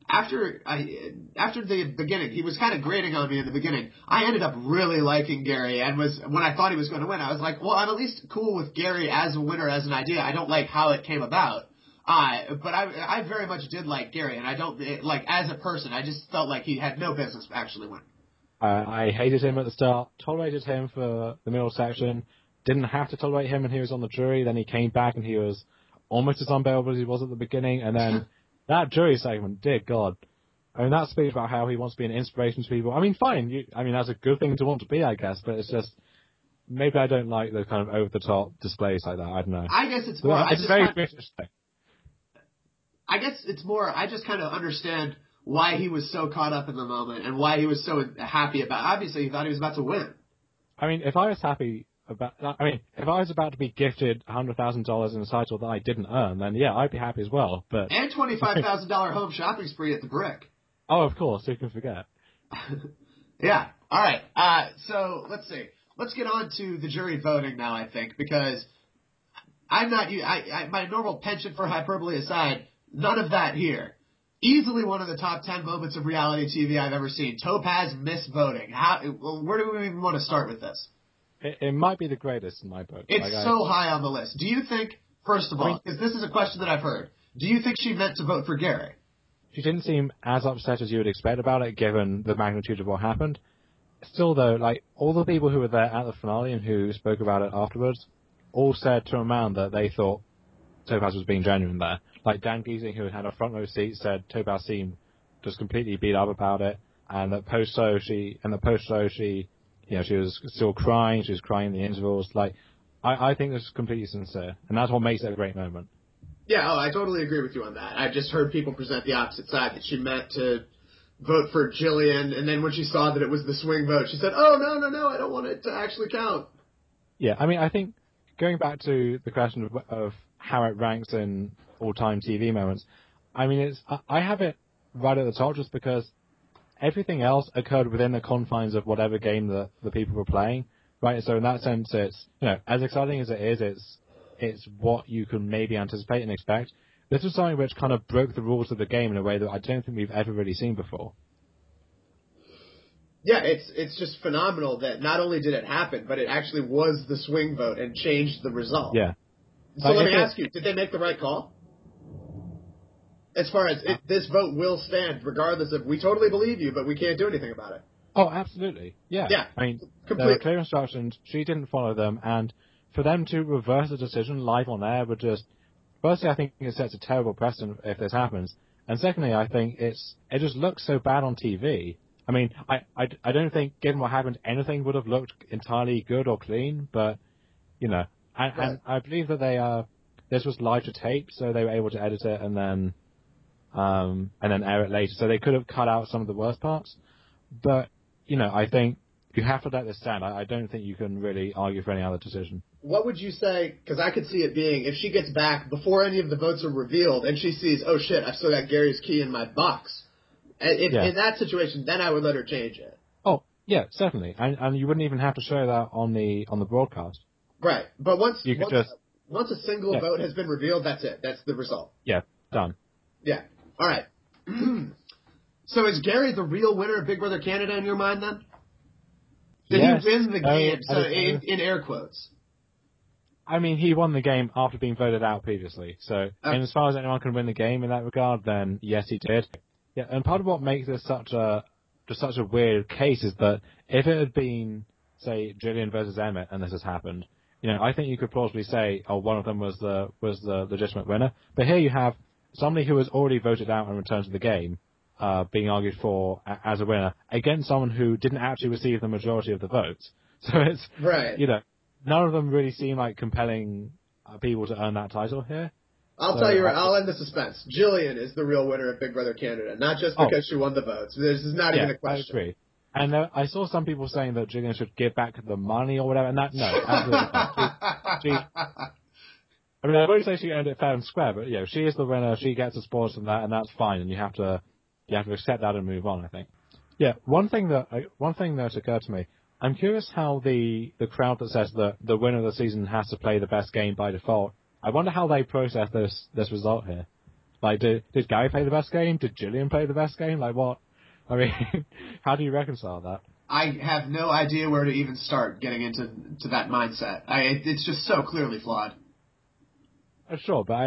after the beginning, he was kind of grating on me in the beginning. I ended up really liking Gary, and when I thought he was going to win, I was like, well, I'm at least cool with Gary as a winner, as an idea. I don't like how it came about. But I very much did like Gary, and I don't, as a person, I just felt like he had no business actually winning. I hated him at the start, tolerated him for the middle section, didn't have to tolerate him when he was on the jury, then he came back and he was almost as unbearable as he was at the beginning, and then that jury segment, dear God. I mean, that speech about how he wants to be an inspiration to people. I mean, fine. That's a good thing to want to be, I guess, but it's just, maybe I don't like the kind of over-the-top displays like that. I don't know. I guess it's more... It's very British thing. I guess it's more, I just kind of understand why he was so caught up in the moment and why he was so happy about, obviously he thought he was about to win. I mean, if I was about to be gifted $100,000 in a title that I didn't earn, then yeah, I'd be happy as well. But and $25,000 home shopping spree at the Brick. Oh, of course, who can forget? Yeah. All right. So let's see. Let's get on to the jury voting now, I think, because I'm not, my normal penchant for hyperbole aside, none of that here. Easily one of the top 10 moments of reality TV I've ever seen. Topaz misvoting. Where do we even want to start with this? It might be the greatest in my book. It's so high on the list. Do you think, first of all, because this is a question that I've heard, do you think she meant to vote for Gary? She didn't seem as upset as you would expect about it, given the magnitude of what happened. Still, though, all the people who were there at the finale and who spoke about it afterwards all said to a man that they thought Topaz was being genuine there. Like Dan Giesing, who had a front row seat, said Topaz seemed just completely beat up about it, and that post-show she was still crying. She was crying in the intervals. I think this is completely sincere, and that's what makes it a great moment. Yeah, I totally agree with you on that. I've just heard people present the opposite side, that she meant to vote for Jillian, and then when she saw that it was the swing vote, she said, oh, no, I don't want it to actually count. Yeah, I think going back to the question of how it ranks in all-time TV moments, I have it right at the top just because everything else occurred within the confines of whatever game the people were playing, right? So in that sense, it's, as exciting as it is, it's what you can maybe anticipate and expect. This was something which kind of broke the rules of the game in a way that I don't think we've ever really seen before. Yeah, it's just phenomenal that not only did it happen, but it actually was the swing vote and changed the result. Yeah. So let me ask you, did they make the right call? As far as this vote will stand, regardless of, we totally believe you, but we can't do anything about it. Oh, absolutely. Yeah. Yeah. There were clear instructions. She didn't follow them, and for them to reverse the decision live on air would just, firstly, I think it sets a terrible precedent if this happens, and secondly, I think it just looks so bad on TV. I don't think, given what happened, anything would have looked entirely good or clean, but, and I believe that this was live to tape, so they were able to edit it and then air it later. So they could have cut out some of the worst parts. But, I think you have to let this stand. I don't think you can really argue for any other decision. What would you say, because I could see it being, if she gets back before any of the votes are revealed and she sees, oh shit, I've still got Gary's key in my box. In that situation, then I would let her change it. Oh, yeah, certainly. And you wouldn't even have to show that on the broadcast. Right. But once a single vote has been revealed, that's it. That's the result. Yeah, done. Yeah. All right. So is Gary the real winner of Big Brother Canada in your mind then? Did he win the game? So in air quotes. He won the game after being voted out previously. So, and as far as anyone can win the game in that regard, then yes, he did. Yeah, and part of what makes this such a weird case is that if it had been, say, Jillian versus Emmett, and this has happened, I think you could plausibly say, oh, one of them was the legitimate winner. But here you have somebody who was already voted out and returned to the game, being argued for as a winner against someone who didn't actually receive the majority of the votes. So it's right. None of them really seem like compelling people to earn that title here. I'll end the suspense. Jillian is the real winner of Big Brother Canada, not just because she won the votes. This is not even a question. I agree. And I saw some people saying that Jillian should give back the money or whatever, and no, absolutely not. I won't say she earned it fair and square, but she is the winner. She gets the spoils from that, and that's fine. And you have to accept that and move on, I think. Yeah, one thing that occurred to me. I'm curious how the crowd that says that the winner of the season has to play the best game by default. I wonder how they process this result here. Like, did Gary play the best game? Did Jillian play the best game? Like, what? I mean, how do you reconcile that? I have no idea where to even start getting into that mindset. It's just so clearly flawed. Sure, but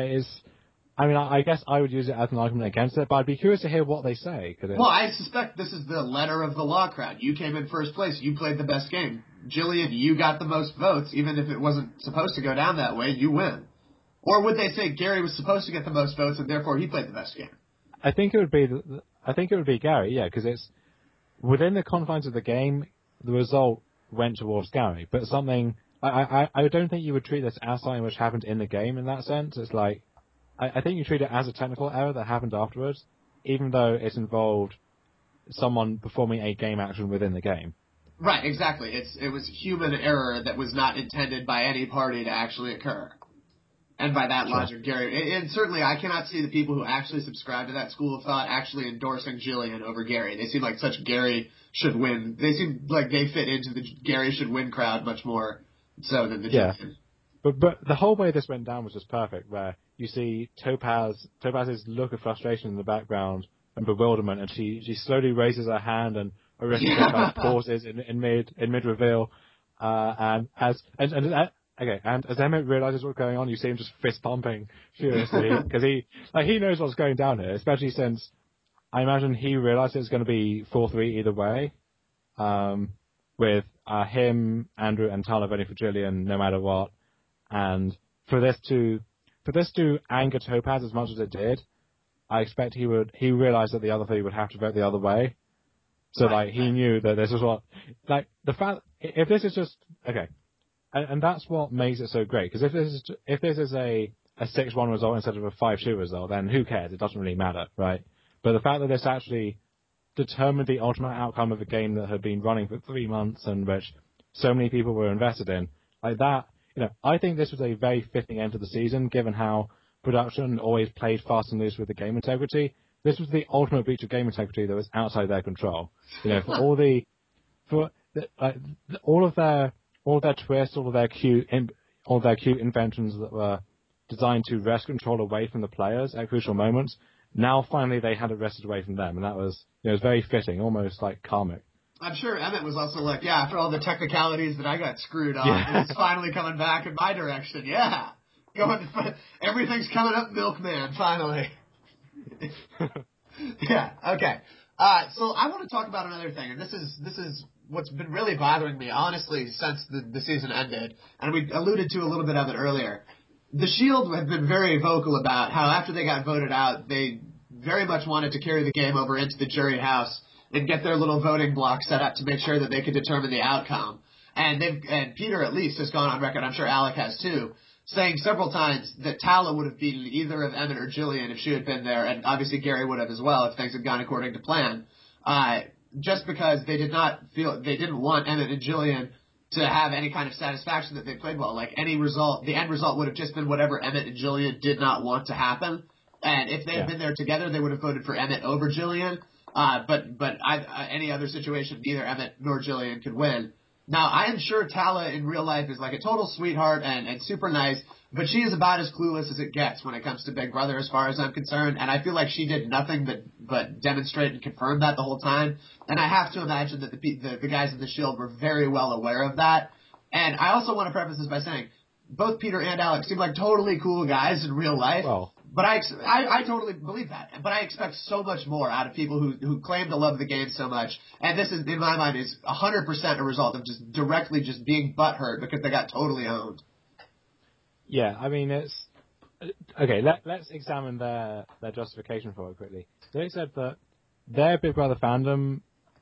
I guess I would use it as an argument against it, but I'd be curious to hear what they say. Well, I suspect this is the letter of the law crowd. You came in first place. You played the best game. Jillian, you got the most votes, even if it wasn't supposed to go down that way. You win. Or would they say Gary was supposed to get the most votes and therefore he played the best game? I think it would be Gary, yeah, because it's within the confines of the game. The result went towards Gary, but something I don't think you would treat this as something which happened in the game in that sense. It's like I think you treat it as a technical error that happened afterwards, even though it involved someone performing a game action within the game. Right, exactly. It was human error that was not intended by any party to actually occur. And by that logic, Gary, and certainly I cannot see the people who actually subscribe to that school of thought actually endorsing Jillian over Gary. They seem like such Gary should win. They seem like they fit into the Gary should win crowd much more so than the Jillian. But the whole way this went down was just perfect, where you see Topaz's look of frustration in the background and bewilderment, and she slowly raises her hand, and Arista kind of pauses in mid reveal, and as Emmett realizes what's going on, you see him just fist pumping furiously because he knows what's going down here, especially since I imagine he realized it's going to be 4-3 either way, with him, Andrew, and Tala voting for Jillian no matter what. And for this to anger Topaz as much as it did, I expect he realized that the other three would have to vote the other way. So he knew that this was what, the fact, if this is just, okay, and that's what makes it so great, because if this is a 6-1 result instead of a 5-2 result, then who cares? It doesn't really matter, right? But the fact that this actually determined the ultimate outcome of a game that had been running for 3 months and which so many people were invested in, like that, I think this was a very fitting end to the season, given how production always played fast and loose with the game integrity. This was the ultimate breach of game integrity that was outside their control. For all of their twists, all of their cute inventions that were designed to wrest control away from the players at crucial moments. Now finally they had it wrested away from them, and that was it was very fitting, almost like karmic. I'm sure Emmett was also like, yeah, after all the technicalities that I got screwed on, it's finally coming back in my direction. Yeah. Everything's coming up, Milkman, finally. Yeah, okay. So I want to talk about another thing, and this is what's been really bothering me, honestly, since the season ended, and we alluded to a little bit of it earlier. The Shield have been very vocal about how after they got voted out, they very much wanted to carry the game over into the jury house and get their little voting block set up to make sure that they could determine the outcome. And Peter at least has gone on record, I'm sure Alec has too, saying several times that Tala would have beaten either of Emmett or Jillian if she had been there, and obviously Gary would have as well if things had gone according to plan. Just because they didn't want Emmett and Jillian to have any kind of satisfaction that they played well. Like any result, the end result would have just been whatever Emmett and Jillian did not want to happen. And if they had been there together, they would have voted for Emmett over Jillian. But any other situation, neither Emmett nor Jillian could win. Now, I am sure Tala in real life is like a total sweetheart and super nice, but she is about as clueless as it gets when it comes to Big Brother as far as I'm concerned, and I feel like she did nothing but demonstrate and confirm that the whole time. And I have to imagine that the guys in the Shield were very well aware of that. And I also want to preface this by saying, both Peter and Alex seem like totally cool guys in real life. Well, but I totally believe that. But I expect so much more out of people who claim to love the game so much. And this is, in my mind, is 100% a result of just directly just being butthurt because they got totally owned. Yeah, I mean, it's... Okay, let's examine their justification for it quickly. They said that their Big Brother fandom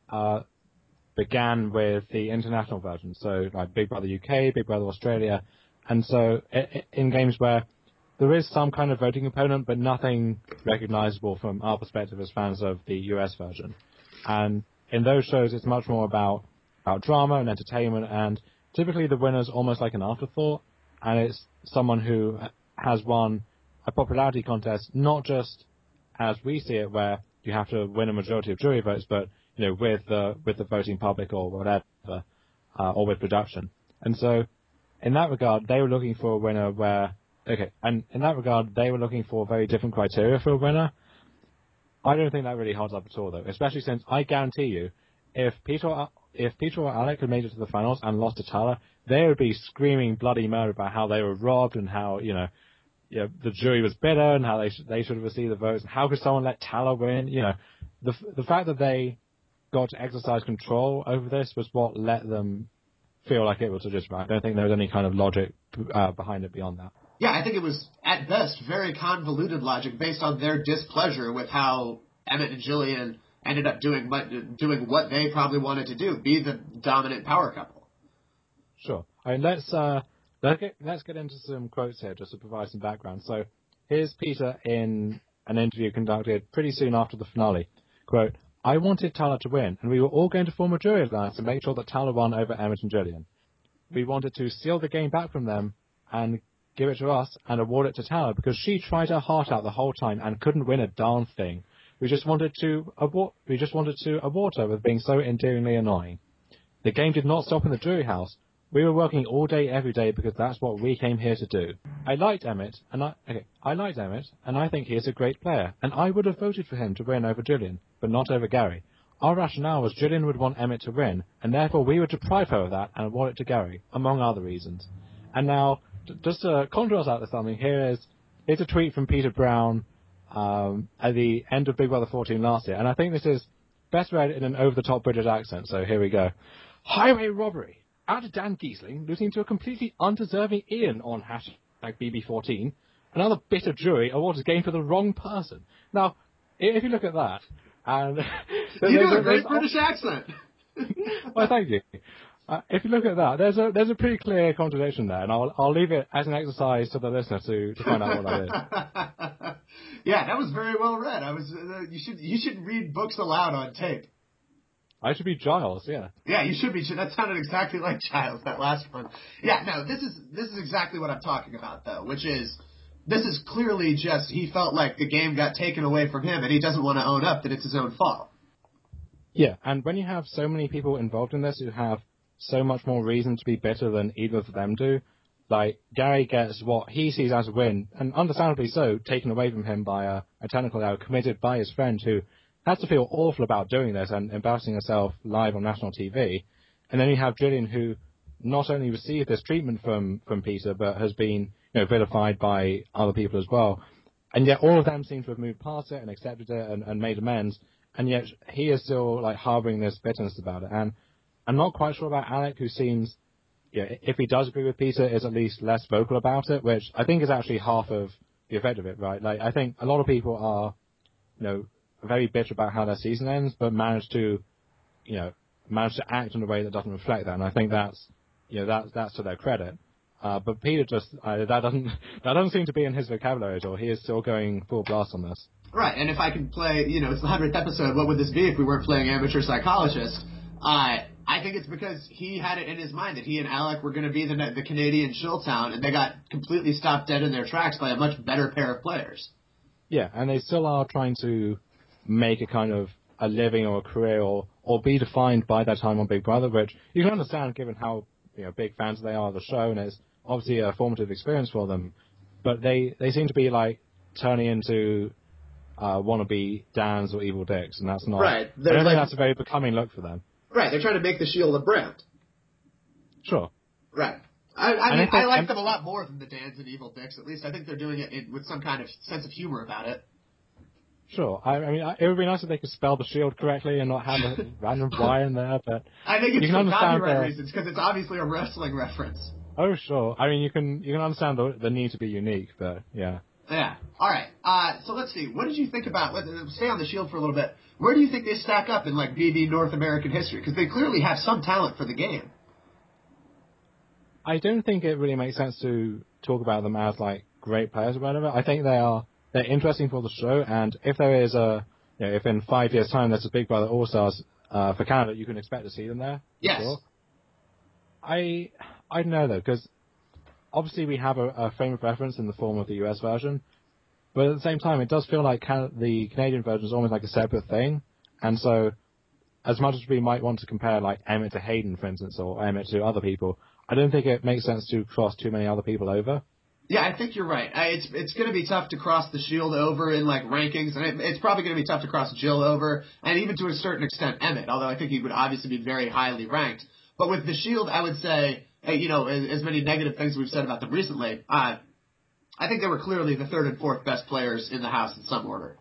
began with the international version, so like Big Brother UK, Big Brother Australia, and so in games where there is some kind of voting component, but nothing recognizable from our perspective as fans of the US version. And in those shows, it's much more about drama and entertainment, and typically the winner's almost like an afterthought, and it's someone who has won a popularity contest, not just as we see it, where you have to win a majority of jury votes, but with the voting public or whatever, or with production. And so, in that regard, they were looking for a winner where Okay, and in that regard, they were looking for very different criteria for a winner. I don't think that really holds up at all, though, especially since I guarantee you, if Peter or Alec had made it to the finals and lost to Tyler, they would be screaming bloody murder about how they were robbed and how, the jury was bitter and how they should have received the votes and how could someone let Tyler win? The fact that they got to exercise control over this was what let them feel like it was legitimate. I don't think there was any kind of logic behind it beyond that. Yeah, I think it was, at best, very convoluted logic based on their displeasure with how Emmett and Jillian ended up doing what they probably wanted to do, be the dominant power couple. Sure. I mean, let's get into some quotes here just to provide some background. So here's Peter in an interview conducted pretty soon after the finale. Quote, "I wanted Tyler to win, and we were all going to form a jury alliance to make sure that Tyler won over Emmett and Jillian. We wanted to steal the game back from them and give it to us and award it to Tyler because she tried her heart out the whole time and couldn't win a darn thing. We just wanted to award her with being so endearingly annoying. The game did not stop in the jury house. We were working all day, every day, because that's what we came here to do. I liked Emmett, and I think he is a great player, and I would have voted for him to win over Jillian, but not over Gary. Our rationale was Jillian would want Emmett to win, and therefore we would deprive her of that and award it to Gary, among other reasons." And now, just to contrast out the something, here's a tweet from Peter Brown at the end of Big Brother 14 last year, and I think this is best read in an over-the-top British accent, so here we go. "Highway robbery. Add Dan Giesling losing to a completely undeserving Ian on #BB14. Another bitter jury awards a game for the wrong person." Now, if you look at that, and you do a great British accent. Well, thank you. If you look at that, there's a pretty clear contradiction there, and I'll leave it as an exercise to the listener to find out what that is. Yeah, that was very well read. You should read books aloud on tape. I should be Giles, yeah. Yeah, you should be. That sounded exactly like Giles, that last one. Yeah, no, this is exactly what I'm talking about, though, which is, this is clearly just, he felt like the game got taken away from him, and he doesn't want to own up that it's his own fault. Yeah, and when you have so many people involved in this who have so much more reason to be bitter than either of them do, like, Gary gets what he sees as a win, and understandably so, taken away from him by a technical error committed by his friend who has to feel awful about doing this and embarrassing herself live on national TV. And then you have Jillian, who not only received this treatment from Peter, but has been vilified by other people as well. And yet all of them seem to have moved past it and accepted it and made amends. And yet he is still harboring this bitterness about it. And I'm not quite sure about Alec, who seems, if he does agree with Peter, is at least less vocal about it, which I think is actually half of the effect of it, right? Like, I think a lot of people are, very bitter about how their season ends, but manage to act in a way that doesn't reflect that. And I think that's to their credit. But Peter just, that doesn't seem to be in his vocabulary at all. He is still going full blast on this. Right, and if I can play, it's the 100th episode, what would this be if we weren't playing amateur psychologist? I think it's because he had it in his mind that he and Alec were going to be the Canadian Chilltown, and they got completely stopped dead in their tracks by a much better pair of players. Yeah, and they still are trying to make a kind of a living or a career or be defined by their time on Big Brother, which you can understand given how big fans they are of the show, and it's obviously a formative experience for them. But they seem to be turning into wannabe Dans or Evil Dicks, and that's not. Right. I don't think that's a very becoming look for them. Right. They're trying to make the Shield a brand. Sure. Right. I like them a lot more than the Dans and Evil Dicks. At least I think they're doing it with some kind of sense of humor about it. Sure. I mean, it would be nice if they could spell the Shield correctly and not have a random Y in there, but I think it's for copyright reasons, because it's obviously a wrestling reference. Oh, sure. I mean, you can understand the need to be unique, but yeah. Yeah. All right. So let's see. What did you think about? Stay on the Shield for a little bit. Where do you think they stack up in BB North American history? Because they clearly have some talent for the game. I don't think it really makes sense to talk about them as great players or whatever. I think they're interesting for the show, and if there is if in 5 years' time there's a Big Brother All Stars for Canada, you can expect to see them there. Yes. Sure. I don't know though, because obviously we have a frame of reference in the form of the US version, but at the same time it does feel like the Canadian version is almost like a separate thing, and so as much as we might want to compare Emmett to Hayden, for instance, or Emmett to other people, I don't think it makes sense to cross too many other people over. Yeah, I think you're right. It's going to be tough to cross the Shield over in like rankings, and it's probably going to be tough to cross Jill over, and even to a certain extent Emmett. Although I think he would obviously be very highly ranked. But with the Shield, I would say, as many negative things we've said about them recently, I think they were clearly the third and fourth best players in the house in some order.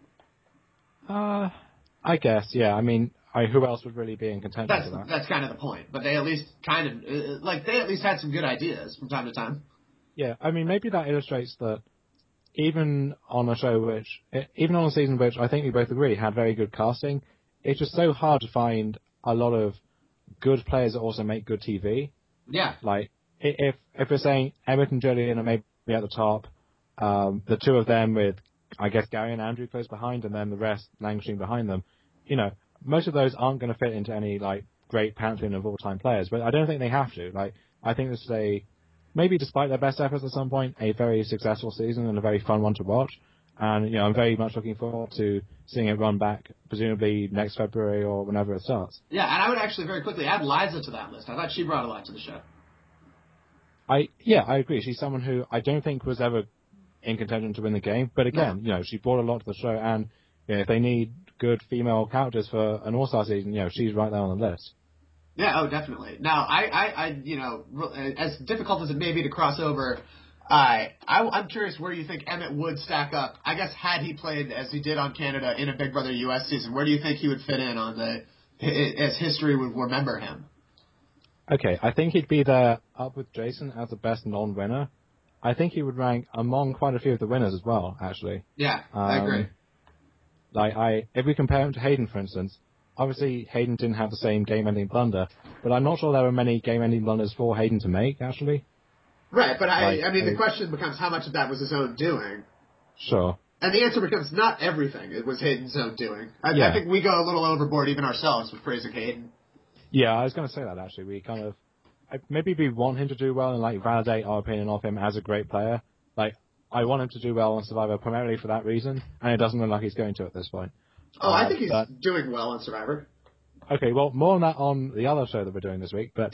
I guess, yeah. I mean, who else would really be in contention for that? That's kind of the point. But they at least they at least had some good ideas from time to time. Yeah, I mean, maybe that illustrates that even on a season which I think we both agree had very good casting, it's just so hard to find a lot of good players that also make good TV. Yeah. Like, if we're saying Emmett and Jillian are maybe at the top, the two of them with, I guess, Gary and Andrew close behind, and then the rest languishing behind them, most of those aren't going to fit into any, like, great pantheon of all-time players, but I don't think they have to. Like, I think this is maybe despite their best efforts at some point, a very successful season and a very fun one to watch. And, I'm very much looking forward to seeing it run back, presumably next February or whenever it starts. Yeah, and I would actually very quickly add Liza to that list. I thought she brought a lot to the show. I agree. She's someone who I don't think was ever in contention to win the game. But again, she brought a lot to the show. And if they need good female characters for an All-Star season, she's right there on the list. Yeah, oh, definitely. Now, as difficult as it may be to cross over, I'm curious where you think Emmett would stack up. I guess had he played as he did on Canada in a Big Brother US season, where do you think he would fit in as history would remember him? Okay, I think he'd be there up with Jason as the best non-winner. I think he would rank among quite a few of the winners as well, actually. Yeah, I agree. If we compare him to Hayden, for instance, obviously Hayden didn't have the same game-ending blunder, but I'm not sure there were many game-ending blunders for Hayden to make, actually. Right, but the question becomes how much of that was his own doing. Sure. And the answer becomes not everything. It was Hayden's own doing. I think we go a little overboard even ourselves with praising Hayden. Yeah, I was going to say that, actually. We kind of... Maybe we want him to do well and, validate our opinion of him as a great player. I want him to do well on Survivor primarily for that reason, and it doesn't look like he's going to at this point. Oh, I think he's doing well on Survivor. Okay, well, more on that on the other show that we're doing this week, but...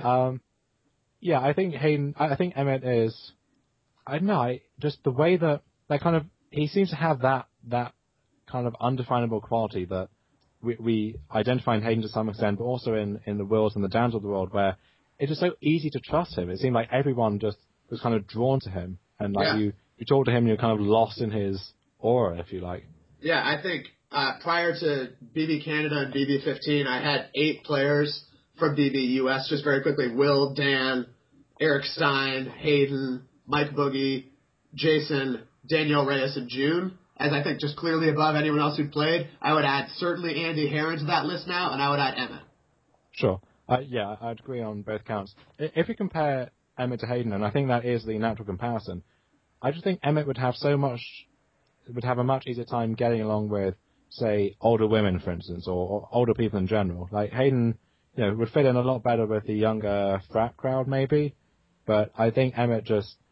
yeah, I think Emmett is... I don't know, just the way that he seems to have that kind of undefinable quality that we identify in Hayden to some extent, but also in the Wills and the Dans of the world, where it's just so easy to trust him. It seemed like everyone just was kind of drawn to him, and you talk to him, you're kind of lost in his aura, if you like. Yeah, I think prior to BB Canada and BB 15, I had 8 players from BB US, just very quickly: Will, Dan, Eric Stein, Hayden, Mike Boogie, Jason, Danielle Reyes, and June, as I think just clearly above anyone else who played. I would add certainly Andy Herron to that list now, and I would add Emmett. Sure. I'd agree on both counts. If you compare Emmett to Hayden, and I think that is the natural comparison, I just think Emmett would have a much easier time getting along with, say, older women, for instance, or older people in general. Like Hayden, would fit in a lot better with the younger frat crowd, maybe. But I think Emmett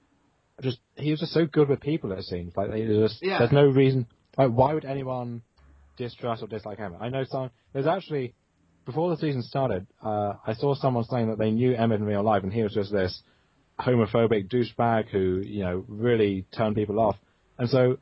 he was just so good with people, it seems. There's no reason. Why would anyone distrust or dislike Emmett? I know there's actually, before the season started, I saw someone saying that they knew Emmett in real life, and he was just this homophobic douchebag who, really turned people off. And so,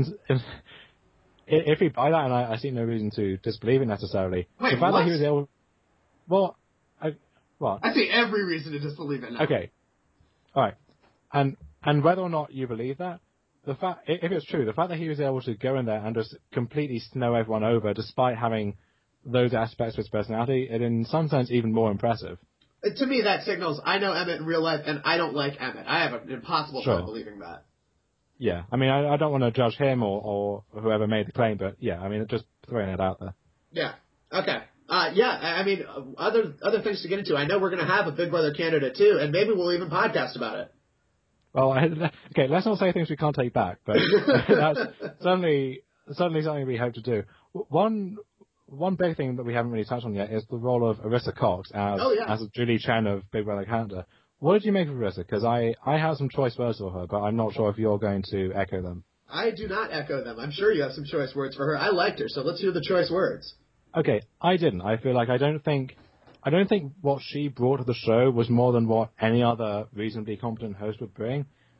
if we buy that, and I see no reason to disbelieve it necessarily, Wait, the fact what? that he was able... Well, I see every reason to disbelieve it now. Okay. All right. And whether or not you believe that, if it's true, the fact that he was able to go in there and just completely snow everyone over, despite having those aspects of his personality, it in some sense even more impressive. To me, that signals I know Emmett in real life, and I don't like Emmett. I have an impossible time believing that. Yeah, I mean, I don't want to judge him or whoever made the claim, but yeah, I mean, just throwing it out there. Yeah. Okay. I mean, other things to get into. I know we're going to have a Big Brother Canada too, and maybe we'll even podcast about it. Well, okay, let's not say things we can't take back, but that's certainly something we hope to do. One big thing that we haven't really touched on yet is the role of Arisa Cox as Julie Chen of Big Brother Canada. What did you make of Arisa? Because I have some choice words for her, but I'm not sure if you're going to echo them. I do not echo them. I'm sure you have some choice words for her. I liked her, so let's hear the choice words. Okay, I didn't. I feel like I don't think what she brought to the show was more than what any other reasonably competent host would bring.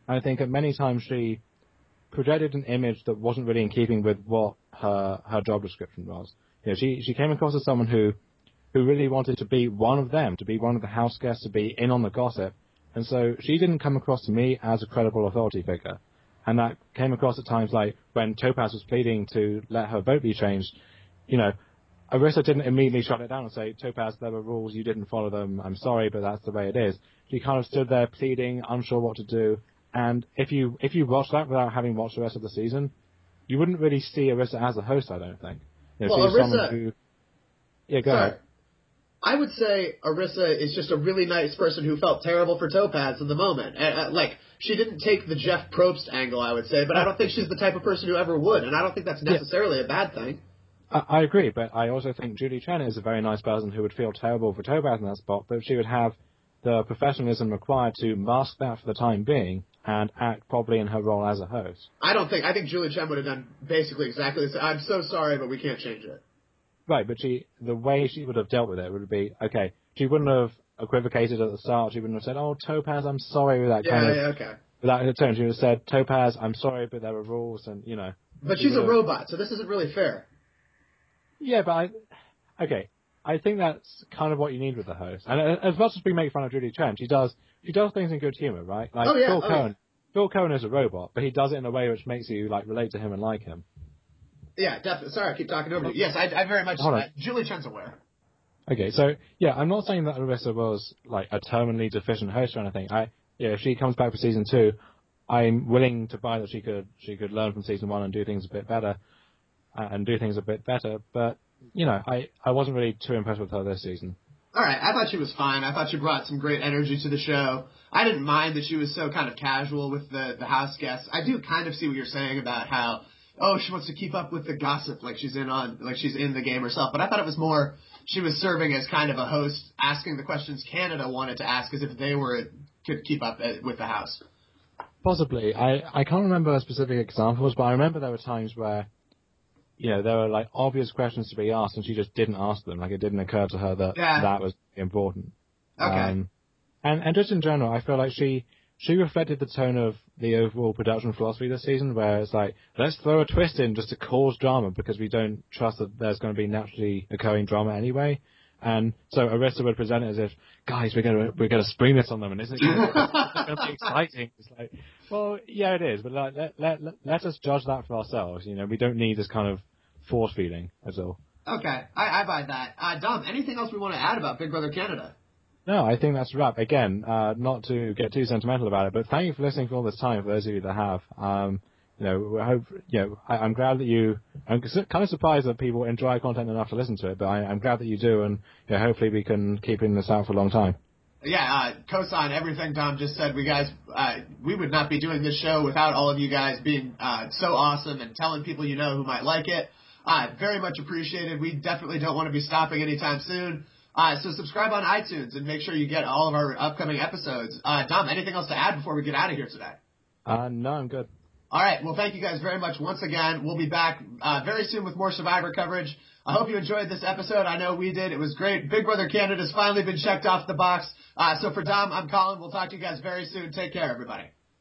And I think at many times she projected an image that wasn't really in keeping with what her job description was. She came across as someone who really wanted to be one of them, to be one of the house guests, to be in on the gossip. And so she didn't come across to me as a credible authority figure. And that came across at times like when Topaz was pleading to let her vote be changed, Arisa didn't immediately shut it down and say, Topaz, there were rules, you didn't follow them, I'm sorry, but that's the way it is. She kind of stood there pleading, unsure what to do. And if you watch that without having watched the rest of the season, you wouldn't really see Arisa as a host, I don't think. Well, Arisa... Yeah, go ahead. I would say Arisa is just a really nice person who felt terrible for Topaz in the moment. She didn't take the Jeff Probst angle, I would say, but I don't think she's the type of person who ever would, and I don't think that's necessarily a bad thing. I agree, but I also think Julie Chen is a very nice person who would feel terrible for Topaz in that spot, but she would have the professionalism required to mask that for the time being and act properly in her role as a host. I think Julie Chen would have done basically exactly this. I'm so sorry, but we can't change it. Right, but the way she would have dealt with it would be, okay, she wouldn't have equivocated at the start. She wouldn't have said, oh, Topaz, I'm sorry, with that without her tone. She would have said, Topaz, I'm sorry, but there are rules, and, But she's a robot, so this isn't really fair. Yeah, but I think that's kind of what you need with the host. And as much as we make fun of Julie Chen, she does things in good humor, right? Like Phil Cohen is a robot, but he does it in a way which makes you, relate to him and like him. Yeah, definitely. Sorry, I keep talking over you. Yes, I very much... Julie Chen's aware. Okay, so, I'm not saying that Arisa was, a terminally deficient host or anything. If she comes back for season 2, I'm willing to buy that she could learn from season 1 and do things a bit better, but, I wasn't really too impressed with her this season. All right, I thought she was fine. I thought she brought some great energy to the show. I didn't mind that she was so kind of casual with the house guests. I do kind of see what you're saying about how... she wants to keep up with the gossip like she's in the game herself. But I thought it was more she was serving as kind of a host, asking the questions Canada wanted to ask as if they could keep up with the house. Possibly. I can't remember specific examples, but I remember there were times where, there were obvious questions to be asked and she just didn't ask them. It didn't occur to her that that was important. Okay. And just in general, I feel like she reflected the tone of the overall production philosophy this season, where it's let's throw a twist in just to cause drama because we don't trust that there's going to be naturally occurring drama anyway. And so Arisa would present it as if, guys, we're gonna spring this on them, and isn't it going to be exciting? It's well, yeah, it is, but let us judge that for ourselves. We don't need this kind of force feeding at all. Okay, I buy that. Dom, anything else we want to add about Big Brother Canada? No, I think that's a wrap. Again, not to get too sentimental about it, but thank you for listening for all this time, for those of you that have. I'm glad that I'm kind of surprised that people enjoy our content enough to listen to it, but I'm glad that you do, and hopefully we can keep this out for a long time. Yeah, co-sign everything Dom just said. We would not be doing this show without all of you guys being so awesome and telling people who might like it. Very much appreciated. We definitely don't want to be stopping anytime soon. So subscribe on iTunes and make sure you get all of our upcoming episodes. Dom, anything else to add before we get out of here today? No, I'm good. All right. Well, thank you guys very much once again. We'll be back very soon with more Survivor coverage. I hope you enjoyed this episode. I know we did. It was great. Big Brother Canada's finally been checked off the box. So for Dom, I'm Colin. We'll talk to you guys very soon. Take care, everybody.